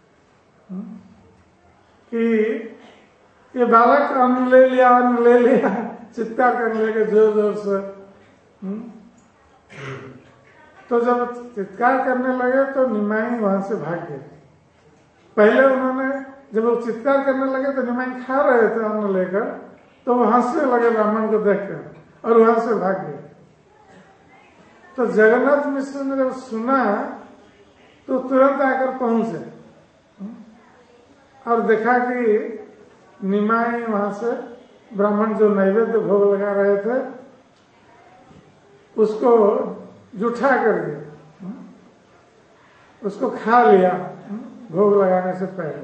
कि ये बालक अन्न ले लिया, अन्न ले लिया, चित्कार करने लगे जोर जोर से। तो जब चित्कार करने लगे तो निमाई वहां से भाग गए। पहले उन्होंने जब वो चित्कार करने लगे तो निमाई खा रहे थे अन्न लेकर, तो वो हंसने लगे ब्राह्मण को देखकर और वहां से भाग गए। तो जगन्नाथ मिश्र ने जब सुना तो तुरंत आकर पहुंचे और देखा कि निमाई वहां से ब्राह्मण जो नैवेद्य भोग लगा रहे थे उसको जुठा करके उसको खा लिया भोग लगाने से पहले।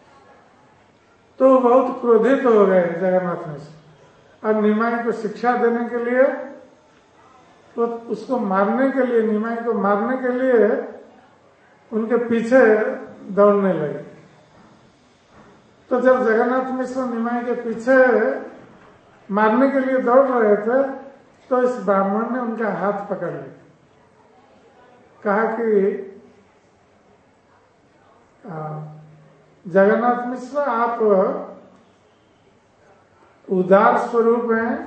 तो बहुत क्रोधित हो गए जगन्नाथ मिश्र और निमाई को शिक्षा देने के लिए, तो उसको मारने के लिए, निमाई को मारने के लिए उनके पीछे दौड़ने लगे। तो जब जगन्नाथ मिश्र निमाई के पीछे मारने के लिए दौड़ रहे थे तो इस ब्राह्मण ने उनका हाथ पकड़ लिया, कहा कि जगन्नाथ मिश्र आप उदार स्वरूप हैं,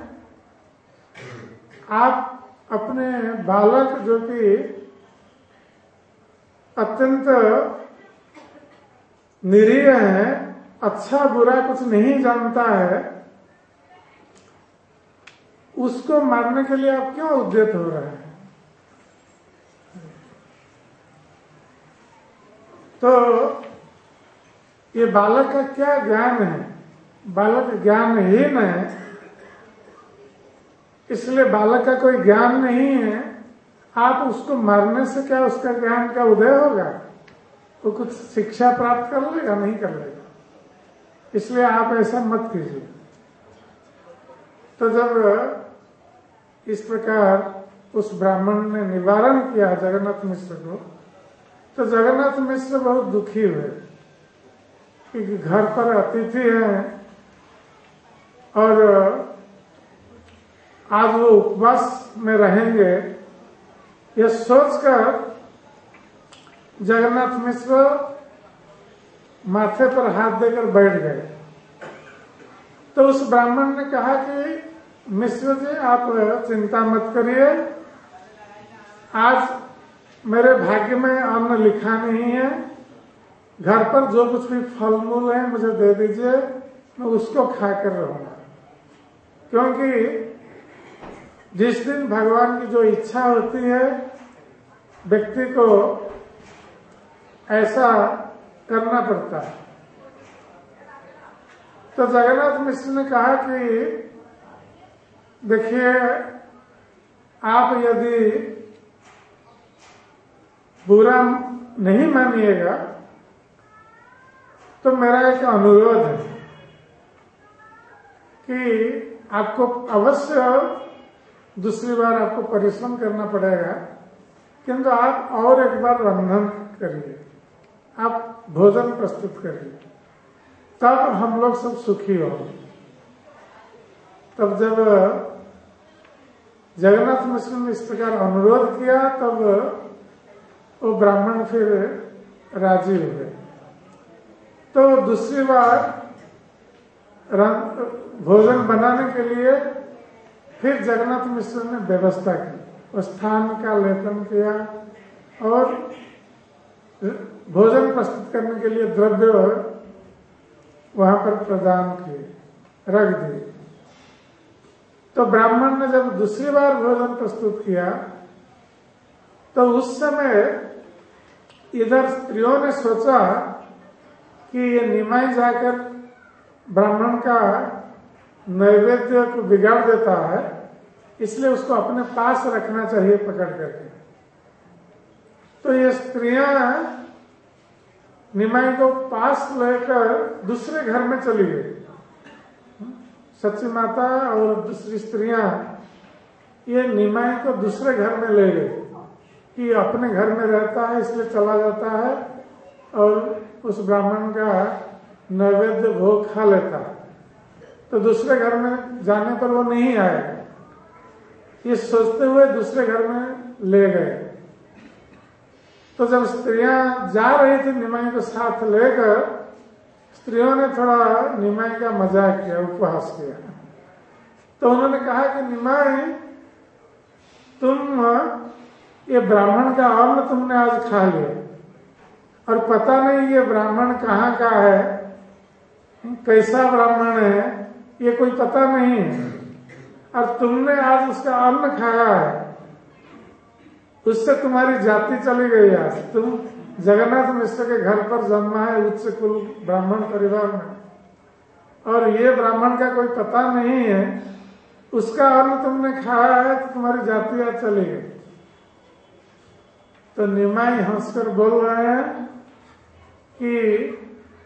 आप अपने बालक जो कि अत्यंत निरीह है, अच्छा बुरा कुछ नहीं जानता है, उसको मारने के लिए आप क्यों उद्यत हो रहे हैं? तो ये बालक का क्या ज्ञान है? बालक ज्ञानहीन है, इसलिए बालक का कोई ज्ञान नहीं है। आप उसको मारने से क्या उसका ज्ञान का उदय होगा? वो कुछ शिक्षा प्राप्त कर लेगा? नहीं कर लेगा। इसलिए आप ऐसा मत कीजिए। तो जब इस प्रकार उस ब्राह्मण ने निवारण किया जगन्नाथ मिश्र को, तो जगन्नाथ मिश्र बहुत दुखी हुए कि घर पर अतिथि हैं और आज वो उपवास में रहेंगे, यह सोचकर जगन्नाथ मिश्र माथे पर हाथ देकर बैठ गए। तो उस ब्राह्मण ने कहा कि मिश्र जी आप चिंता मत करिए, आज मेरे भाग्य में अन्न लिखा नहीं है, घर पर जो कुछ भी फल मूल है मुझे दे दीजिए, मैं उसको खाकर रहूंगा। क्योंकि जिस दिन भगवान की जो इच्छा होती है व्यक्ति को ऐसा करना पड़ता है। तो जगन्नाथ मिश्र ने कहा कि देखिए, आप यदि बुरा नहीं मानिएगा तो मेरा एक अनुरोध है कि आपको अवश्य दूसरी बार आपको परिश्रम करना पड़ेगा, किंतु आप और एक बार रंधन करिए, आप भोजन प्रस्तुत करिए, तब हम लोग सब सुखी होंगे। तब जब जगन्नाथ मिश्र ने इस प्रकार अनुरोध किया तब वो ब्राह्मण फिर राजी हुए। तो दूसरी बार भोजन बनाने के लिए फिर जगन्नाथ मिश्र ने व्यवस्था की, स्थान का लेखन किया और भोजन प्रस्तुत करने के लिए द्रव्य वहां पर प्रदान किए, रख दिए। तो ब्राह्मण ने जब दूसरी बार भोजन प्रस्तुत किया तो उस समय इधर स्त्रियों ने सोचा कि ये निमाई जाकर ब्राह्मण का नैवेद्य को बिगाड़ देता है, इसलिए उसको अपने पास रखना चाहिए पकड़ करके। तो ये स्त्रियां निमाई को पास लेकर दूसरे घर में चली गई। सची माता और दूसरी स्त्रियां ये निमाई को दूसरे घर में ले गई कि अपने घर में रहता है इसलिए चला जाता है और उस ब्राह्मण का नैवेद्य भोग खा लेता है, तो दूसरे घर में जाने पर वो नहीं आएगा, ये सोचते हुए दूसरे घर में ले गए। तो जब स्त्रियां जा रही थी निमाई को साथ लेकर, स्त्रियों ने थोड़ा निमाई का मजाक किया, उपहास किया। तो उन्होंने कहा कि निमाई, तुम ये ब्राह्मण का अन्न तुमने आज खा लिया और पता नहीं ये ब्राह्मण कहाँ का है, कैसा ब्राह्मण है, ये कोई पता नहीं है, और तुमने आज उसका अन्न खाया है, उससे तुम्हारी जाति चली गई। आज तुम जगन्नाथ मिश्र के घर पर जन्मा है, उच्च कुल ब्राह्मण परिवार में, और ये ब्राह्मण का कोई पता नहीं है, उसका अन्न तुमने खाया है तो तुम्हारी जाति आज चली गई। तो निमाई हंसकर बोल रहे हैं कि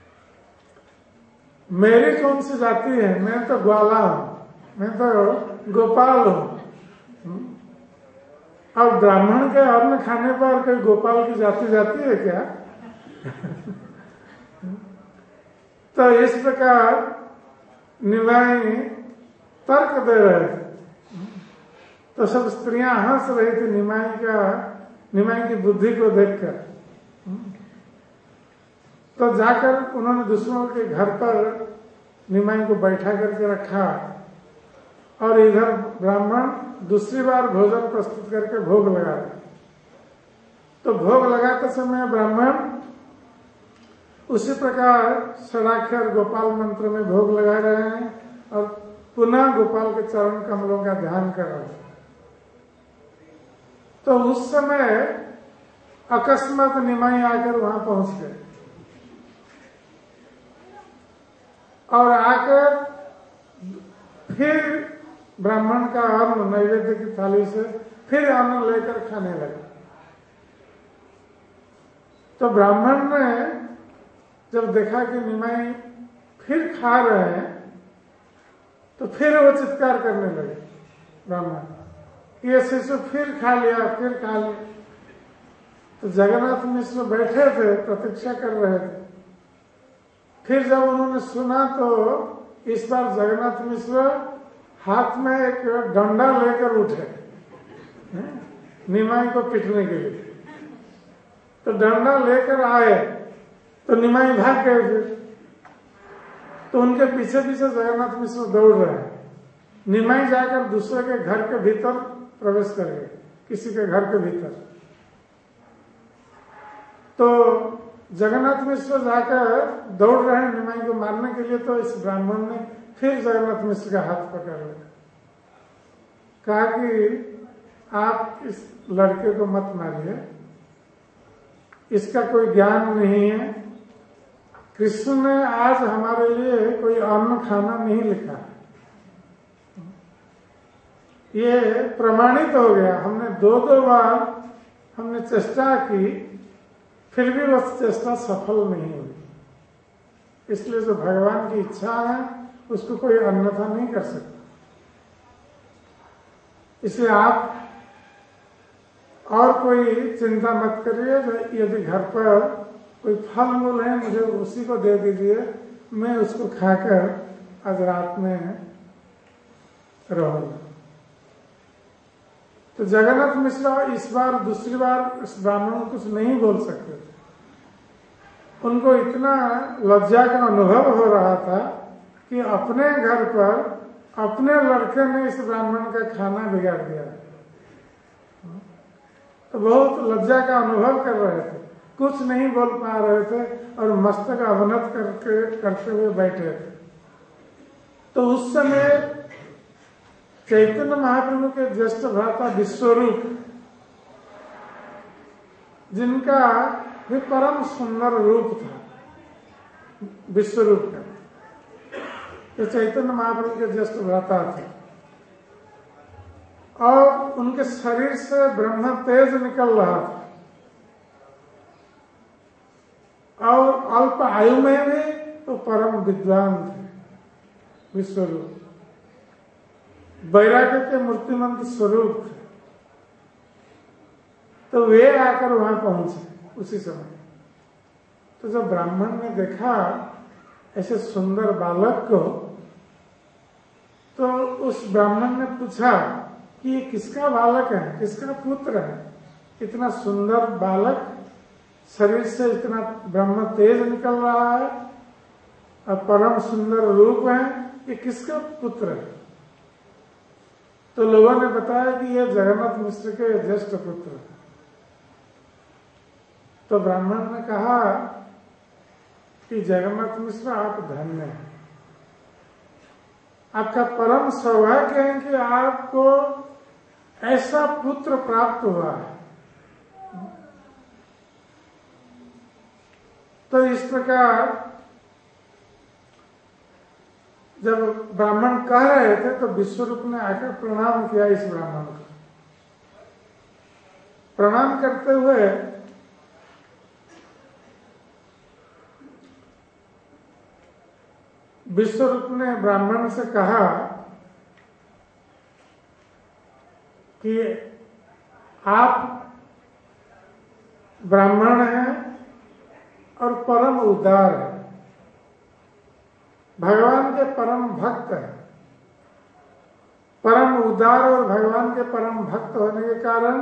मेरी कौन सी जाति है, मैं तो ग्वाला हूं, मैं तो गोपाल हूं। अब ब्राह्मण के अन्न खाने पर कोई गोपाल की जाति जाती है क्या? तो इस प्रकार निमाई तर्क दे रहे थे। तो सब स्त्रियां हंस रही थी निमाई की बुद्धि को देखकर। तो जाकर उन्होंने दूसरों के घर पर निमाई को बैठा करके रखा और इधर ब्राह्मण दूसरी बार भोजन प्रस्तुत करके भोग लगा रहे। तो भोग लगाते समय ब्राह्मण उसी प्रकार षडाक्षर गोपाल मंत्र में भोग लगा रहे हैं और पुनः गोपाल के चरण कमलों का ध्यान कर रहे हैं। तो उस समय अकस्मात निमाई आकर वहां पहुंच गए और आकर फिर ब्राह्मण का अन्न नैवेद्य की थाली से फिर अन्न लेकर खाने लगे। तो ब्राह्मण ने जब देखा कि निमाई फिर खा रहे हैं तो फिर वो चित्कार करने लगे ब्राह्मण, ये शिशु फिर खा लिया, फिर खा लिया। तो जगन्नाथ मिश्र बैठे थे, प्रतीक्षा कर रहे थे। फिर जब उन्होंने सुना तो इस बार जगन्नाथ मिश्र हाथ में एक डंडा लेकर उठे निमाई को पीटने के लिए। तो डंडा लेकर आए तो निमाई भाग गए फिर। तो उनके पीछे पीछे जगन्नाथ मिश्र दौड़ रहे हैं। निमाई जाकर दूसरे के घर के भीतर प्रवेश कर गए, किसी के घर के भीतर। तो जगन्नाथ मिश्र जाकर दौड़ रहे हैं निमाई को मारने के लिए। तो इस ब्राह्मण ने फिर जगन्नाथ मिश्र का हाथ पकड़ लिया, कहा कि आप इस लड़के को मत मारिए, इसका कोई ज्ञान नहीं है। कृष्ण ने आज हमारे लिए कोई अन्न खाना नहीं लिखा, ये प्रमाणित हो गया। हमने दो बार हमने चेष्टा की, फिर भी वह चेष्टा सफल नहीं हुई। इसलिए जो भगवान की इच्छा है उसको कोई अन्यथा नहीं कर सकता। इसलिए आप और कोई चिंता मत करिए। यदि घर पर कोई फल मूल है मुझे उसी को दे दीजिए, मैं उसको खाकर आज रात में रहूंगा। तो जगन्नाथ मिश्र इस बार दूसरी बार इस ब्राह्मण को कुछ नहीं बोल सकते थे। उनको इतना लज्जा का अनुभव हो रहा था कि अपने घर पर अपने लड़के ने इस ब्राह्मण का खाना बिगाड़ दिया। तो बहुत लज्जा का अनुभव कर रहे थे, कुछ नहीं बोल पा रहे थे और मस्तक अवनत करते हुए बैठे थे। तो उस समय चैतन्य महाप्रभु के ज्येष्ठ भ्राता विश्वरूप, जिनका भी परम सुंदर रूप था विश्वरूप का, तो चैतन्य महाप्रभु के ज्येष्ठ भ्राता थे और उनके शरीर से ब्रह्म तेज निकल रहा था और अल्प आयु में भी तो परम विद्वान थे विश्वरूप, वैराग्य के मूर्तिमंत स्वरूप थे। तो वे आकर वहां पहुंचे उसी समय। तो जब ब्राह्मण ने देखा ऐसे सुंदर बालक को, तो उस ब्राह्मण ने पूछा कि ये किसका बालक है, किसका पुत्र है, इतना सुंदर बालक शरीर से इतना ब्रह्म तेज निकल रहा है और परम सुंदर रूप है, ये किसका पुत्र है? तो लोगों ने बताया कि ये जगन्नाथ मिश्र के ज्येष्ठ पुत्र है। तो ब्राह्मण ने कहा कि जगन्नाथ मिश्र आप धन्य हैं, आपका परम सौभाग्य है कि आपको ऐसा पुत्र प्राप्त हुआ है। तो इस प्रकार जब ब्राह्मण कह रहे थे तो विश्वरूप ने आकर प्रणाम किया इस ब्राह्मण को। प्रणाम करते हुए विश्वरूप ने ब्राह्मण से कहा कि आप ब्राह्मण हैं और परम उदार है, भगवान के परम भक्त है। परम उदार और भगवान के परम भक्त होने के कारण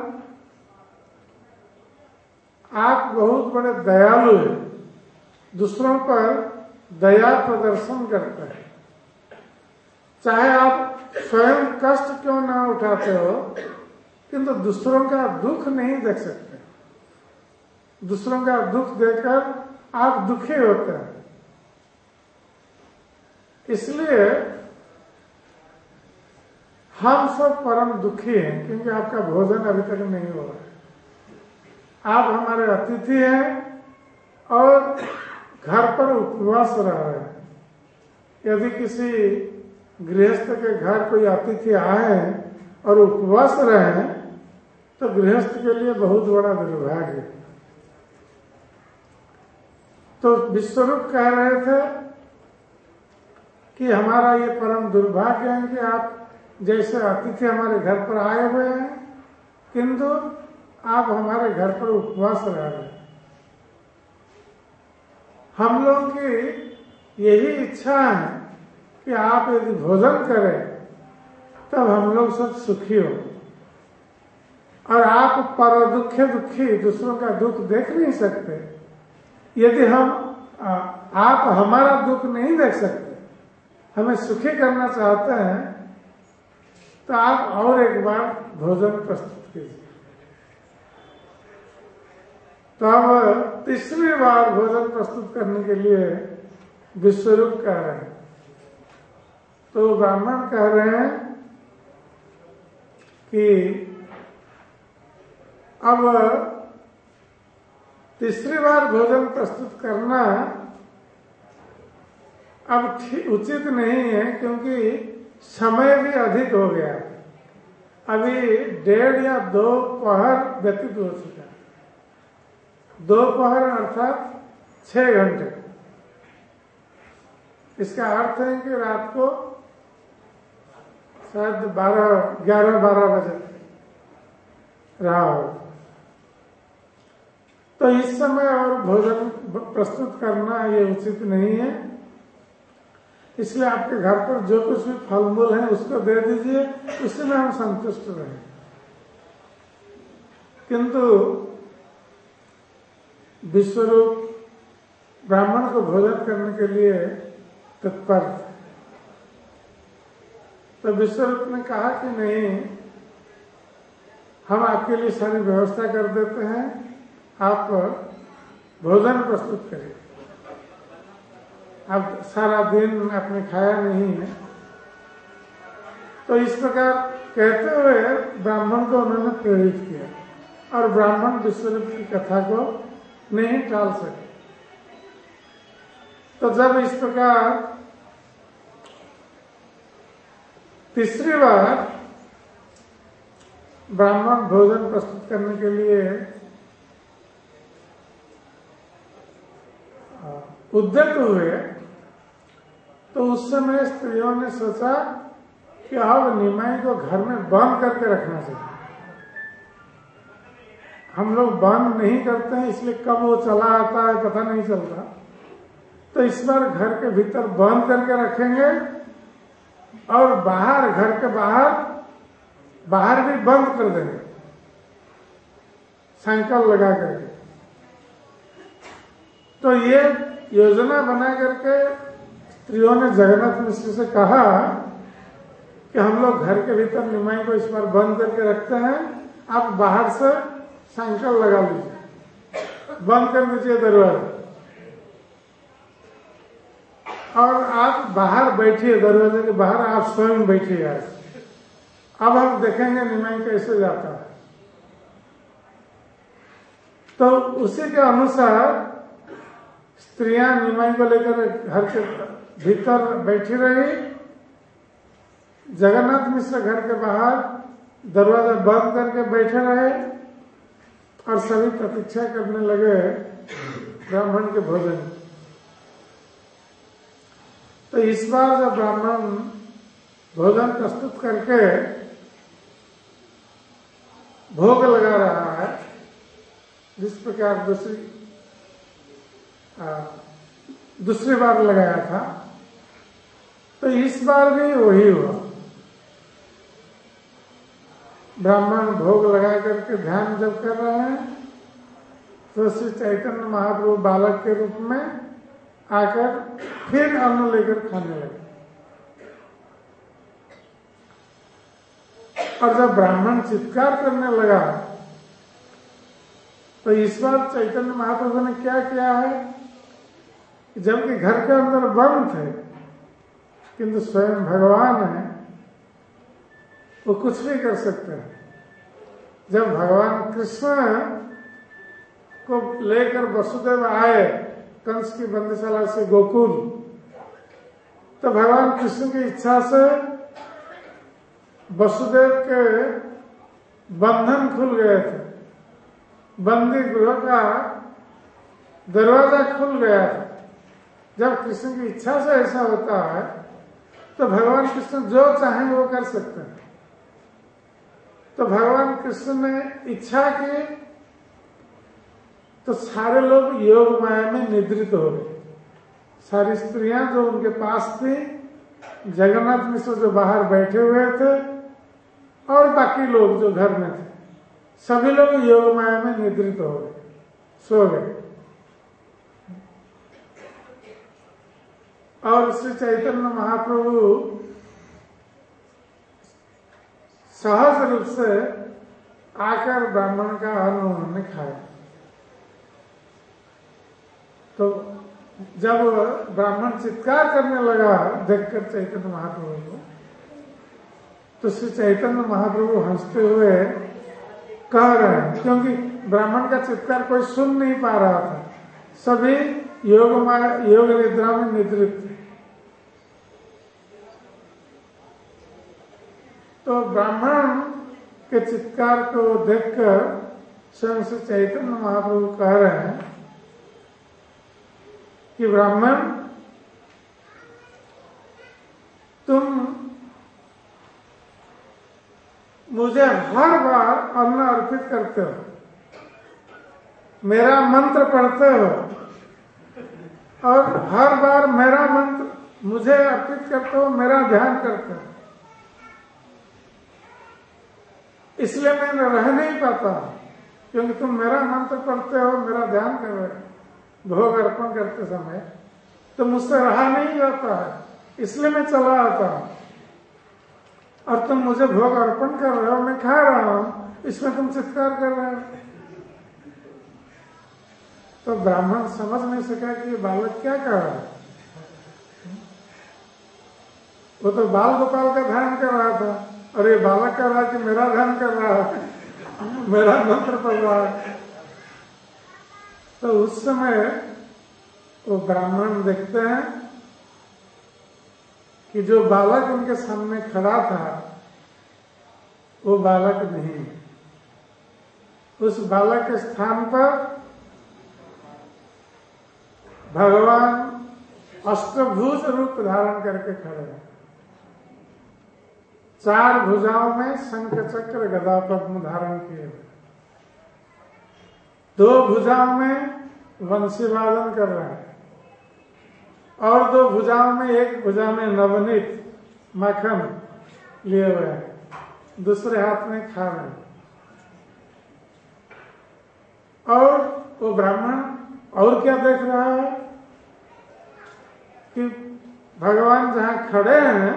आप बहुत बड़े दयालु हैं, दूसरों पर दया प्रदर्शन करते हैं। चाहे आप स्वयं कष्ट क्यों ना उठाते हो, किंतु दूसरों का दुख नहीं देख सकते। दूसरों का दुख देखकर आप दुखी होते हैं। इसलिए हम सब परम दुखी हैं क्योंकि आपका भोजन अभी तक नहीं हो रहा है। आप हमारे अतिथि हैं और घर पर उपवास रह रहे हैं। यदि किसी गृहस्थ के घर कोई अतिथि आए और उपवास रहे तो गृहस्थ के लिए बहुत बड़ा दुर्भाग्य है। तो विश्वरूप कह रहे थे कि हमारा ये परम दुर्भाग्य है कि आप जैसे अतिथि हमारे घर पर आए हुए हैं, किंतु आप हमारे घर पर उपवास रह रहे हैं। हम लोगों की यही इच्छा है कि आप यदि भोजन करें तब हम लोग सब सुखी हो, और आप पर दुखी दूसरों का दुख देख नहीं सकते। यदि आप हमारा दुख नहीं देख सकते, हमें सुखी करना चाहते हैं, तो आप और एक बार भोजन प्रस्तुत कीजिए। तो अब तीसरी बार भोजन प्रस्तुत करने के लिए विश्वरूप कह रहे हैं। तो ब्राह्मण कह रहे हैं कि अब तीसरी बार भोजन प्रस्तुत करना अब उचित नहीं है, क्योंकि समय भी अधिक हो गया। अभी 1:30 या 2 पहर व्यतीत हो चुका है। 2 पहर अर्थात 6 घंटे। इसका अर्थ है कि रात को शायद 11-12 बजे रहा हो। तो इस समय और भोजन प्रस्तुत करना ये उचित नहीं है। इसलिए आपके घर पर जो कुछ भी फल मूल है उसको दे दीजिए, उससे में हम संतुष्ट रहें। किंतु विश्वरूप ब्राह्मण को भोजन करने के लिए तत्पर थे। तो विश्वरूप ने कहा कि नहीं, हम आपके लिए सारी व्यवस्था कर देते हैं, आप भोजन प्रस्तुत करिए। अब सारा दिन आपने खाया नहीं है। तो इस प्रकार कहते हुए ब्राह्मण को उन्होंने प्रेरित किया, और ब्राह्मण विश्वरूप की कथा को नहीं टाल सके। तो जब इस प्रकार तीसरी बार ब्राह्मण भोजन प्रस्तुत करने के लिए उद्यत हुए, तो उस समय स्त्रियों ने सोचा कि अब निमाई को घर में बंद करके रखना चाहिए। हम लोग बंद नहीं करते हैं, इसलिए कब वो चला आता है पता नहीं चलता। तो इस बार घर के भीतर बंद करके रखेंगे, और बाहर, घर के बाहर भी बंद कर देंगे, संकल्प लगा करके। तो ये योजना बना करके स्त्रियों ने जगन्नाथ मिश्र से कहा कि हम लोग घर के भीतर निमाई को इस बार बंद करके रखते हैं, आप बाहर से सांकल लगा लीजिए, बंद कर दीजिए दरवाजा, और आप बाहर बैठिए, दरवाजे के बाहर आप स्वयं बैठिए। अब हम देखेंगे निमाई कैसे जाता है। तो उसी के अनुसार स्त्रियां निमाई को लेकर घर के भीतर बैठी रही, जगन्नाथ मिश्र घर के बाहर दरवाजा बंद करके बैठे रहे और सभी प्रतीक्षा करने लगे ब्राह्मण के भोजन। तो इस बार जब ब्राह्मण भोजन प्रस्तुत करके भोग लगा रहा है, जिस प्रकार दूसरी बार लगाया था, तो इस बार भी वही हुआ। ब्राह्मण भोग लगा करके ध्यान जब कर रहे हैं तो श्री चैतन्य महाप्रभु बालक के रूप में आकर फिर अन्न लेकर खाने लगे। और जब ब्राह्मण चित्कार करने लगा तो इस बार चैतन्य महाप्रभु ने क्या किया है, जबकि घर के अंदर बंद थे, किंतु स्वयं भगवान है, वो कुछ भी कर सकते हैं। जब भगवान कृष्ण को लेकर वसुदेव आए कंस की बंदीशाला से गोकुल, तो भगवान कृष्ण की इच्छा से वसुदेव के बंधन खुल गए थे, बंदी गृह का दरवाजा खुल गया था। जब कृष्ण की इच्छा से ऐसा होता है तो भगवान कृष्ण जो चाहें वो कर सकते हैं। तो भगवान कृष्ण ने इच्छा की तो सारे लोग योग माया में निद्रित हो गए। सारी स्त्रियां जो उनके पास थी, जगन्नाथ मिश्र जो बाहर बैठे हुए थे, और बाकी लोग जो घर में थे, सभी लोग योग माया में निद्रित हो गए, सो गए। और श्री चैतन्य महाप्रभु सहज रूप से आकर ब्राह्मण का अन्न उन्होंने खाया। तो जब ब्राह्मण चित्कार करने लगा देखकर चैतन्य महाप्रभु को, तो श्री चैतन्य महाप्रभु हंसते हुए कह रहे हैं, क्योंकि ब्राह्मण का चित्कार कोई सुन नहीं पा रहा था, सभी योग निद्रा में निद्रित थे। तो ब्राह्मण के चित्कार को देखकर स्वयं से चैतन्य महाप्रभु कह रहे हैं कि ब्राह्मण, तुम मुझे हर बार अन्न अर्पित करते हो, मेरा मंत्र पढ़ते हो, और हर बार मेरा मंत्र मुझे अर्पित करते हो, मेरा ध्यान करते हो। इसलिए मैं रह नहीं पाता, क्योंकि तुम मेरा मंत्र पढ़ते हो, मेरा ध्यान कर रहे हो भोग अर्पण करते समय, तो मुझसे रहा नहीं जाता है, इसलिए मैं चला आता हूं। और तुम मुझे भोग अर्पण कर रहे हो, मैं खा रहा हूं, इसमें तुम चित्कार कर रहे हो। तो ब्राह्मण समझ नहीं सका कि ये बालक क्या कर रहा है। वो तो बाल गोपाल का ध्यान कर रहा था, और ये बालक कर रहा है कि मेरा ध्यान कर रहा है, मेरा मंत्र पढ़ रहा है। तो उस समय वो ब्राह्मण देखते हैं कि जो बालक उनके सामने खड़ा था वो बालक नहीं, उस बालक के स्थान पर भगवान अष्टभुज रूप धारण करके खड़े हैं। 4 भुजाओं में शंख चक्र गदा पद्म धारण किए हुए, 2 भुजाओं में वंशी वादन कर रहे हैं, और 2 भुजाओं में, एक भुजा में नवनीत माखन लिए हुए हैं, दूसरे हाथ में खा रहे हैं। और वो ब्राह्मण और क्या देख रहा है कि भगवान जहां खड़े हैं,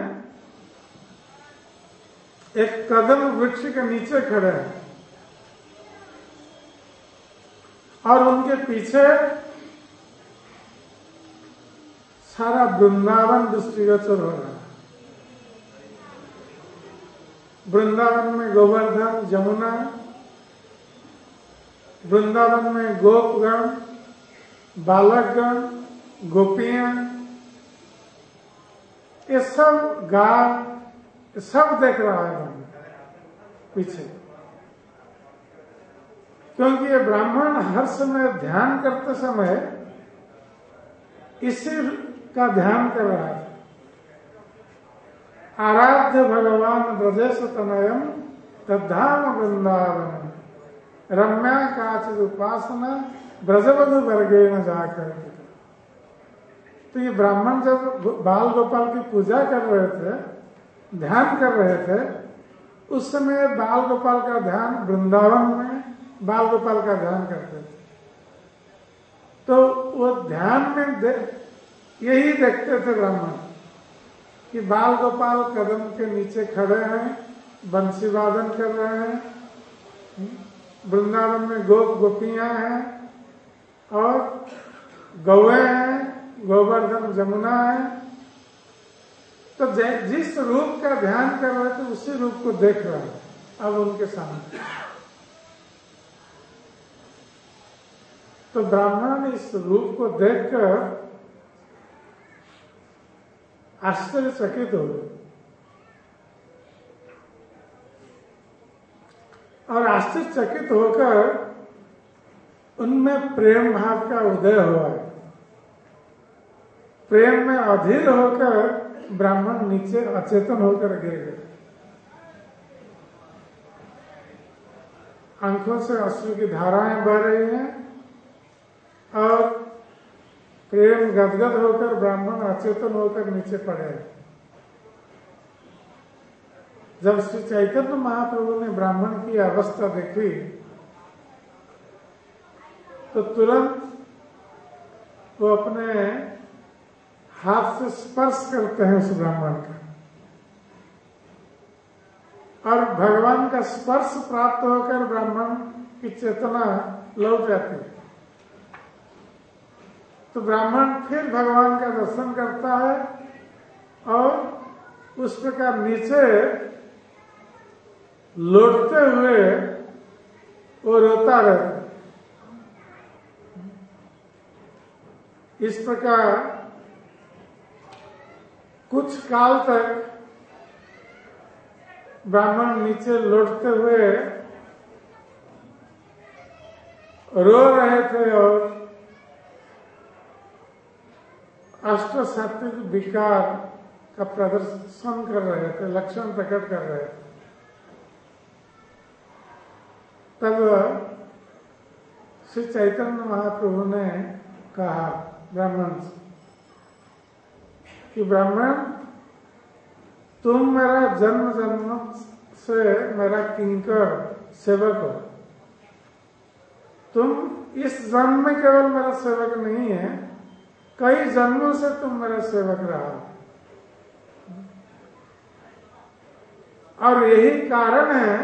एक कदम वृक्ष के नीचे खड़े हैं और उनके पीछे सारा वृंदावन दृष्टिगोचर हो रहा है। वृंदावन में गोवर्धन, जमुना, वृंदावन में गोपगण, बालकगण, गोपियां, ये सब गाय सब देख रहा है पीछे। क्योंकि ये ब्राह्मण हर समय ध्यान करते समय इसी का ध्यान कर रहा है। आराध्य भगवान ब्रजेश तनयम तद्धाम वृंदावन रम्या काचिद उपासना ब्रजवधु वर्गे न जाकर। तो ये ब्राह्मण जब बाल गोपाल की पूजा कर रहे थे, ध्यान कर रहे थे, उस समय बाल गोपाल का ध्यान वृंदावन में बाल गोपाल का ध्यान करते थे। तो वो ध्यान में यही देखते थे ब्राह्मण कि बाल गोपाल कदम के नीचे खड़े हैं, बंसी वादन कर रहे हैं, वृंदावन में गोप गोपियां हैं और गौए हैं, गोवर्धन जमुना है। तो जिस रूप का ध्यान कर रहे थे उसी रूप को देख रहे हैं अब उनके सामने। तो ब्राह्मण इस रूप को देखकर आश्चर्यचकित हो गए और आश्चर्यचकित होकर उनमें प्रेम भाव का उदय हुआ है। प्रेम में अधीर होकर ब्राह्मण नीचे अचेतन होकर गिर गए। आंखों से अश्रु की धाराएं बह रही हैं और प्रेम गदगद होकर ब्राह्मण अचेतन होकर नीचे पड़े। जब श्री चैतन्य महाप्रभु ने ब्राह्मण की अवस्था देखी तो तुरंत वो अपने हाथ से स्पर्श करते हैं उस ब्राह्मण का और भगवान का स्पर्श प्राप्त होकर ब्राह्मण की चेतना लौट जाती है। तो ब्राह्मण फिर भगवान का दर्शन करता है और उस प्रकार नीचे लौटते हुए वो रोता रहता है। इस प्रकार कुछ काल तक ब्राह्मण नीचे लौटते हुए रो रहे थे और अष्ट सात्विक विकार का प्रदर्शन कर रहे थे, लक्षण प्रकट कर रहे थे। तब श्री चैतन्य महाप्रभु ने कहा ब्राह्मण से कि ब्राह्मण, तुम मेरा जन्म जन्म से मेरा किंकर सेवक हो। तुम इस जन्म में केवल मेरा सेवक नहीं है, कई जन्मों से तुम मेरा सेवक रहा हो। और यही कारण है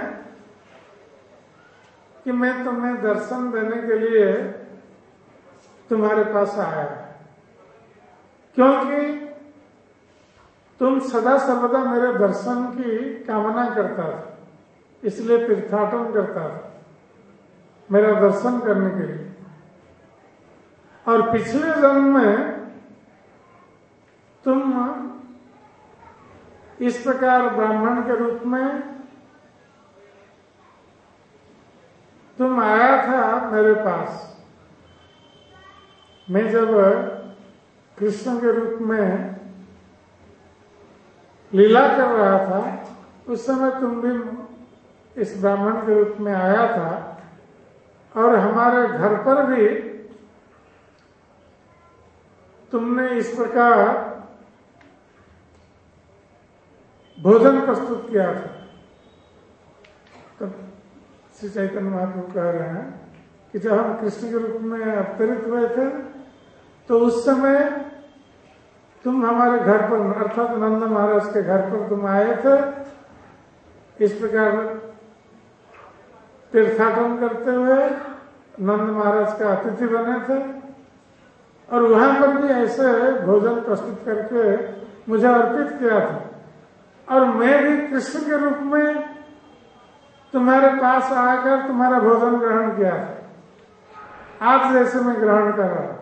कि मैं तुम्हें दर्शन देने के लिए तुम्हारे पास आया, क्योंकि तुम सदा सर्वदा मेरे दर्शन की कामना करता था, इसलिए तीर्थाटन करता था मेरा दर्शन करने के लिए। और पिछले जन्म में तुम इस प्रकार ब्राह्मण के रूप में तुम आया था मेरे पास। मैं जब कृष्ण के रूप में लीला कर रहा था उस समय तुम भी इस ब्राह्मण के रूप में आया था और हमारे घर पर भी तुमने इस प्रकार भोजन प्रस्तुत किया था। तब श्री चैतन्य महाप्रभु कह रहे हैं कि जब हम कृष्ण के रूप में अवतरित हुए थे तो उस समय तुम हमारे घर पर अर्थात नंद महाराज के घर पर तुम आए थे, इस प्रकार तीर्थाटन करते हुए नंद महाराज का अतिथि बने थे और वहां पर भी ऐसे भोजन प्रस्तुत करके मुझे अर्पित किया था और मैं भी कृष्ण के रूप में तुम्हारे पास आकर तुम्हारा भोजन ग्रहण किया था, आज जैसे मैं ग्रहण कर रहा हूं।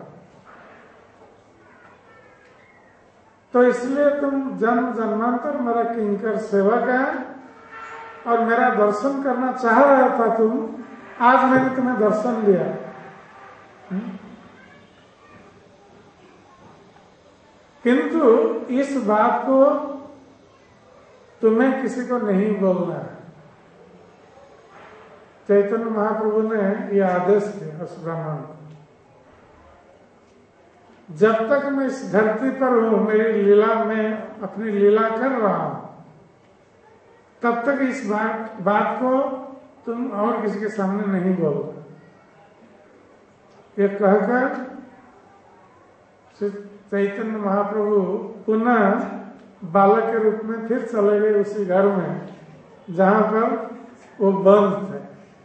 तो इसलिए तुम जन्म जन्मांतर मेरा किंकर सेवक है और मेरा दर्शन करना चाह रहा था तुम, आज मैंने तुम्हें दर्शन दिया। किंतु इस बात को तुम्हें किसी को नहीं बोलना है। चैतन्य महाप्रभु ने यह आदेश दिया उस ब्राह्मण को, जब तक मैं इस धरती पर हूं, मेरी लीला में अपनी लीला कर रहा हूं, तब तक इस बात को तुम और किसी के सामने नहीं बोलो। ये कहकर श्री चैतन्य महाप्रभु पुनः बालक के रूप में फिर चले गए उसी घर में जहां पर वो बंद थे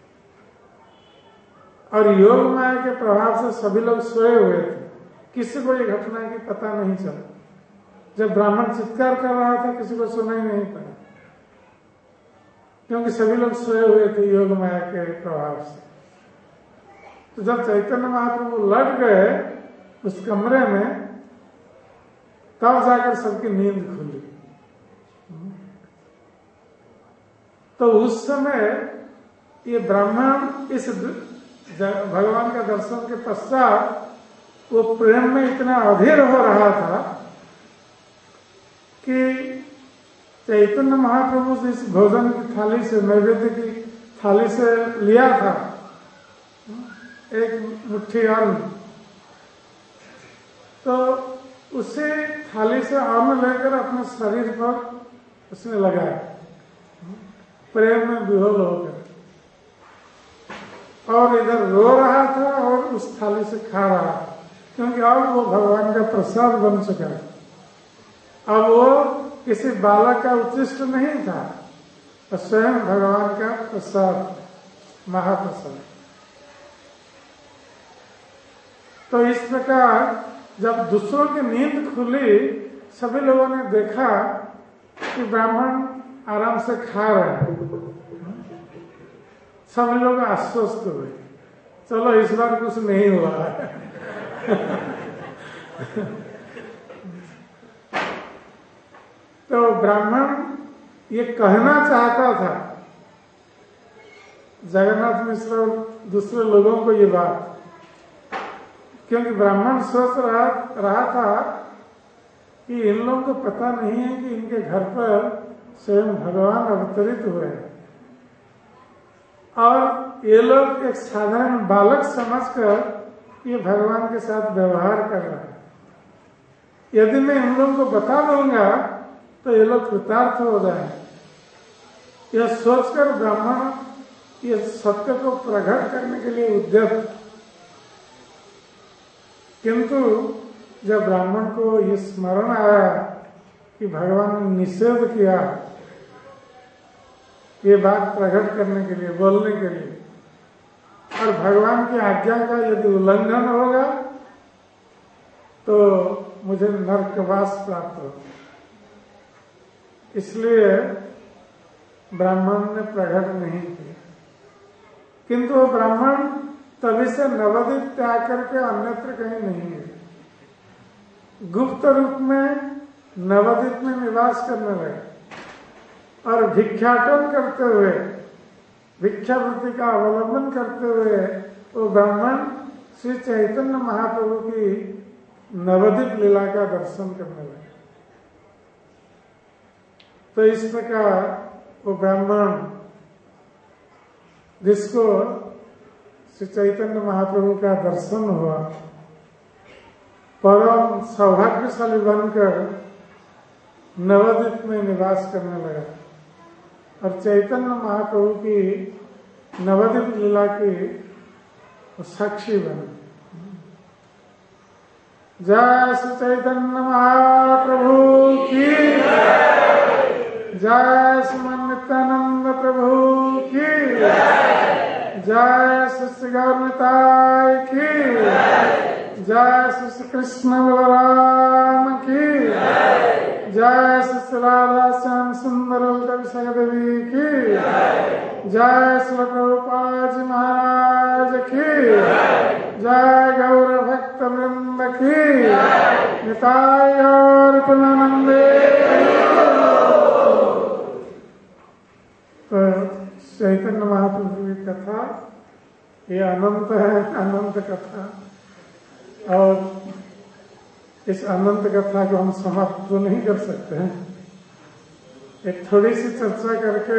और योग माया के प्रभाव से सभी लोग सोए हुए थे, किसी को ये घटना की पता नहीं चला। जब ब्राह्मण चित्कार कर रहा था किसी को सुनाई नहीं पड़ा, क्योंकि सभी लोग सोए हुए थे योग माया के प्रभाव से। तो जब चैतन्य महाप्रभु लौट गए उस कमरे में, तब जाकर सबकी नींद खुली। तो उस समय ये ब्राह्मण इस भगवान का दर्शन के पश्चात वो प्रेम में इतना अधीर हो रहा था कि चैतन्य महाप्रभु से इस भोजन की थाली से, नैवेद्य की थाली से लिया था एक मुट्ठी अन्न, तो उसे थाली से अन्न लेकर अपने शरीर पर उसने लगाया, प्रेम में विहोल होकर, और इधर रो रहा था और उस थाली से खा रहा था, क्योंकि अब वो भगवान का प्रसाद बन चुका है। अब वो किसी बालक का उच्चिष्ट नहीं था, तो स्वयं भगवान का प्रसाद, महाप्रसाद। तो इस प्रकार जब दूसरों की नींद खुली, सभी लोगों ने देखा कि ब्राह्मण आराम से खा रहे हैं। सभी लोग आश्वस्त हुए, चलो इस बार कुछ नहीं हुआ है। तो ब्राह्मण ये कहना चाहता था जगन्नाथ मिश्र और दूसरे लोगों को ये बात, क्योंकि ब्राह्मण सोच रहा था कि इन लोगों को पता नहीं है कि इनके घर पर स्वयं भगवान अवतरित हुए हैं और ये लोग एक साधारण बालक समझकर ये भगवान के साथ व्यवहार कर रहे हैं। यदि मैं इन लोगों को बता दूंगा तो ये लोग कृतार्थ हो जाएंगे। यह सोचकर ब्राह्मण ये सत्य को प्रकट करने के लिए उद्यत, किंतु जब ब्राह्मण को ये स्मरण आया कि भगवान ने निषेध किया ये बात प्रकट करने के लिए, बोलने के लिए, और भगवान की आज्ञा का यदि उल्लंघन होगा तो मुझे नरकवास प्राप्त होगा, इसलिए ब्राह्मण ने प्रकट नहीं किया। किंतु वो ब्राह्मण तभी से नवद्वीप त्याग करके अन्यत्र कहीं नहीं है, गुप्त रूप में नवद्वीप में निवास करने लगे और भिक्षाटन करते हुए, भिक्षावृत्ति का अवलंबन करते हुए वो ब्राह्मण श्री चैतन्य महाप्रभु की नवद्वीप लीला का दर्शन करने लगे। तो इस प्रकार वो ब्राह्मण जिसको श्री चैतन्य महाप्रभु का दर्शन हुआ, परम सौभाग्यशाली बनकर नवद्वीप में निवास करने लगा और चैतन्य महाप्रभु की नवद्वीप लीला की वो साक्षी बने। जय श्री चैतन्य महाप्रभु की, जय श्रीमन नित्यानंद प्रभु की, जय श्री गौर निताई की, जय श्री कृष्ण बलराम की, जय श्री राधा श्याम सुंदर विषय देवी की, जय श्री प्रभुपाद जी महाराज की, जय गौर भक्त वृंद की, निताई और प्रेमानंदे। तो चैतन्य महाप्रभु की कथा ये अनंत है, अनंत कथा, और इस अनंत कथा को हम समाप्त तो नहीं कर सकते हैं। एक थोड़ी सी चर्चा करके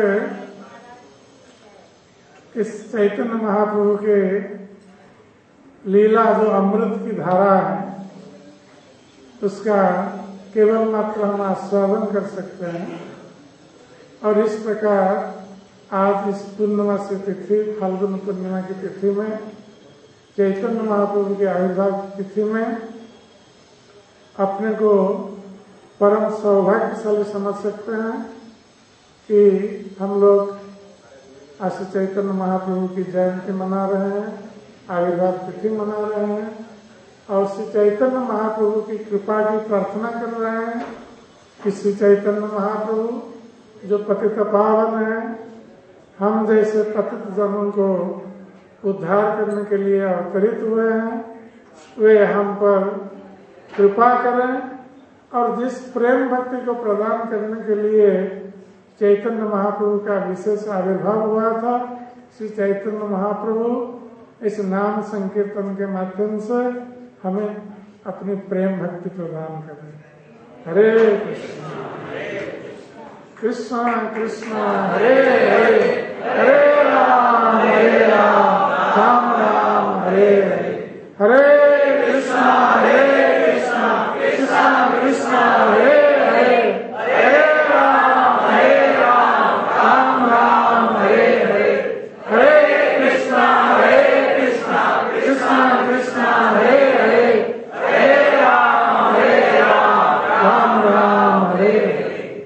इस चैतन्य महाप्रभु के लीला जो अमृत की धारा है उसका केवल मात्र हम आस्वादन कर सकते हैं। और इस प्रकार आज इस पूर्णिमासी तिथि, फाल्गुन पूर्णिमा की तिथि में, चैतन्य महाप्रभु के आविर्भाव की तिथि में अपने को परम सौभाग्यशाली समझ सकते हैं कि हम लोग आज चैतन्य महाप्रभु की जयंती मना रहे हैं, आविर्भाव तिथि मना रहे हैं, और श्री चैतन्य महाप्रभु की कृपा की प्रार्थना कर रहे हैं कि श्री चैतन्य महाप्रभु जो पतित पावन है, हम जैसे पतित जनों को उद्धार करने के लिए अवतरित हुए हैं, वे हम पर कृपा करें। और जिस प्रेम भक्ति को प्रदान करने के लिए चैतन्य महाप्रभु का विशेष आविर्भाव हुआ था, श्री चैतन्य महाप्रभु इस नाम संकीर्तन के माध्यम से हमें अपनी प्रेम भक्ति प्रदान करें। हरे कृष्णा कृष्णा कृष्णा हरे हरे, हरे राम राम राम हरे हरे, हरे कृष्णा कृष्णा कृष्णा हरे हरे, हरे राम राम राम हरे हरे, हरे कृष्णा कृष्णा कृष्णा हरे हरे, हरे राम राम राम हरे हरे।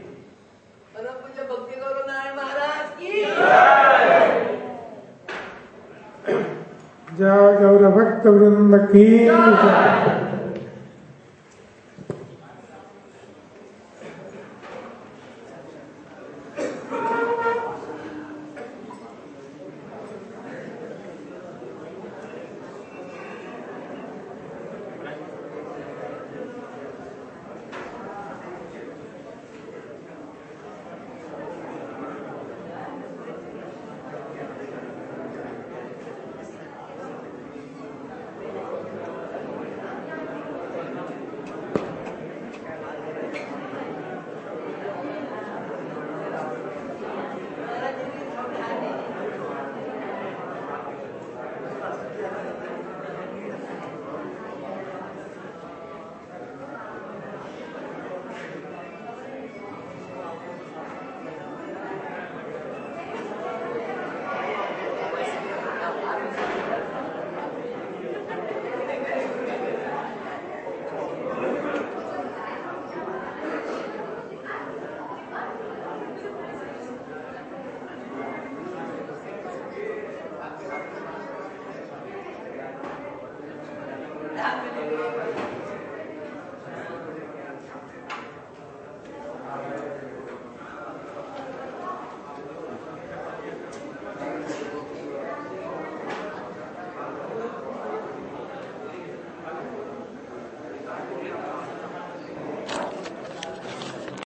जय गौर भक्त वृंद की जय। happening.